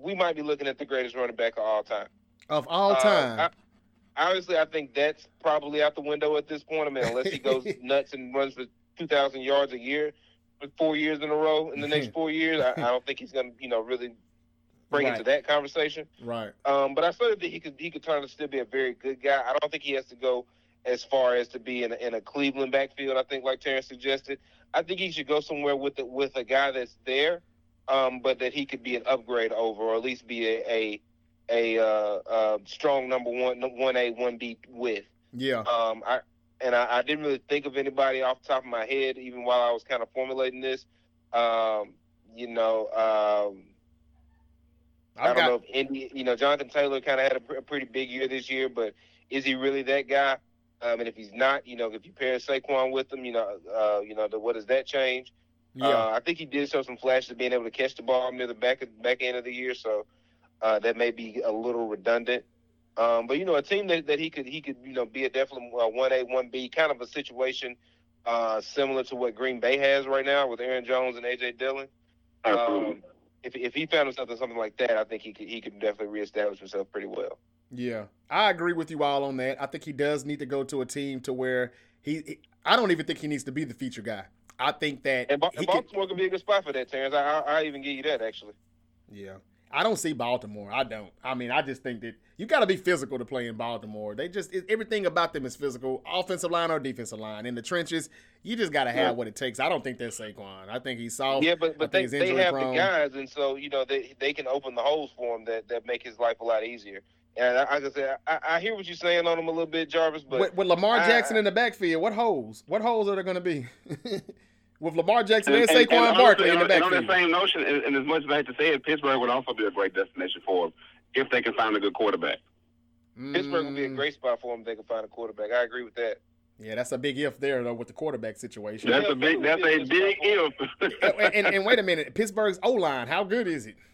we might be looking at the greatest running back of all time. Of all time. Uh, I, honestly, I think that's probably out the window at this point. I mean, unless he goes nuts and runs for two thousand yards a year for four years in a row in the next four years, I, I don't think he's going to, you know, really bring Right. it to that conversation. Right. Um, but I still think he could he could turn to still be a very good guy. I don't think he has to go as far as to be in a, in a Cleveland backfield. I think, like Terrence suggested, I think he should go somewhere with the, with a guy that's there, um, but that he could be an upgrade over, or at least be a a, a uh, uh, strong number one, one A, one B with. Yeah. Um, I and I, I didn't really think of anybody off the top of my head, even while I was kind of formulating this. Um, you know. Um, I don't got, know if Indy, you know, Jonathan Taylor kind of had a, pr- a pretty big year this year, but is he really that guy? Um, and if he's not, you know, if you pair Saquon with him, you know, uh, you know, the, what does that change? Yeah. Uh, I think he did show some flashes of being able to catch the ball near the back back end of the year, so uh, that may be a little redundant. Um, but you know, a team that, that he could he could you know be a definitely one A, one B kind of a situation uh, similar to what Green Bay has right now with Aaron Jones and A J Dillon. Um, if if he found himself in something like that, I think he could he could definitely reestablish himself pretty well. Yeah, I agree with you all on that. I think he does need to go to a team to where he. he I don't even think he needs to be the feature guy. I think that and, ba- he and could, Baltimore could be a good spot for that, Terrence. I I, I even give you that actually. Yeah, I don't see Baltimore. I don't. I mean, I just think that you got to be physical to play in Baltimore. They just it, everything about them is physical, offensive line or defensive line. In the trenches, you just got to have Yeah. what it takes. I don't think that's Saquon. I think he's soft. Yeah, but but they, he's they injury have prone. the guys, and so you know they they can open the holes for him that, that make his life a lot easier. And I, like I said, I, I hear what you're saying on him a little bit, Jarvis. But with, with Lamar I- Jackson in the backfield, what holes? What holes are there going to be? With Lamar Jackson and, And, Saquon and, and Barkley in the honestly, and on backfield. that same notion, and, and as much as I hate to say it, Pittsburgh would also be a great destination for him if they can find a good quarterback. Pittsburgh would be a Mm, great spot for him if they can find a quarterback. I agree with that. Yeah, that's a big if there though with the quarterback situation. That's Yeah, a big. Philly That's would be a a good big spot if. and, and, and wait a minute, Pittsburgh's O line, how good is it?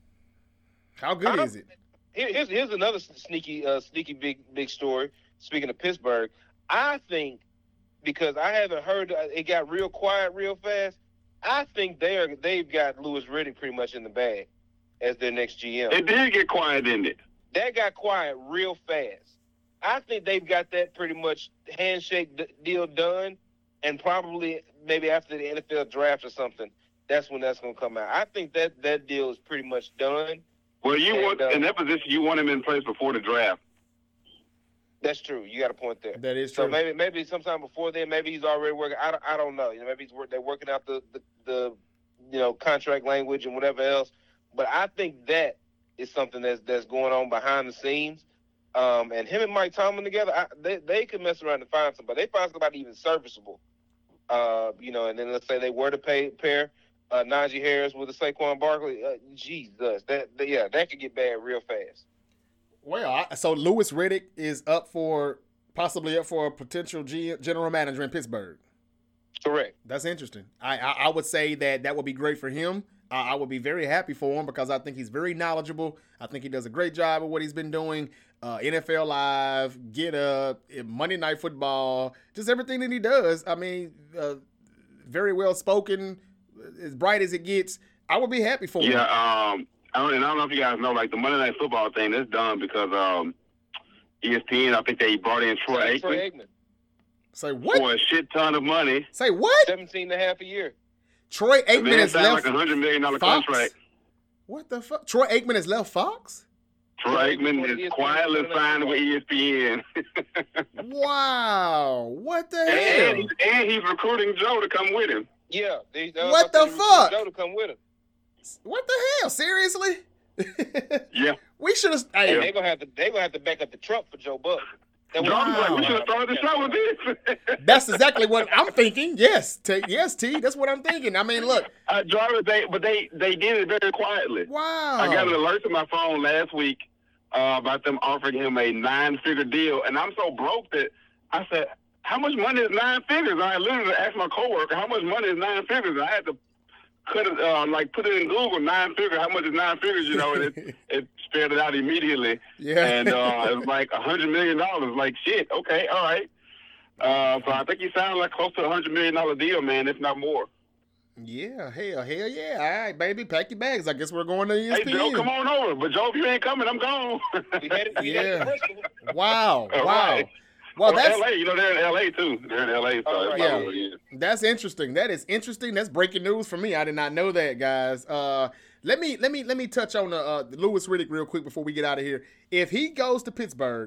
How good I- is it? Here- Here's here's another sneaky uh, sneaky big big story. Speaking of Pittsburgh, I think because I haven't heard uh, it got real quiet real fast. I think they are they've got Louis Riddick pretty much in the bag as their next G M. It did get quiet, didn't it? That got quiet real fast. I think they've got that pretty much handshake d- deal done, and probably maybe after the N F L draft or something, that's when that's going to come out. I think that that deal is pretty much done. Well, you And, want uh, in that position, you want him in place before the draft. That's true. You got a point there. That is So true. maybe maybe sometime before then, maybe he's already working. I don't, I don't know. You know, maybe he's work, they're working out the, the the you know contract language and whatever else. But I think that is something that's that's going on behind the scenes. Um, and him and Mike Tomlin together, I, they they could mess around and find somebody. They find somebody even serviceable. Uh, you know, and then let's say they were to pay pair uh, Najee Harris with a Saquon Barkley. Uh, Jesus, that, that yeah, that could get bad real fast. Well, I, so Louis Riddick is up for possibly up for a potential G, general manager in Pittsburgh. Correct. That's interesting. I, I I would say that that would be great for him. I, I would be very happy for him because I think he's very knowledgeable. I think he does a great job of what he's been doing. Uh, N F L Live, Get Up, Monday Night Football, just everything that he does. I mean, uh, very well spoken, as bright as it gets. I would be happy for him. Yeah. Um. I don't, and I don't know if you guys know, like the Monday Night Football thing, that's done because um, E S P N. I think they brought in Troy Troy Aikman Aikman, Say what? for a shit ton of money. Say what? seventeen and a half a year. Troy The Aikman man has signed left like a hundred million dollar Fox? contract. What the fuck? Troy Aikman has left Fox? Troy Troy Aikman Aikman is is quietly Monday Night signed with Football. E S P N. Wow. What the and, hell? he's, and he's recruiting Joe to come with him. Yeah. They, uh, What the they recruited fuck? Joe to come with him. What the hell? Seriously? Yeah. We should have. Hey, Hey, they're gonna have to they're gonna have to back up the truck for Joe Buck. That Joe was like, we Wow. should have started the show with this. that's exactly what I'm thinking. Yes, T. Yes, T. That's what I'm thinking. I mean, look. uh, Jarvis, they, but they, they did it very quietly. Wow. I got an alert to my phone last week uh, about them offering him a nine-figure deal, and I'm so broke that I said, how much money is nine figures? I literally asked my coworker, how much money is nine figures? And I had to cut it, uh, like put it in Google, nine figures, how much is nine figures, you know, and it, it spelled it out immediately. Yeah. And uh, it was like a hundred million dollars. Like, shit, okay, all right. Uh, so I think he signed like close to a hundred million dollar deal, man, if not more. Yeah, hell, hell yeah. All right, baby, pack your bags. I guess we're going to E S P N. Hey, Joe, come on over. But Joe, if you ain't coming, I'm gone. We headed, we Yeah. headed to Wow, All wow. right. Well, Well, that's L A, you know, they're in L A too. They're in L A, so Oh, it's right. probably, Yeah. yeah. That's interesting. That is interesting. That's breaking news for me. I did not know that, guys. Uh, let me let me let me touch on the uh, Louis Riddick real quick before we get out of here. If he goes to Pittsburgh,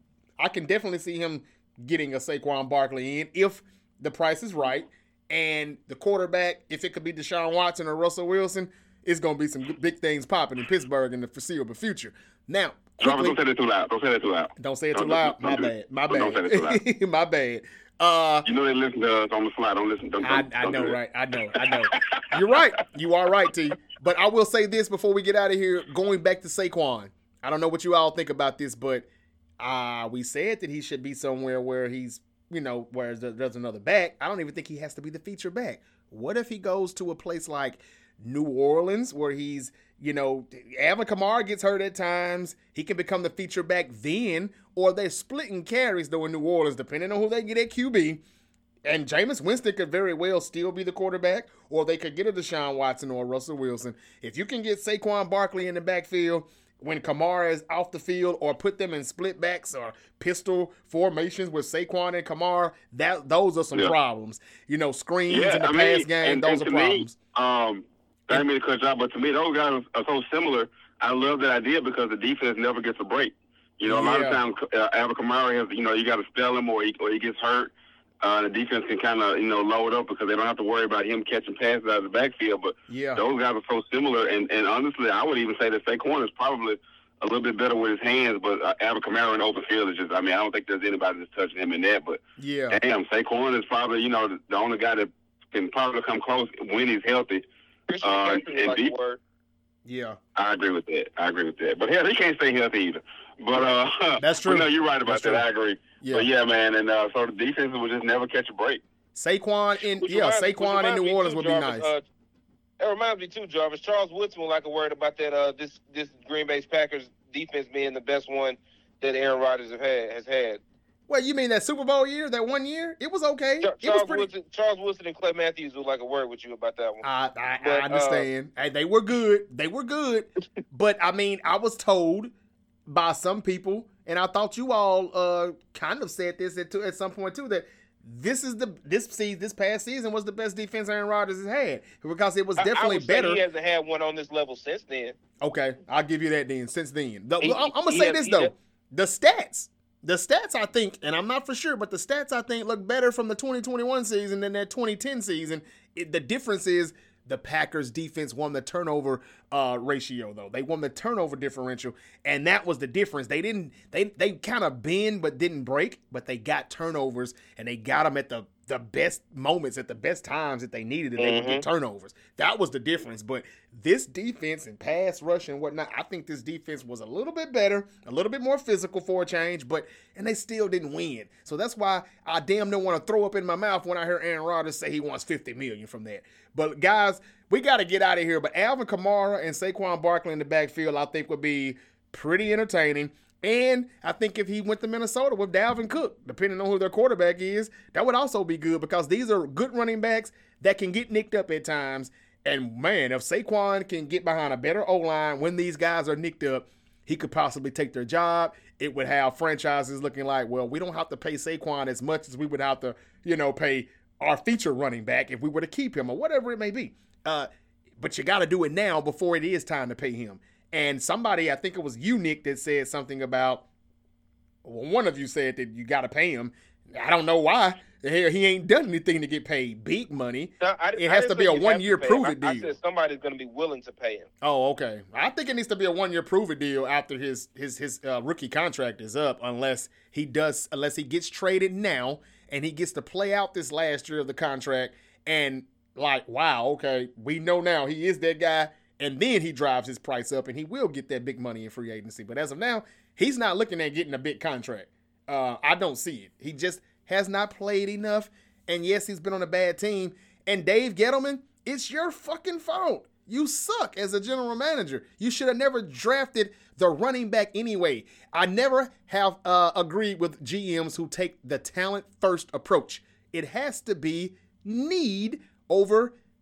I can definitely see him getting a Saquon Barkley in if the price is right, and the quarterback, if it could be Deshaun Watson or Russell Wilson, it's gonna be some big things popping in Pittsburgh in the foreseeable future. Now, Jarvis, quickly, don't say that too loud. Don't say that too loud. don't say it too Don't- loud. don't My do bad. it. My Don't say it too bad. My bad. Uh, You know they listen to us on the fly. Don't listen. Don't, I, don't, I don't know, do that. right? I know, I know. You're right. You are right, T. But I will say this before we get out of here. Going back to Saquon, I don't know what you all think about this, but uh, we said that he should be somewhere where he's, you know, where there's another back. I don't even think he has to be the feature back. What if he goes to a place like New Orleans where he's, you know, Alvin Kamara gets hurt at times. He can become the feature back then, or they're splitting carries though in New Orleans, depending on who they get at Q B. And Jameis Winston could very well still be the quarterback, or they could get a Deshaun Watson or a Russell Wilson. If you can get Saquon Barkley in the backfield when Kamara is off the field, or put them in split backs or pistol formations with Saquon and Kamara, that those are some Yeah. problems. You know, screens Yeah, in the I pass mean, game, and, those and are to problems. Me, um, I didn't mean to cut you off, but to me, those guys are so similar. I love that idea because the defense never gets a break. You know, a lot Yeah. of times, uh, Alvin Kamara has, you know, you got to spell him or he, or he gets hurt. Uh, the defense can kind of, you know, load up because they don't have to worry about him catching passes out of the backfield. But Yeah. those guys are so similar. And, and honestly, I would even say that Saquon is probably a little bit better with his hands. But uh, Alvin Kamara in the open field is just, I mean, I don't think there's anybody that's touching him in that. But Yeah. damn, Saquon is probably, you know, the, the only guy that can probably come close when he's healthy. Christian Uh, McCaffrey and like deep- a word. Yeah. I agree with that. I agree with that. But hell, he can't stay healthy either. But uh, That's true. But no, you're right about That's that. true. I agree. Yeah. But yeah, man, and uh, so the defense will just never catch a break. Saquon in Which yeah, reminds- which Saquon in reminds New me Orleans too, would be Jarvis, nice. Uh, that reminds me too, Jarvis. Charles Woodson was like a word about that. Uh, this this Green Bay Packers defense being the best one that Aaron Rodgers have had has had. Well, you mean that Super Bowl year, that one year? It was okay. Char- It was Charles pretty. Woodson, Charles Woodson, and Clay Matthews was like a word with you about that one. I, I, But, I uh, understand. Hey, they were good. They were good. But I mean, I was told by some people, and I thought you all uh, kind of said this at, at some point too, that this is the this season, this past season was the best defense Aaron Rodgers has had because it was I- I definitely would say better. He hasn't had one on this level since then. Okay, I'll give you that then. Since then, the, He- I'm, I'm gonna he say has- this he though: has- the stats, the stats, I think, and I'm not for sure, but the stats I think look better from the twenty twenty-one season than that twenty ten season. It, the difference is the Packers defense won the turnover uh, ratio though. They won the turnover differential, and that was the difference. They didn't, they they kind of bend but didn't break, but they got turnovers and they got them at the the best moments, at the best times that they needed it, they would get turnovers. That was the difference. But this defense and pass rush and whatnot, I think this defense was a little bit better, a little bit more physical for a change, but and they still didn't win. So that's why I damn don't want to throw up in my mouth when I hear Aaron Rodgers say he wants fifty million dollars from that. But guys, we got to get out of here. But Alvin Kamara and Saquon Barkley in the backfield, I think would be pretty entertaining. And I think if he went to Minnesota with Dalvin Cook, depending on who their quarterback is, that would also be good because these are good running backs that can get nicked up at times. And, man, if Saquon can get behind a better O-line when these guys are nicked up, he could possibly take their job. It would have franchises looking like, well, we don't have to pay Saquon as much as we would have to, you know, pay our feature running back if we were to keep him or whatever it may be. Uh, but you got to do it now before it is time to pay him. And somebody, I think it was you, Nick, that said something about, well, one of you said that you got to pay him. I don't know why. Hell, he ain't done anything to get paid big money. No, I- It I has didn't to be say a you have one-year to pay him. prove-it I, I deal. said somebody's going to be willing to pay him. Oh, okay. I think it needs to be a one-year prove-it deal after his his his uh, rookie contract is up, unless he does, unless he gets traded now and he gets to play out this last year of the contract. And like, wow, okay, we know now he is that guy, and then he drives his price up, and he will get that big money in free agency. But as of now, he's not looking at getting a big contract. Uh, I don't see it. He just has not played enough. And yes, he's been on a bad team. And Dave Gettleman, it's your fucking fault. You suck as a general manager. You should have never drafted the running back anyway. I never have uh, agreed with G Ms who take the talent first approach. It has to be need over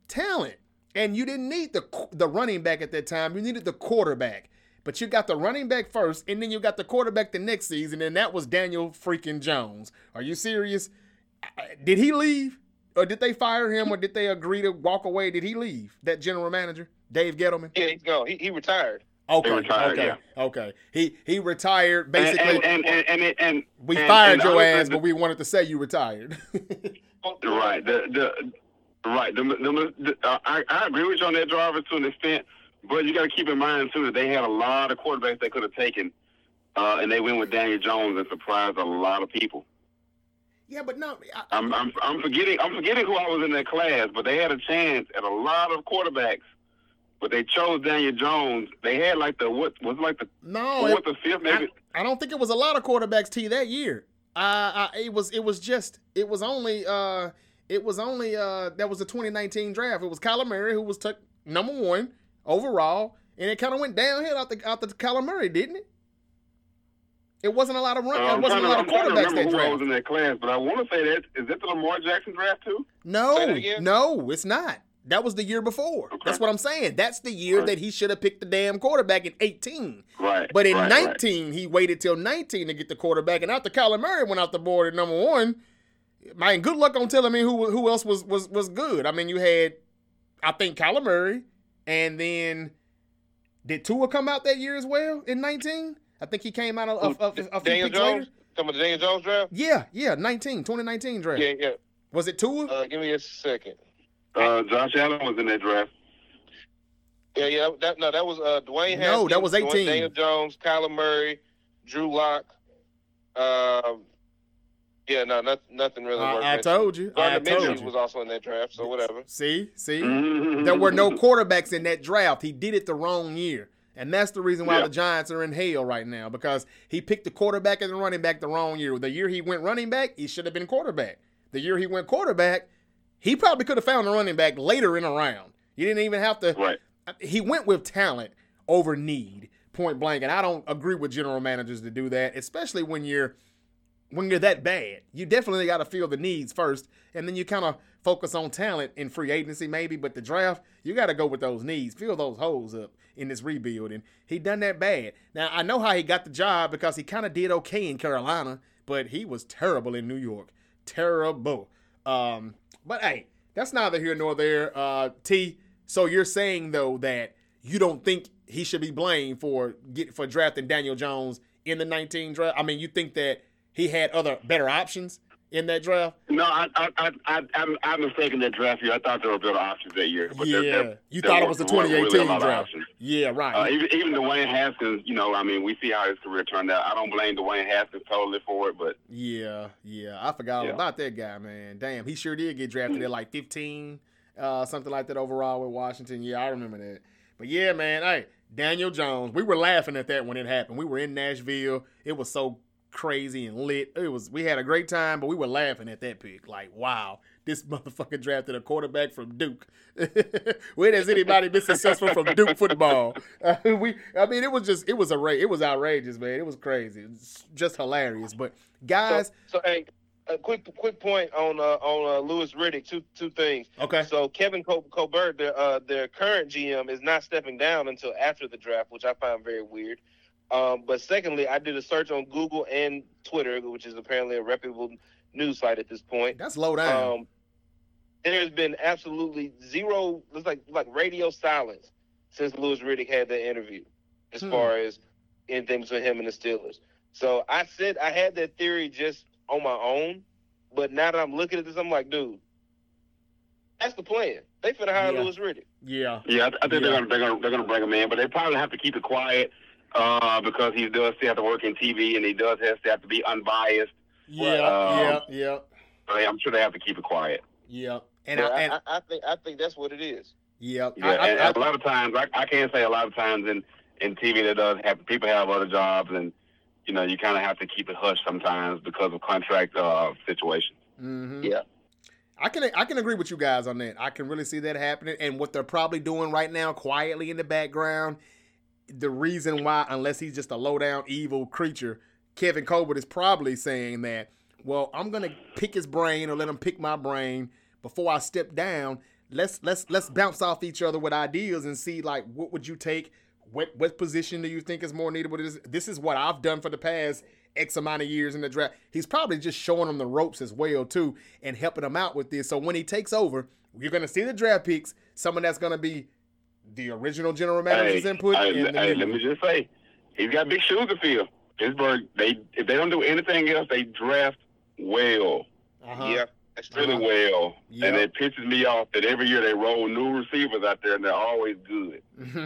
talent. And you didn't need the the running back at that time. You needed the quarterback. But you got the running back first, and then you got the quarterback the next season, and that was Daniel freaking Jones. Are you serious? Did he leave? Or did they fire him, or did they agree to walk away? Did he leave, that general manager, Dave Gettleman? Yeah, he's gone. He, he retired. Okay, He retired, okay, yeah. okay. He he retired, basically. And and and, and, and, and we and, fired and your the- ass, the- but we wanted to say you retired. Right. The the right. The, the, the, uh, I, I agree with you on that, driver, to an extent. But you got to keep in mind too that they had a lot of quarterbacks they could have taken, uh, and they went with Daniel Jones and surprised a lot of people. Yeah, but no. I, I'm I'm I'm forgetting I'm forgetting who I was in that class, but they had a chance at a lot of quarterbacks, but they chose Daniel Jones. They had like the what was it like the no, fourth or fifth maybe. I, I don't think it was a lot of quarterbacks T that year. Uh, I, it was it was just it was only uh it was only uh that was the twenty nineteen draft. It was Kyler Murray who was took number one overall, and it kind of went downhill out the out the Kyler Murray, didn't it? It wasn't a lot of run. Uh, It I'm wasn't a trying lot to, of I'm trying to quarterbacks remember that who I was draft. in that class, but I want to say that is that the Lamar Jackson draft too? Say No, that again? no, it's not. That was the year before. Okay. That's what I'm saying. That's the year Right. that he should have picked the damn quarterback in eighteen. Right. But in right, nineteen, he waited till nineteen to get the quarterback, and after Kyler Murray went out the board at number one, man, good luck on telling me who who else was was was good. I mean, you had, I think, Kyler Murray, and then did Tua come out that year as well in nineteen? I think he came out a, a, a, a few Daniel picks Jones? later. Talking about the Daniel Jones draft? Yeah, yeah, nineteen, twenty nineteen draft. Yeah, yeah. Was it Tua? Uh, give me a second. right. Uh, Josh Allen was in that draft. Yeah, yeah. That no, that was uh, Dwayne Haskins. No, that was Dwayne- eighteen. Daniel Jones, Kyler Murray, Drew Lock. Um, yeah, no, not, nothing really. worth I, I mentioning. told you. I Gardner told Minshew you. was also in that draft, so whatever. See, see, Mhm. there were no quarterbacks in that draft. He did it the wrong year. And that's the reason why Yeah. the Giants are in hell right now, because he picked the quarterback and the running back the wrong year. The year he went running back, he should have been quarterback. The year he went quarterback, he probably could have found a running back later in a round. You didn't even have to. Right. He went with talent over need, point blank. And I don't agree with general managers to do that, especially when you're when you're that bad. You definitely got to feel the needs first, and then you kind of focus on talent in free agency maybe, but the draft, you got to go with those needs, fill those holes up in this rebuild, and he done that bad. Now, I know how he got the job because he kind of did okay in Carolina, but he was terrible in New York. Terrible. Um, but, hey, that's neither here nor there. Uh, T, so you're saying, though, that you don't think he should be blamed for get, for drafting Daniel Jones in the nineteen draft? I mean, you think that he had other better options in that draft? No, I, I, I, I, I'm, I'm mistaken that draft year. I thought there were better options that year. But yeah, there, there, you there thought it were- was the there weren't twenty eighteen really a lot of draft. options. Yeah, right. Uh, even, even Dwayne Haskins, you know, I mean, we see how his career turned out. I don't blame Dwayne Haskins totally for it, but yeah, yeah. I forgot all Yeah. about that guy, man. Damn, he sure did get drafted at like fifteen, uh, something like that overall with Washington. Yeah, I remember that. But yeah, man, hey, Daniel Jones. We were laughing at that when it happened. We were in Nashville. It was so crazy and lit. It was. We had a great time, but we were laughing at that pick. Like, wow, this motherfucker drafted a quarterback from Duke. When has anybody been successful from Duke football? Uh, we, I mean, it was just, it was a, it was outrageous, man. It was crazy. It was just hilarious. But guys, So, so hey, a quick quick point on uh, on uh, Louis Riddick. Two two things. okay, So Kevin Col- Colbert, their uh, their current G M, is not stepping down until after the draft, which I find very weird. Um, but secondly, I did a search on Google and Twitter, which is apparently a reputable news site at this point. that's low down. Um, there's been absolutely zero, it's like like radio silence since Louis Riddick had that interview, as Hmm. far as anything between him and the Steelers. So I said I had that theory just on my own, but now that I'm looking at this, I'm like, dude, that's the plan. They finna hire Yeah. Louis Riddick. yeah, yeah, I, I think Yeah. they're gonna they're gonna they're gonna bring him in, but they probably have to keep it quiet uh, because he does still have to work in T V and he does have to have to be unbiased. yeah, um, yeah, yeah, So I'm sure they have to keep it quiet. yeah. And But I, I, and I, I think I think that's what it is. yeah, Yeah, I, and, I, and a lot of times, I, I can't say a lot of times in, in T V that does have people have other jobs, and you know you kind of have to keep it hush sometimes because of contract uh, situations. mm-hmm. Yeah. I can I can agree with you guys on that. I can really see that happening, and what they're probably doing right now, quietly in the background. The reason why, unless he's just a low down evil creature, Kevin Colbert is probably saying that, well, I'm gonna pick his brain or let him pick my brain before I step down. let's let's let's bounce off each other with ideas and see like what would you take, what what position do you think is more needed? What is this is what I've done for the past X amount of years in the draft. He's probably just showing them the ropes as well too and helping them out with this. So when he takes over, you're gonna see the draft picks. Someone that's gonna be the original general manager's hey, input. Hey, and the hey, new let me just say, he's got big shoes to fill. Pittsburgh, they if they don't do anything else, they draft well. Uh-huh. Yeah, that's true. Really Uh-huh. well. Yeah. And it pisses me off that every year they roll new receivers out there and they're always good.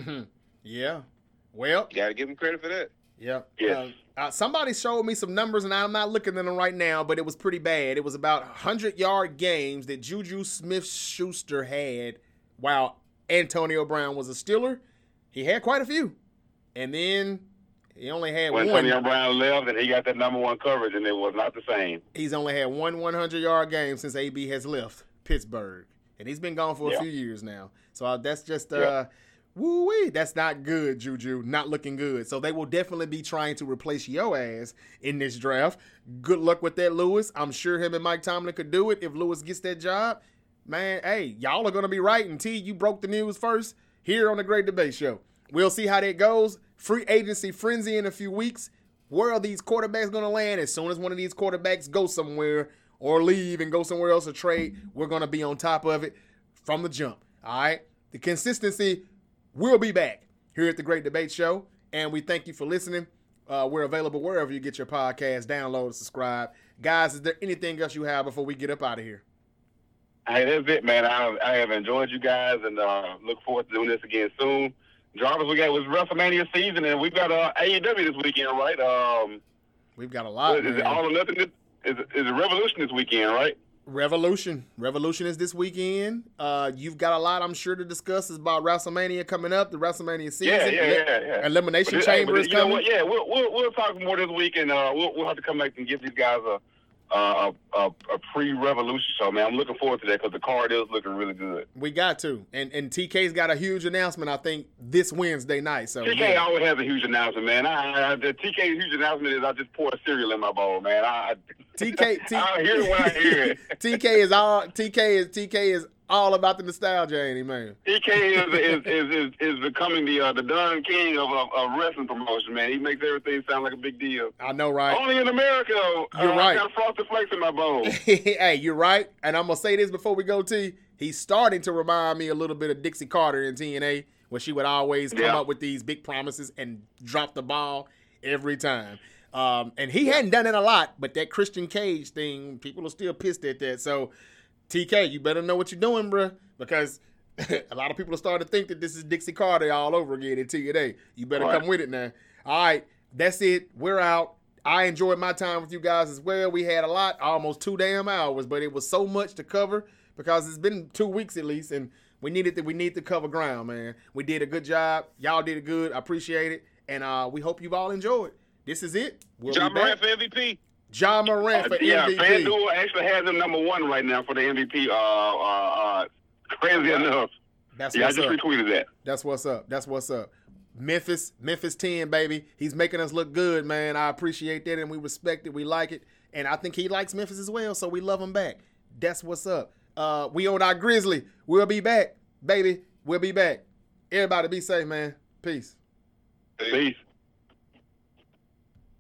Yeah. Well, You got to give him credit for that. yeah. Yes. Uh, uh, somebody showed me some numbers, and I'm not looking at them right now, but it was pretty bad. It was about one hundred-yard games that Juju Smith-Schuster had while Antonio Brown was a Steeler. He had quite a few. And then he only had When one. Antonio Brown left and he got that number one coverage, and it was not the same. He's only had one hundred-yard game since A B has left Pittsburgh. And he's been gone for a Yeah. few years now. So uh, that's just, uh, Yeah. woo-wee. That's not good, Juju. Not looking good. So they will definitely be trying to replace your ass in this draft. Good luck with that, Lewis. I'm sure him and Mike Tomlin could do it if Lewis gets that job. Man, hey, y'all are going to be right. And T, you broke the news first here on the Great Debate Show. We'll see how that goes. Free agency frenzy in a few weeks. Where are these quarterbacks going to land? As soon as one of these quarterbacks go somewhere or leave and go somewhere else or trade, we're going to be on top of it from the jump. All right? The consistency will be back here at the Great Debate Show. And we thank you for listening. Uh, we're available wherever you get your podcast. Download, subscribe. Guys, is there anything else you have before we get up out of here? Hey, that's it, man. I, I have enjoyed you guys and uh, look forward to doing this again soon. Jarvis, we got it was WrestleMania season, and we've got uh, A E W this weekend, right? Um, We've got a lot. is it man. all or nothing? This, is, it- is it Revolution this weekend, right? Revolution. Revolution is this weekend. Uh, you've got a lot, I'm sure, to discuss about WrestleMania coming up, the WrestleMania season. Yeah, yeah, yeah, yeah. Elimination But this- Chamber but is you know coming. what? Yeah, we'll, we'll we'll talk more this week, and uh, we'll we'll have to come back and give these guys a a, a, a pre-Revolution show, man. I'm looking forward to that because the card is looking really good. We got to. And and T K's got a huge announcement, I think, this Wednesday night. So T K yeah. always has a huge announcement, man. I, I, the T K's huge announcement is I just pour a cereal in my bowl, man. I, T K T, I hear it when I hear it. T K is all T K is T K is all about the nostalgia, ain't he, man? T K is is, is, is, is becoming the uh, the Don King of, of, of wrestling promotion, man. He makes everything sound like a big deal. I know, right? Only in America, You're uh, right. I got frosted flakes in my bowl. Hey, you're right. And I'm gonna say this before we go, T. He's starting to remind me a little bit of Dixie Carter in T N A, where she would always come Yeah. up with these big promises and drop the ball every time. Um, and he hadn't done it a lot, but that Christian Cage thing, people are still pissed at that. So, T K, you better know what you're doing, bruh, because a lot of people are starting to think that this is Dixie Carter all over again in T N A. You better All right. come with it now. All right, that's it. We're out. I enjoyed my time with you guys as well. We had a lot, almost two damn hours, but it was so much to cover because it's been two weeks at least, and we needed to we need to cover ground, man. We did a good job. Y'all did it good. I appreciate it, and uh, we hope you've all enjoyed. This is it. We'll John be back. Morant for M V P. John Morant for yeah, M V P. FanDuel actually has him number one right now for the M V P. Uh, uh, uh, crazy enough. That's Yeah, I what's just up. retweeted that. That's what's up. That's what's up. Memphis, Memphis ten, baby. He's making us look good, man. I appreciate that, and we respect it. We like it, and I think he likes Memphis as well, so we love him back. That's what's up. Uh, we on our Grizzly. We'll be back, baby. We'll be back. Everybody be safe, man. Peace. Peace.